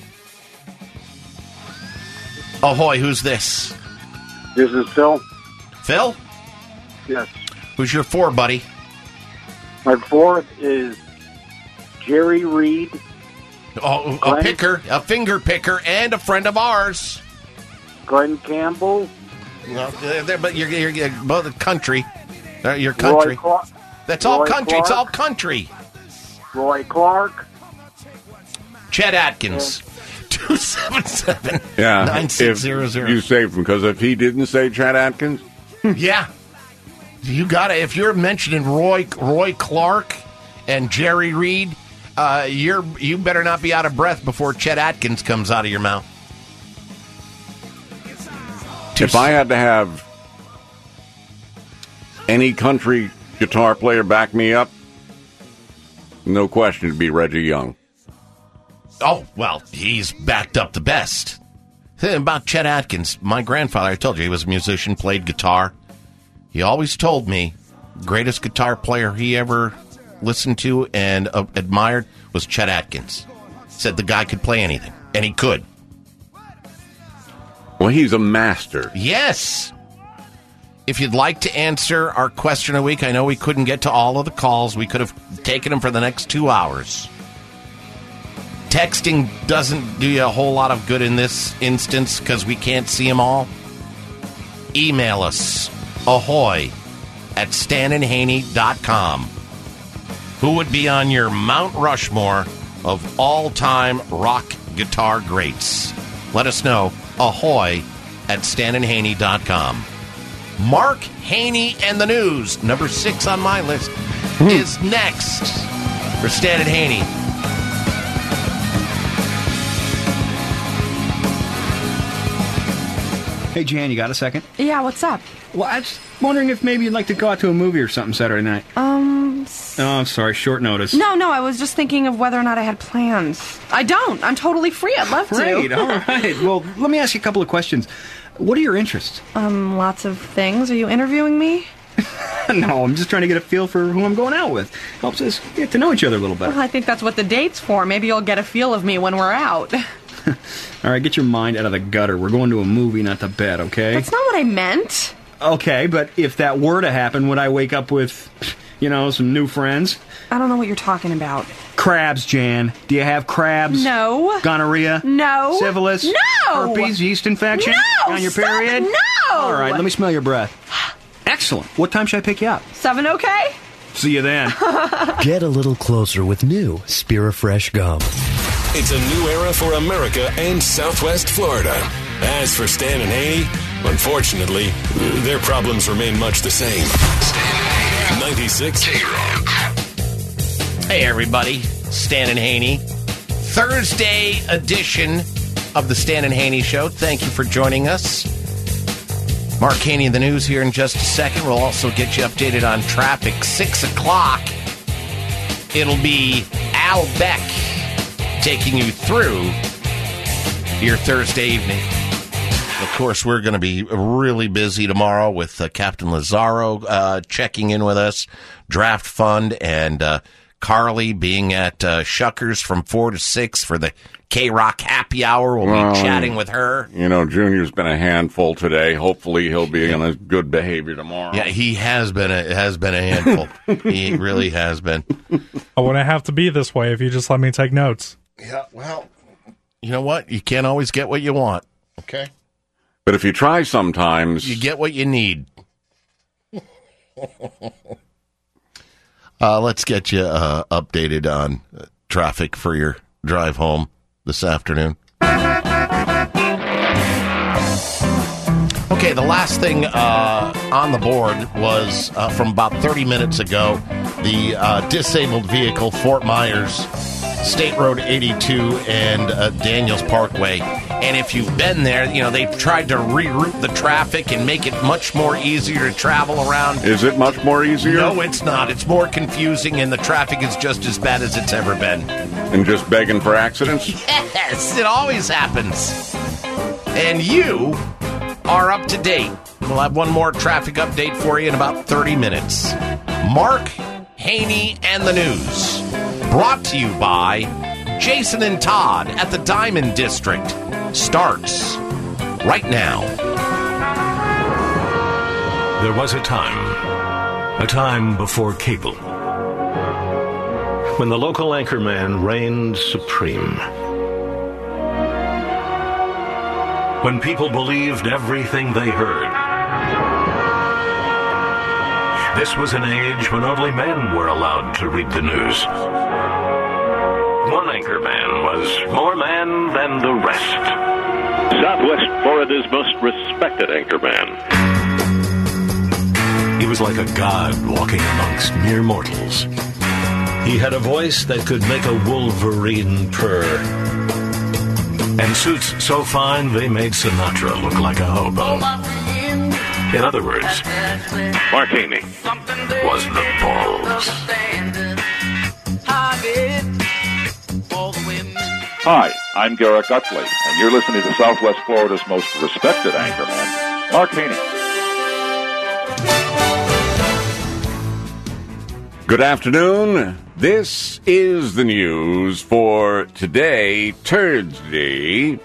Ahoy, who's this? This is Phil. Phil? Yes. Who's your 4, buddy? My 4th is Jerry Reed. Oh, a picker, a finger picker, and a friend of ours. Glenn Campbell. Well, but you're both country. Your country. That's all Roy country. Clark. It's all country. Roy Clark. Chet Atkins. 277 Yeah, 9600. if you saved him, because if he didn't say Chet Atkins, Yeah. You got to, if you're mentioning Roy Clark and Jerry Reed, you better not be out of breath before Chet Atkins comes out of your mouth. if I had to have any country guitar player back me up, no question it'd be Reggie Young. Oh, well, he's backed up the best. About Chet Atkins, my grandfather, I told you, he was a musician, played guitar. He always told me greatest guitar player he ever listened to and admired was Chet Atkins. Said the guy could play anything, and he could. Well, he's a master. Yes. If you'd like to answer our question of the week, I know we couldn't get to all of the calls. We could have taken them for the next 2 hours. Texting doesn't do you a whole lot of good in this instance because we can't see them all. Email us, ahoy@StanandHaney.com. Who would be on your Mount Rushmore of all-time rock guitar greats? Let us know, ahoy@StanandHaney.com. Mark Haney and the News, number 6 on my list, is next for Stan and Haney. Hey, Jan, you got a second? Yeah, what's up? Well, I was wondering if maybe you'd like to go out to a movie or something Saturday night. Oh, I'm sorry, short notice. No, I was just thinking of whether or not I had plans. I don't. I'm totally free. I'd love to. Great, all right. Well, let me ask you a couple of questions. What are your interests? Lots of things. Are you interviewing me? No, I'm just trying to get a feel for who I'm going out with. Helps us get to know each other a little better. Well, I think that's what the date's for. Maybe you'll get a feel of me when we're out. All right, get your mind out of the gutter. We're going to a movie, not to bed, okay? That's not what I meant. Okay, but if that were to happen, would I wake up with, some new friends? I don't know what you're talking about. Crabs, Jan. Do you have crabs? No. Gonorrhea? No. Syphilis? No. Herpes, yeast infection? No. On your Stop period? it. No. All right, let me smell your breath. Excellent. What time should I pick you up? 7, okay? See you then. Get a little closer with new Spirafresh gum. It's a new era for America and Southwest Florida. As for Stan and Haney, unfortunately, their problems remain much the same. Stan and Haney, 96 K-Rock. Hey, everybody. Stan and Haney. Thursday edition of the Stan and Haney Show. Thank you for joining us. Mark Haney in the news here in just a second. We'll also get you updated on traffic. 6 o'clock, it'll be Al Beck taking you through your Thursday evening. Of course, we're going to be really busy tomorrow with Captain Lazaro checking in with us, Draft Fund, and Carly being at Shuckers from 4 to 6 for the K-Rock Happy Hour. We'll be chatting with her. Junior's been a handful today. Hopefully he'll be in a good behavior tomorrow. Yeah, he has been a handful. He really has been. I wouldn't have to be this way if you just let me take notes. Yeah, well, you know what? You can't always get what you want, okay? But if you try sometimes... You get what you need. Let's get you updated on traffic for your drive home this afternoon. Okay, Okay, the last thing on the board was from about 30 minutes ago, the disabled vehicle, Fort Myers, State Road 82 and Daniels Parkway. And if you've been there, you know, they've tried to reroute the traffic and make it much more easier to travel around. Is it much more easier? No, it's not. It's more confusing, and the traffic is just as bad as it's ever been. And just begging for accidents? Yes, it always happens. And you are up to date. We'll have one more traffic update for you in about 30 minutes. Mark Haney and the News. Brought to you by Jason and Todd at the Diamond District. Starts right now. There was a time before cable, when the local anchorman reigned supreme. When people believed everything they heard. This was an age when only men were allowed to read the news. One anchorman was more man than the rest. Southwest Florida's most respected anchorman. He was like a god walking amongst mere mortals. He had a voice that could make a wolverine purr. And suits so fine they made Sinatra look like a hobo. In other words, Mark Haney was the balls. Hi, I'm Garrett Gutley, and you're listening to Southwest Florida's most respected anchorman, Mark Haney. Good afternoon. This is the news for today, Thursday,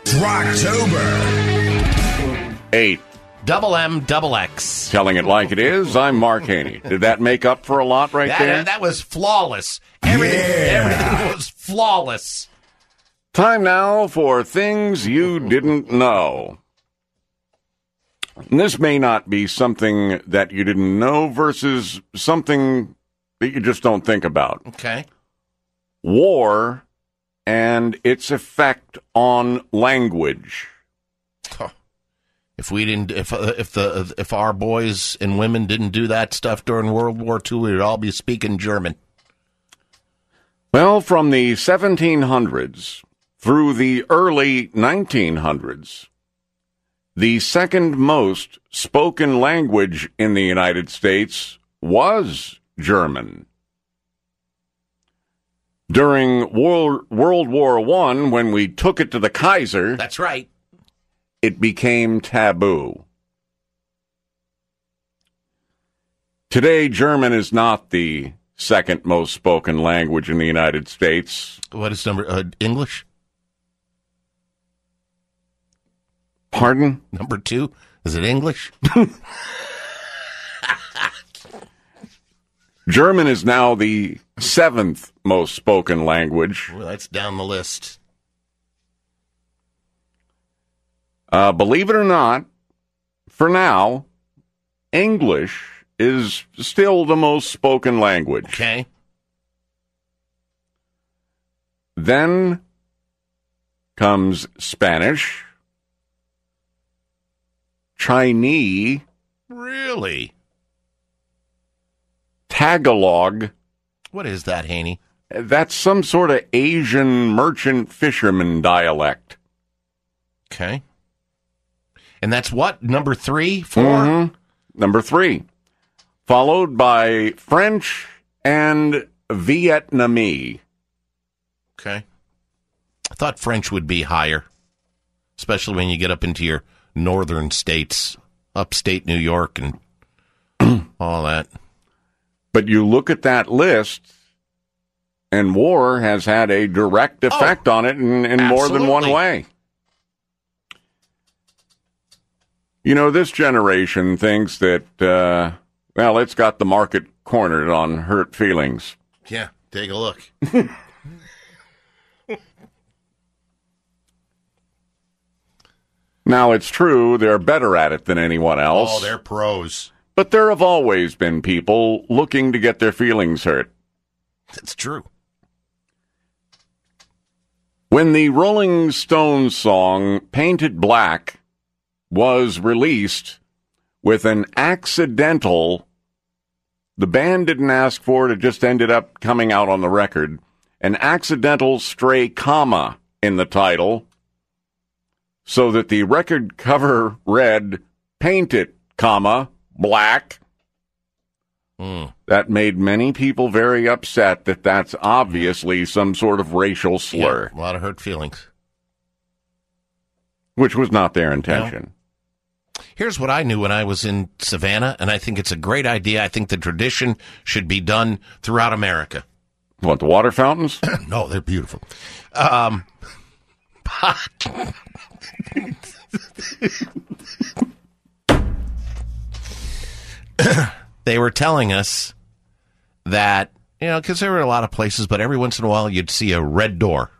October 8th. Double M, double X. Telling it like it is, I'm Mark Haney. Did that make up for a lot there? That was flawless. Everything was flawless. Time now for things you didn't know. And this may not be something that you didn't know versus something that you just don't think about. Okay. War and its effect on language. If we didn't, if our boys and women didn't do that stuff during World War II, we'd all be speaking German. Well, from the 1700s through the early 1900s, the second most spoken language in the United States was German. During World War I, when we took it to the Kaiser... That's right. It became taboo. Today, German is not the second most spoken language in the United States. What is English? Pardon? Number 2? Is it English? German is now the 7th most spoken language. Well, that's down the list. Believe it or not, for now, English is still the most spoken language. Okay. Then comes Spanish, Chinese. Really? Tagalog. What is that, Haney? That's some sort of Asian merchant fisherman dialect. Okay. And that's what? Number 3? 4? Mm-hmm. Number 3. Followed by French and Vietnamese. Okay. I thought French would be higher, especially when you get up into your northern states, upstate New York and all that. But you look at that list, and war has had a direct effect on it in more than one way. You know, this generation thinks that, well, it's got the market cornered on hurt feelings. Yeah, take a look. Now, it's true, they're better at it than anyone else. Oh, they're pros. But there have always been people looking to get their feelings hurt. That's true. When the Rolling Stones song Painted Black was released with an accidental, the band didn't ask for it, it just ended up coming out on the record, an accidental stray comma in the title, so that the record cover read, "Paint it, comma, black." That made many people very upset that that's obviously some sort of racial slur. Yeah, a lot of hurt feelings. Which was not their intention. No. Here's what I knew when I was in Savannah, and I think it's a great idea. I think the tradition should be done throughout America. What, the water fountains? No, they're beautiful. They were telling us that, because there were a lot of places, but every once in a while you'd see a red door.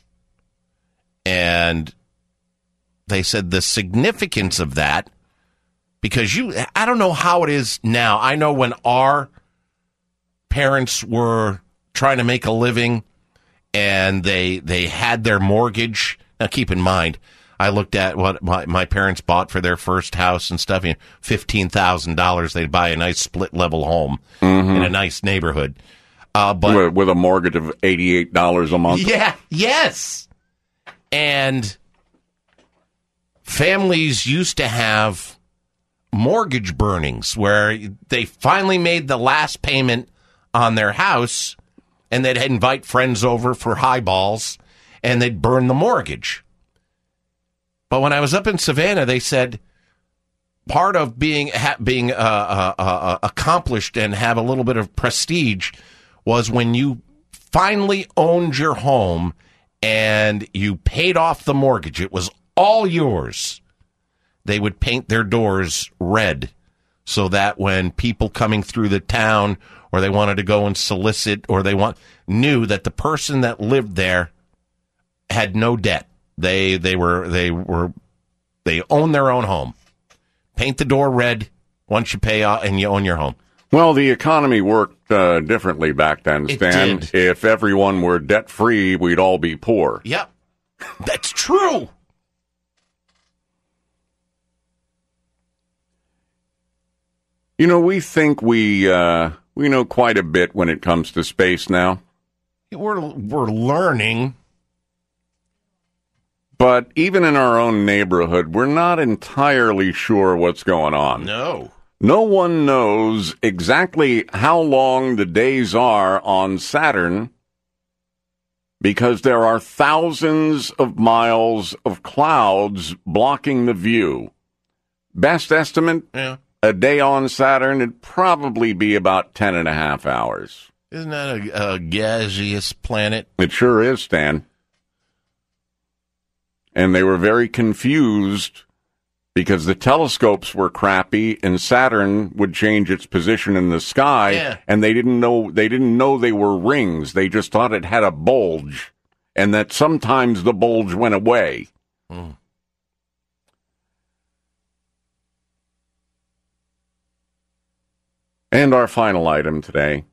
And they said the significance of that, because I don't know how it is now. I know when our parents were trying to make a living and they had their mortgage. Now, keep in mind, I looked at what my parents bought for their first house and stuff. $15,000, they'd buy a nice split-level home in a nice neighborhood. But with a mortgage of $88 a month. Yeah, yes. And families used to have mortgage burnings where they finally made the last payment on their house, and they'd invite friends over for highballs, and they'd burn the mortgage. But when I was up in Savannah, they said part of being accomplished and have a little bit of prestige was when you finally owned your home and you paid off the mortgage. It was all yours. They would paint their doors red so that when people coming through the town or they wanted to go and solicit or knew that the person that lived there had no debt. They own their own home. Paint the door red once you pay off and you own your home. Well, the economy worked differently back then, Stan. It did. If everyone were debt-free, we'd all be poor. Yep. That's true. We think we know quite a bit when it comes to space now. We're learning. But even in our own neighborhood, we're not entirely sure what's going on. No. No one knows exactly how long the days are on Saturn because there are thousands of miles of clouds blocking the view. Best estimate, a day on Saturn, it'd probably be about 10.5 hours. Isn't that a gaseous planet? It sure is, Stan. And they were very confused because the telescopes were crappy and Saturn would change its position in the sky, and they didn't know they were rings. They just thought it had a bulge, and that sometimes the bulge went away. And our final item today.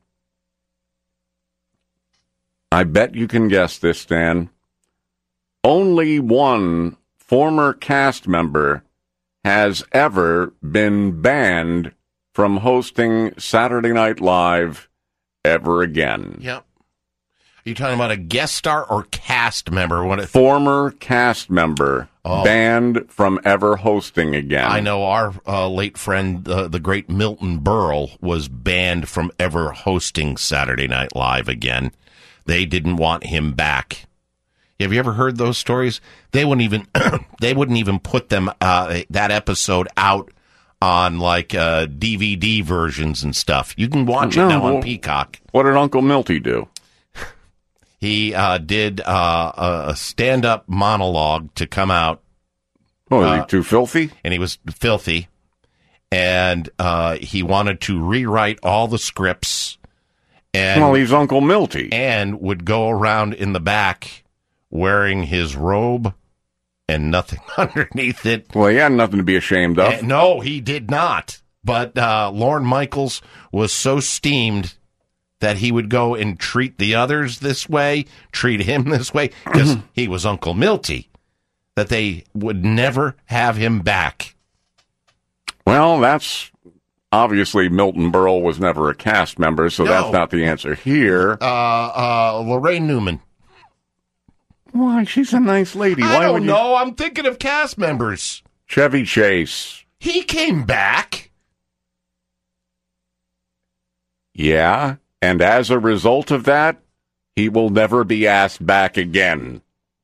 I bet you can guess this, Stan. Only one former cast member has ever been banned from hosting Saturday Night Live ever again. Yep. Are you talking about a guest star or cast member? Former cast member banned from ever hosting again. I know our late friend, the great Milton Berle, was banned from ever hosting Saturday Night Live again. They didn't want him back. Have you ever heard those stories? They wouldn't even put them that episode out on DVD versions and stuff. You can watch it now on Peacock. What did Uncle Milty do? He did a stand-up monologue to come out. Oh, is he too filthy? And he was filthy, and he wanted to rewrite all the scripts. And well, he's Uncle Milty, and would go around in the back wearing his robe and nothing underneath it. Well, he had nothing to be ashamed of. No, he did not. But Lorne Michaels was so steamed that he would go and treat the others this way, treat him this way, because he was Uncle Milty, that they would never have him back. Well, that's obviously Milton Berle was never a cast member, so that's not the answer here. Lorraine Newman. Why? She's a nice lady. I don't know. I'm thinking of cast members. Chevy Chase. He came back. Yeah, and as a result of that, he will never be asked back again.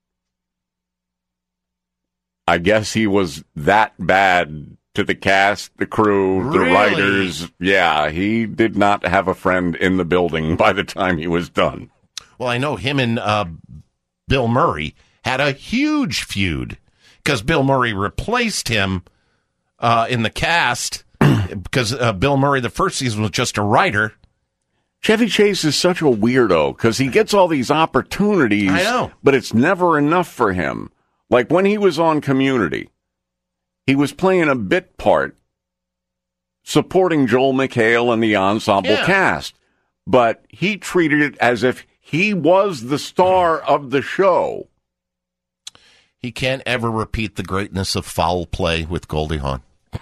I guess he was that bad to the cast, the crew, the writers. Yeah, he did not have a friend in the building by the time he was done. Well, I know him and Bill Murray had a huge feud because Bill Murray replaced him in the cast because Bill Murray, the first season, was just a writer. Chevy Chase is such a weirdo because he gets all these opportunities, I know, but it's never enough for him. Like when he was on Community, he was playing a bit part supporting Joel McHale and the ensemble cast, but he treated it as if he was the star of the show. He can't ever repeat the greatness of Foul Play with Goldie Hawn.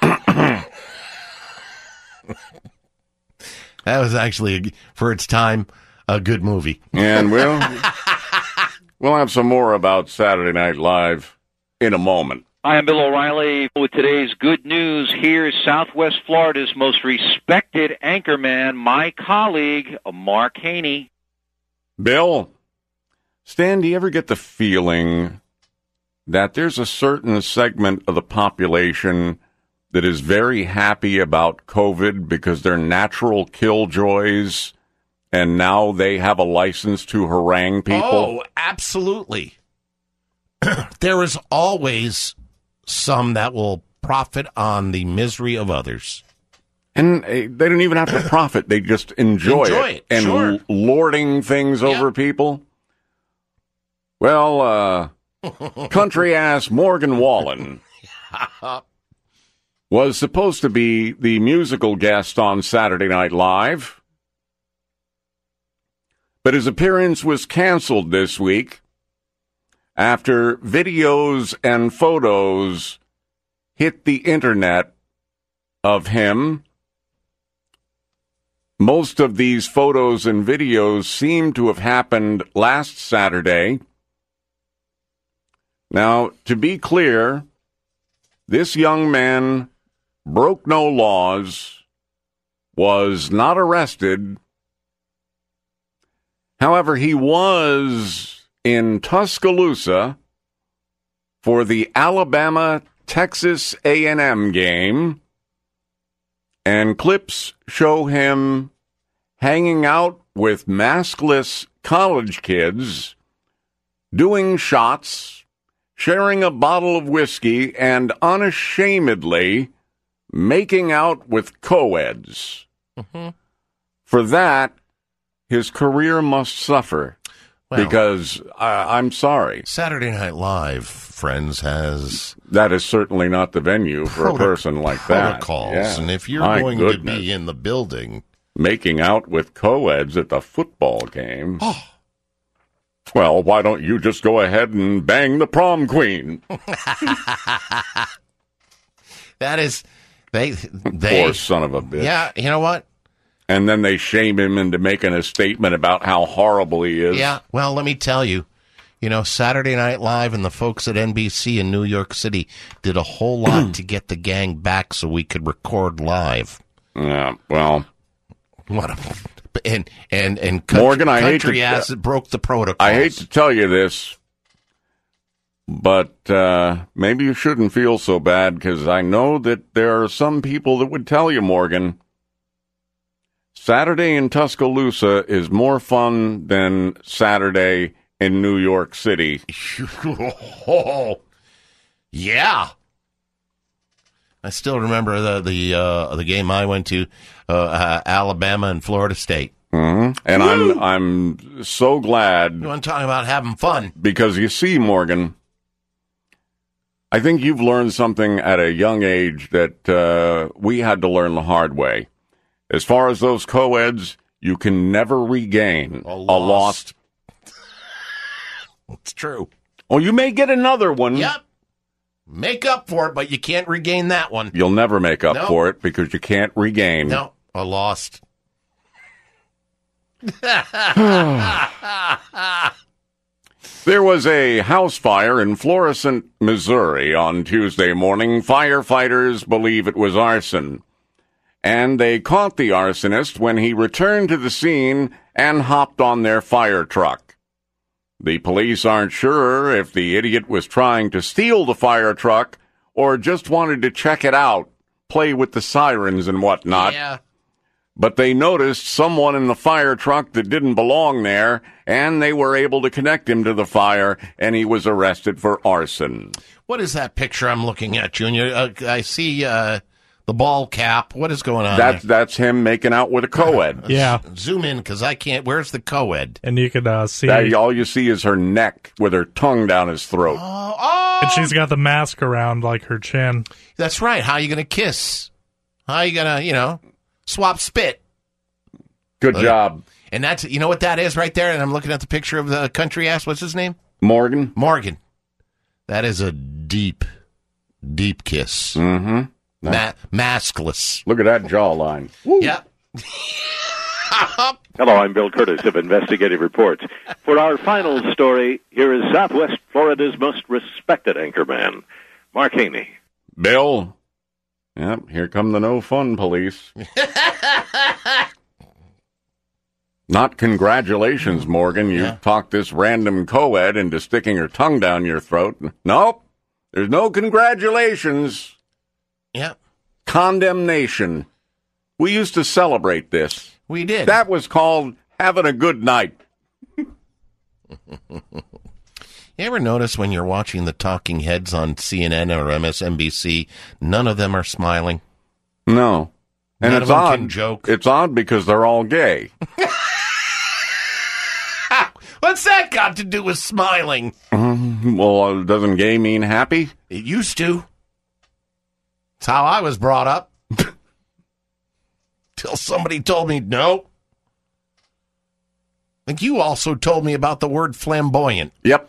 That was actually, for its time, a good movie. And we'll have some more about Saturday Night Live in a moment. Hi, I'm Bill O'Reilly with today's good news. Here's Southwest Florida's most respected anchorman, my colleague, Mark Haney. Bill, Stan, do you ever get the feeling that there's a certain segment of the population that is very happy about COVID because they're natural killjoys and now they have a license to harangue people? Oh, absolutely. There is always some that will profit on the misery of others. And they don't even have to profit. They just enjoy it. And sure. Lording things over people. Well, country-ass Morgan Wallen was supposed to be the musical guest on Saturday Night Live, but his appearance was canceled this week after videos and photos hit the internet of him. Most of these photos and videos seem to have happened last Saturday. Now, to be clear, this young man broke no laws, was not arrested. However, he was in Tuscaloosa for the Alabama-Texas A&M game, and clips show him hanging out with maskless college kids, doing shots, sharing a bottle of whiskey, and unashamedly making out with co-eds. Mm-hmm. For that, his career must suffer. Well, because I'm sorry. Saturday Night Live, friends, has... That is certainly not the venue for a person like that. Protocols. Yeah. And if you're going to be in the building... Making out with co-eds at the football game... Oh. Well, why don't you just go ahead and bang the prom queen? That is... They Poor son of a bitch. Yeah, you know what? And then they shame him into making a statement about how horrible he is. Yeah, well, let me tell you, Saturday Night Live and the folks at NBC in New York City did a whole lot to get the gang back so we could record live. Yeah, well, what and Morgan, I hate country ass it broke the protocols. I hate to tell you this, but maybe you shouldn't feel so bad because I know that there are some people that would tell you, Morgan. Saturday in Tuscaloosa is more fun than Saturday in New York City. Oh, yeah. I still remember the game I went to, Alabama and Florida State. Mm-hmm. And I'm so glad. You want to talk about having fun? Because you see, Morgan, I think you've learned something at a young age that we had to learn the hard way. As far as those co-eds, you can never regain a lost. It's true. Oh, you may get another one. Yep. Make up for it, but you can't regain that one. You'll never make up for it because you can't regain. No, I lost. There was a house fire in Florissant, Missouri on Tuesday morning. Firefighters believe it was arson. And they caught the arsonist when he returned to the scene and hopped on their fire truck. The police aren't sure if the idiot was trying to steal the fire truck or just wanted to check it out, play with the sirens and whatnot. Yeah. But they noticed someone in the fire truck that didn't belong there, and they were able to connect him to the fire, and he was arrested for arson. What is that picture I'm looking at, Junior? I see the ball cap. What is going on there? That's him making out with a co-ed. Yeah. Zoom in, because I can't. Where's the co-ed? And you can see... all you see is her neck with her tongue down his throat. And she's got the mask around, like, her chin. That's right. How are you going to kiss? How are you going to, swap spit? Good job. And that's, you know what that is right there? And I'm looking at the picture of the country ass. What's his name? Morgan. That is a deep, deep kiss. Mm-hmm. Maskless. Look at that jawline. Yep. Hello, I'm Bill Curtis of Investigative Reports. For our final story, here is Southwest Florida's most respected anchorman, Mark Haney. Bill. Yep, here come the no-fun police. Not congratulations, Morgan. You talked this random co-ed into sticking her tongue down your throat. Nope, there's no congratulations. Yep. Condemnation. We used to celebrate this. We did. That was called having a good night. You ever notice when you're watching the talking heads on CNN or MSNBC, none of them are smiling? No. And None it's of them odd. can joke. It's odd because they're all gay. What's that got to do with smiling? Well, doesn't gay mean happy? It used to. It's how I was brought up. Till somebody told me no. I think you also told me about the word flamboyant. Yep.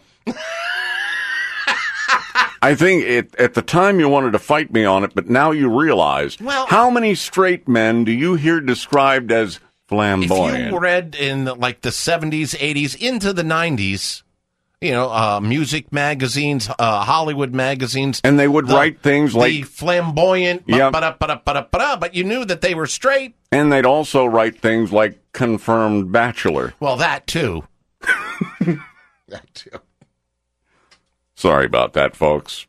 I think at the time you wanted to fight me on it, but now you realize, how many straight men do you hear described as flamboyant? If you read in the 70s, 80s, into the 90s, music magazines, Hollywood magazines. And they would write things like... the flamboyant, but you knew that they were straight. And they'd also write things like confirmed bachelor. Well, that too. That too. Sorry about that, folks.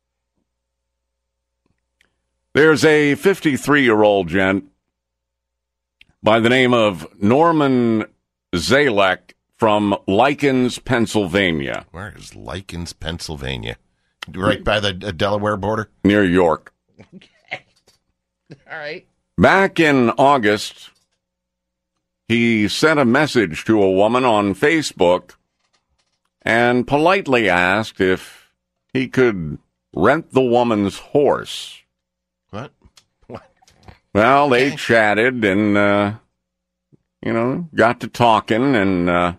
There's a 53-year-old gent by the name of Norman Zalek from Lykens, Pennsylvania. Where is Lykens, Pennsylvania? Right by the Delaware border? Near York. Okay. All right. Back in August, he sent a message to a woman on Facebook and politely asked if he could rent the woman's horse. What? Well, they chatted and, got to talking and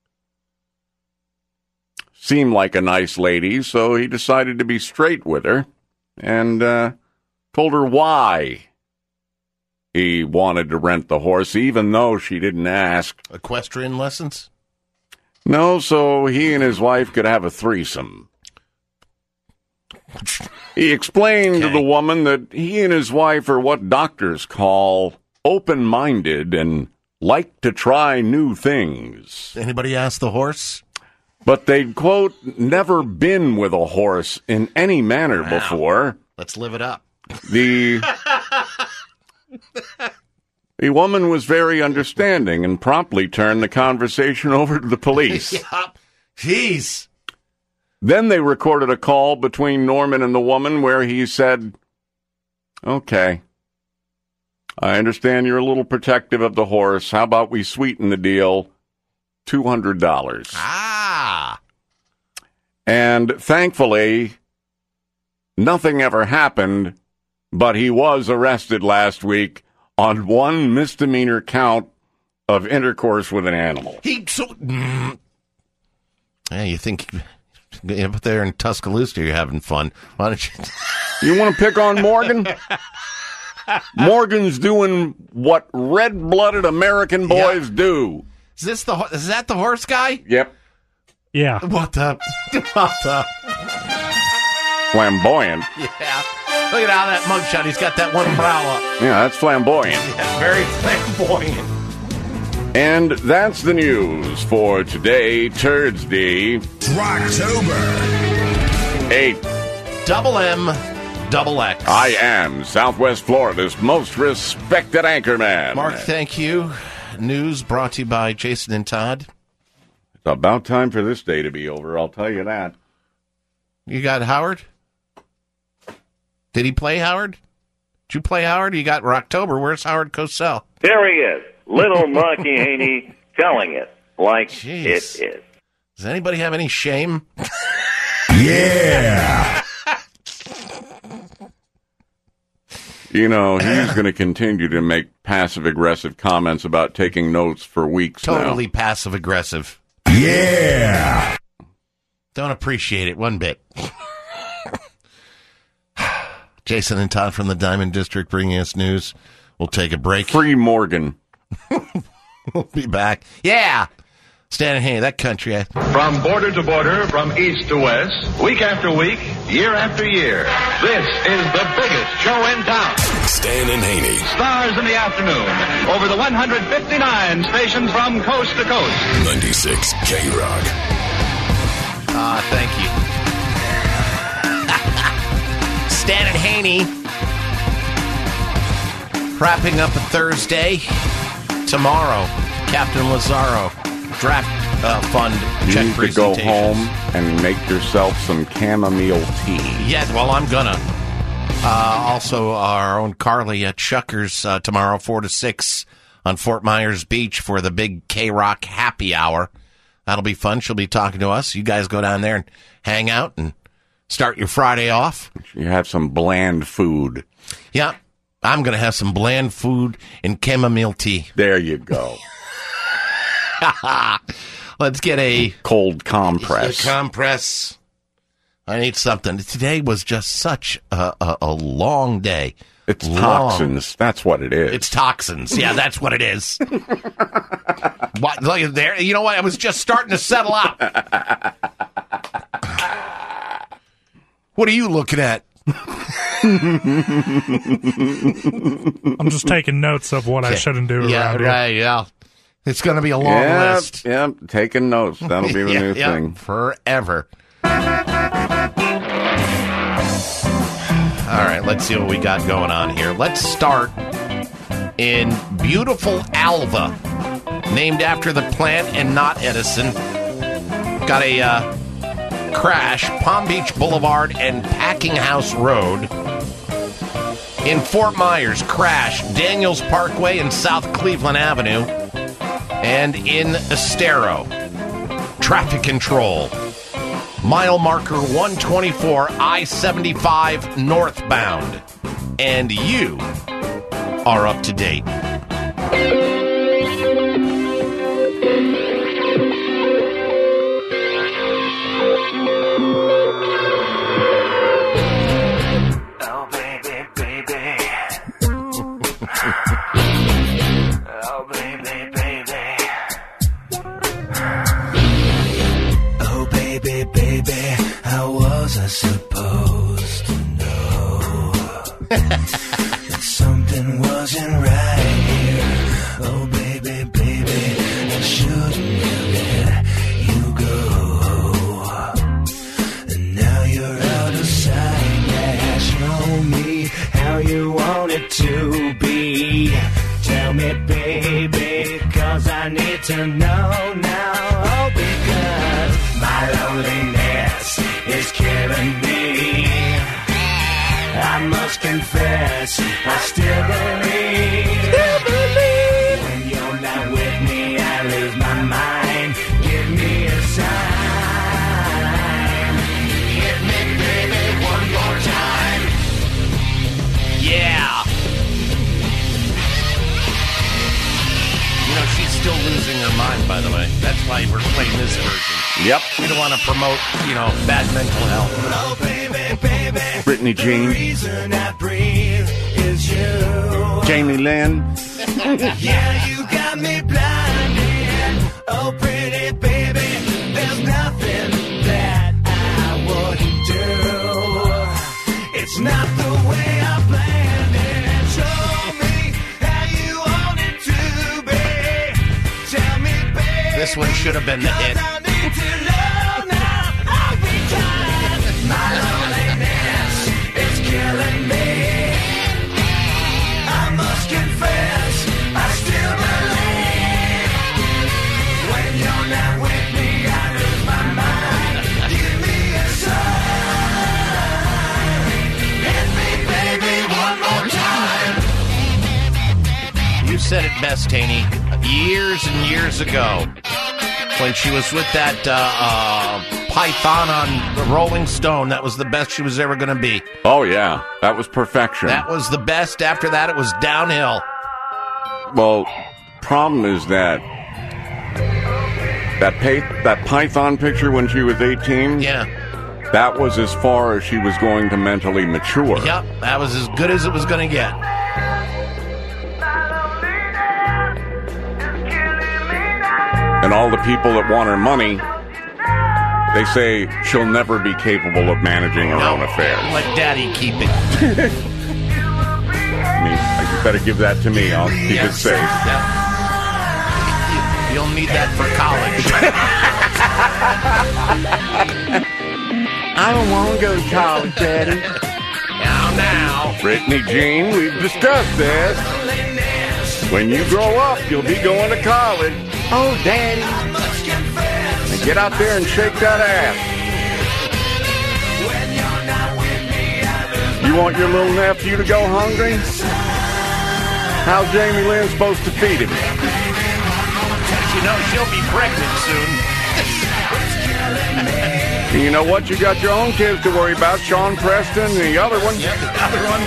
seemed like a nice lady, so he decided to be straight with her and told her why he wanted to rent the horse, even though she didn't ask. Equestrian lessons? No, so he and his wife could have a threesome. He explained to the woman that he and his wife are what doctors call open-minded and like to try new things. Anybody ask the horse? But they'd, quote, never been with a horse in any manner before. Let's live it up. The woman was very understanding and promptly turned the conversation over to the police. Yep. Jeez. Then they recorded a call between Norman and the woman where he said, okay, I understand you're a little protective of the horse. How about we sweeten the deal? $200. Ah. And thankfully, nothing ever happened, but he was arrested last week on one misdemeanor count of intercourse with an animal. Yeah, you think up there in Tuscaloosa, you're having fun. Why don't you? You want to pick on Morgan? Morgan's doing what red-blooded American boys do. Is that the horse guy? Yep. Yeah. What the? Flamboyant. Yeah. Look at how that mugshot. He's got that one brow up. Yeah, that's flamboyant. Yeah, very flamboyant. And that's the news for today, Thursday, October 8. Double M, double X. I am Southwest Florida's most respected anchorman. Mark, thank you. News brought to you by Jason and Todd. It's about time for this day to be over, I'll tell you that. You got Howard? Did he play Howard? Did you play Howard? You got Rocktober. Where's Howard Cosell? There he is. Little Marky Haney telling it like Jeez. it is. Does anybody have any shame? Yeah! You know, he's going to continue to make passive-aggressive comments about taking notes for weeks now. Totally passive-aggressive. Yeah! Don't appreciate it one bit. Jason and Todd from the Diamond District bringing us news. We'll take a break. Free Morgan. We'll be back. Yeah! Stan and Haney, that country. From border to border, from east to west, week after week, year after year, this is the biggest show in town. Stan and Haney. Stars in the afternoon, over the 159 stations from coast to coast. 96 K-Rock. Thank you. Stan and Haney. Wrapping up a Thursday. Tomorrow, Captain Lazaro. Draft fund check You need to go home and make yourself some chamomile tea. Yeah, well, I'm gonna. Also, our own Carly at Shuckers tomorrow, 4 to 6 on Fort Myers Beach for the big K-Rock happy hour. That'll be fun. She'll be talking to us. You guys go down there and hang out and start your Friday off. You have some bland food. Yeah, I'm going to have some bland food and chamomile tea. There you go. Let's get a cold compress. I need something. Today was just such a long day. It's toxins. That's what it is. It's toxins. Yeah, that's what it is. What, look there. You know what? I was just starting to settle out. What are you looking at? I'm just taking notes of what I shouldn't do around here. Right, yeah. It's going to be a long list. Yep, taking notes. That'll be the new thing. Forever. All right, let's see what we got going on here. Let's start in beautiful Alva, named after the plant and not Edison. Got a crash, Palm Beach Boulevard and Packing House Road. In Fort Myers, crash, Daniels Parkway and South Cleveland Avenue. And in Estero, traffic control. Mile marker 124, I-75 northbound. And you are up to date. Oh, baby, baby. Oh, baby, baby. Oh, baby, baby. How was I supposed to know that something wasn't right here? Oh, baby, baby. I shouldn't have let you go. And now you're out of sight. Yeah, show me how you want it to be. Tell me, baby, 'cause I need to know now. Oh, because my loneliness is killing me. I must confess, I still believe. When you're not with me, I lose my mind. Give me a sign. Hit me, baby, one more time. Yeah. You know, she's still losing her mind, by the way. That's why we're playing this version. Yep. We don't want to promote, bad mental health. Oh, baby, baby. Brittany Jean. The reason I breathe is you. Jamie Lynn. Yeah, you got me blinded. Oh, pretty baby, there's nothing that I wouldn't do. It's not the way I planned it. Show me how you want it to be. Tell me, baby. This one should have been the hit. I need to know now. Oh, because my loneliness is killing me. I must confess, I still believe. When you're not with me, I lose my mind. Give me a sign. Hit me, baby, one more time. You said it best, Haney, years and years ago, when she was with that Python on the Rolling Stone. That was the best she was ever going to be. Oh, yeah. That was perfection. That was the best. After that, it was downhill. Well, problem is that Python picture when she was 18, yeah, that was as far as she was going to mentally mature. Yep, that was as good as it was going to get. And all the people that want her money, they say she'll never be capable of managing her own affairs. Let Daddy keep it. I mean, you better give that to me. I'll keep it safe. Yeah. You'll need that for college. I don't want to go to college, Daddy. Now. Brittany Jean, we've discussed this. When you grow up, you'll be going to college. Oh, Daddy. Now get out there and shake that ass. You want your little nephew to go hungry? How's Jamie Lynn supposed to feed him? You know she'll be pregnant soon. You know what? You got your own kids to worry about. Sean Preston and the other one. Yep, the other one.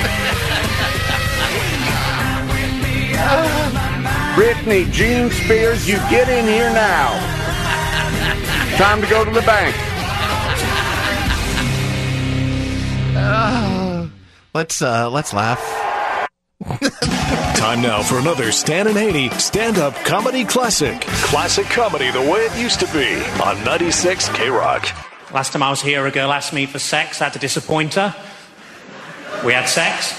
Brittany Jean Spears, you get in here now. Time to go to the bank. Let's laugh. Time now for another Stan and Haney stand-up comedy classic. Classic comedy the way it used to be on 96 K-Rock. Last time I was here, a girl asked me for sex. I had to disappoint her. We had sex.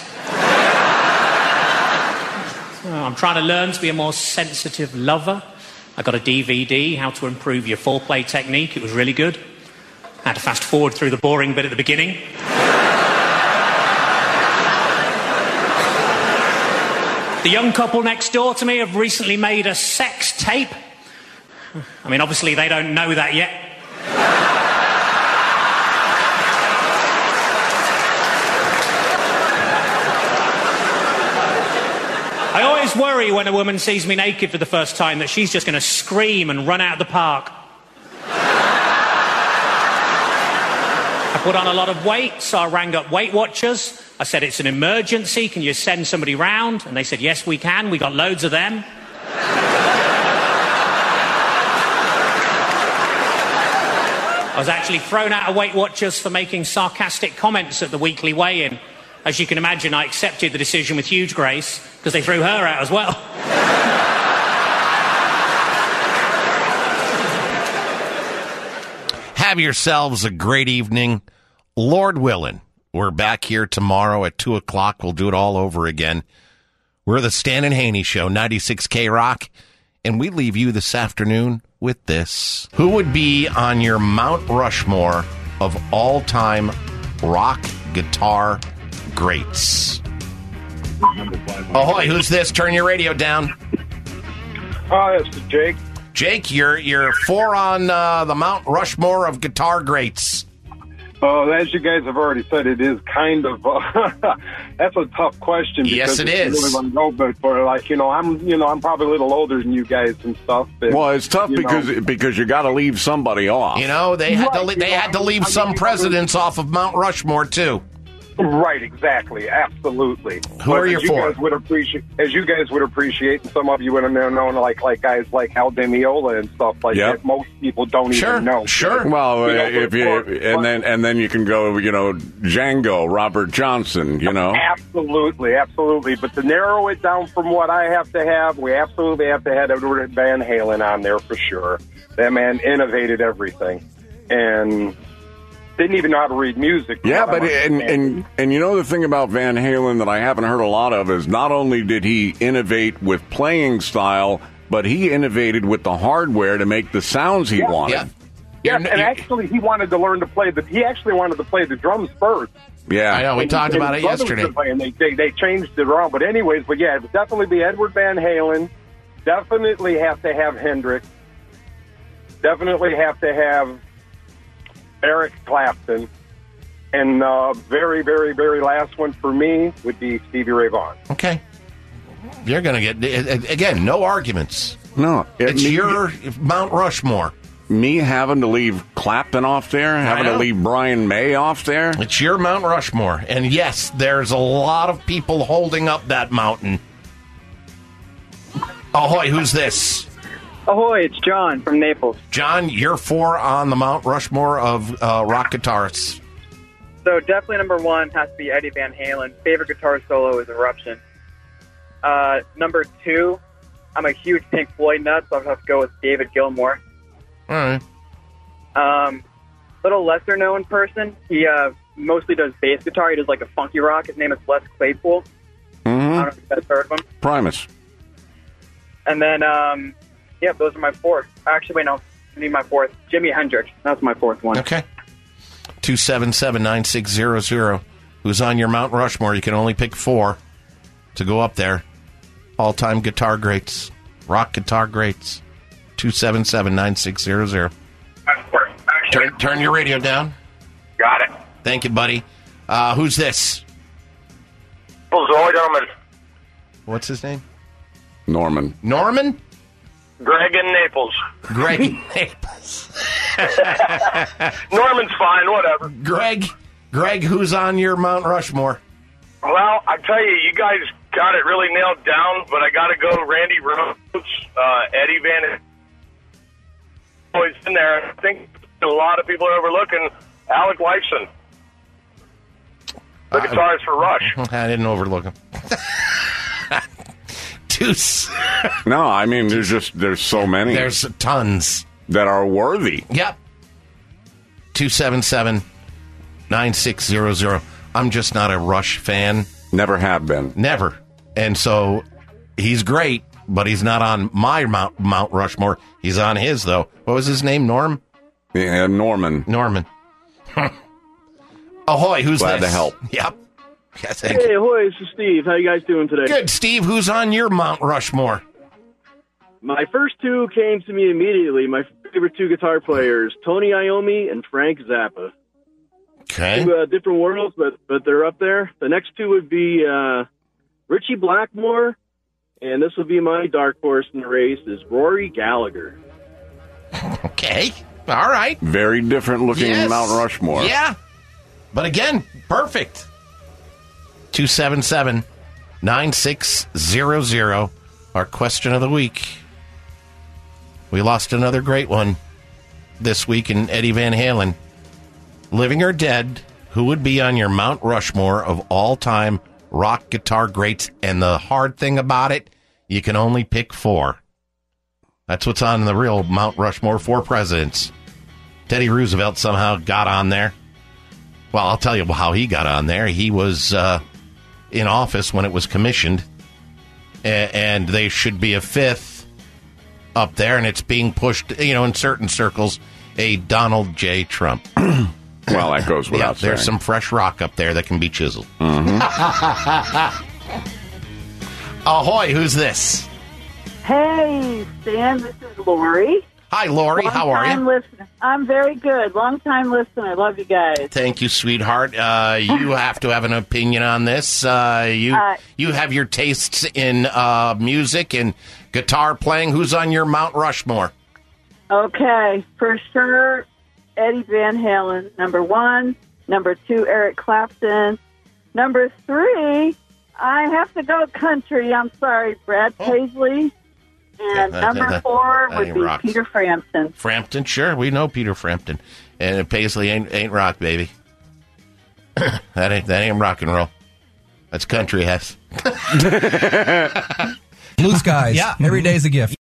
I'm trying to learn to be a more sensitive lover. I got a DVD, How to Improve Your Foreplay Technique. It was really good. I had to fast forward through the boring bit at the beginning. The young couple next door to me have recently made a sex tape. I mean, obviously they don't know that yet. I always worry when a woman sees me naked for the first time that she's just going to scream and run out of the park. I put on a lot of weight, so I rang up Weight Watchers. I said, it's an emergency, can you send somebody round? And they said, yes, we can, we got loads of them. I was actually thrown out of Weight Watchers for making sarcastic comments at the weekly weigh-in. As you can imagine, I accepted the decision with huge grace, because they threw her out as well. Have yourselves a great evening. Lord willing, we're back here tomorrow at 2 o'clock. We'll do it all over again. We're the Stan and Haney Show, 96 K-Rock, and we leave you this afternoon with this. Who would be on your Mount Rushmore of all-time rock guitar greats? Ahoy, who's this? Turn your radio down. Hi, it's Jake. Jake, you're 4 on the Mount Rushmore of guitar greats. Oh, as you guys have already said, it is kind of that's a tough question. Yes, it is. Really but for I'm probably a little older than you guys and stuff. But, well, it's tough because you got to leave somebody off. You know, they had to leave some presidents off of Mount Rushmore too. Right, exactly, absolutely. Who are your four? As you guys would appreciate, and some of you would have known, like guys like Al Di Meola and stuff like that. Most people don't even know. Sure. Well, and then you can go, Django, Robert Johnson, Absolutely. But to narrow it down from what I have to have, we absolutely have to have Edward Van Halen on there for sure. That man innovated everything, and didn't even know how to read music. Yeah, but and the thing about Van Halen that I haven't heard a lot of is not only did he innovate with playing style, but he innovated with the hardware to make the sounds he wanted. Yeah, and actually he wanted to learn to play he actually wanted to play the drums first. Yeah, I know. We talked about it yesterday. And they changed it around. But anyways, it would definitely be Edward Van Halen. Definitely have to have Hendrix. Definitely have to have Eric Clapton. And very, very, very last one for me would be Stevie Ray Vaughan. Okay. You're going to get, again, no arguments. No. It's your Mount Rushmore. Me having to leave Clapton off there, having to leave Brian May off there. It's your Mount Rushmore. And yes, there's a lot of people holding up that mountain. Ahoy, who's this? Ahoy, it's John from Naples. John, you're 4 on the Mount Rushmore of rock guitarists. So definitely number 1 has to be Eddie Van Halen. Favorite guitar solo is Eruption. Number 2, I'm a huge Pink Floyd nut, so I'll have to go with David Gilmour. All right. Little lesser known person. He mostly does bass guitar. He does like a funky rock. His name is Les Claypool. I don't know if you guys heard of him. Primus. And then, those are my 4. Actually, wait, no. I need my 4th. Jimi Hendrix. That's my 4th one. Okay. 277-9600. Who's on your Mount Rushmore? You can only pick 4 to go up there. All-time guitar greats. Rock guitar greats. 277-9600. Turn your radio down. Got it. Thank you, buddy. Who's this? Norman. What's his name? Norman. Norman? Greg in Naples. Greg in Naples. Norman's fine, whatever. Greg, who's on your Mount Rushmore? Well, I tell you, you guys got it really nailed down, but I got to go Randy Rhoads, Eddie Van always in there. I think a lot of people are overlooking Alec Lifeson, the guitarist for Rush. I didn't overlook him. No, I mean, there's so many. There's tons. That are worthy. Yep. 277-9600. I'm just not a Rush fan. Never have been. Never. And so he's great, but he's not on my Mount Rushmore. He's on his, though. What was his name? Norm? Yeah, Norman. Ahoy, who's Glad this? to help. Yep. Yes, hey, ahoy, this is Steve. How you guys doing today? Good, Steve. Who's on your Mount Rushmore? My first 2 came to me immediately. My favorite 2 guitar players, Tony Iommi and Frank Zappa. Okay. 2 different worlds, but they're up there. The next 2 would be Richie Blackmore, and this would be my dark horse in the race, is Rory Gallagher. Okay. All right. Very different looking Mount Rushmore. Yeah. But again, perfect. 277-9600. Our question of the week. We lost another great one this week in Eddie Van Halen. Living or dead, who would be on your Mount Rushmore of all-time rock guitar greats? And the hard thing about it, you can only pick 4. That's what's on the real Mount Rushmore, 4 presidents. Teddy Roosevelt somehow got on there. Well, I'll tell you how he got on there. He was in office when it was commissioned, and they should be a 5th up there, and it's being pushed, in certain circles, a Donald J. Trump. Well, that goes without saying. There's some fresh rock up there that can be chiseled. Mm-hmm. Ahoy, who's this? Hey, Stan, this is Lori. Hi, Lori. How are you? Listener. I'm very good. Long-time listener. I love you guys. Thank you, sweetheart. You have to have an opinion on this. You have your tastes in music and guitar playing. Who's on your Mount Rushmore? Okay, for sure, Eddie Van Halen, number 1. Number 2, Eric Clapton. Number 3, I have to go country. I'm sorry, Brad Paisley. And number 4 would be rocks. Peter Frampton. Frampton, sure. We know Peter Frampton. And Paisley ain't rock, baby. that ain't rock and roll. That's country, Hess. Blue skies. Yeah. Every day's a gift.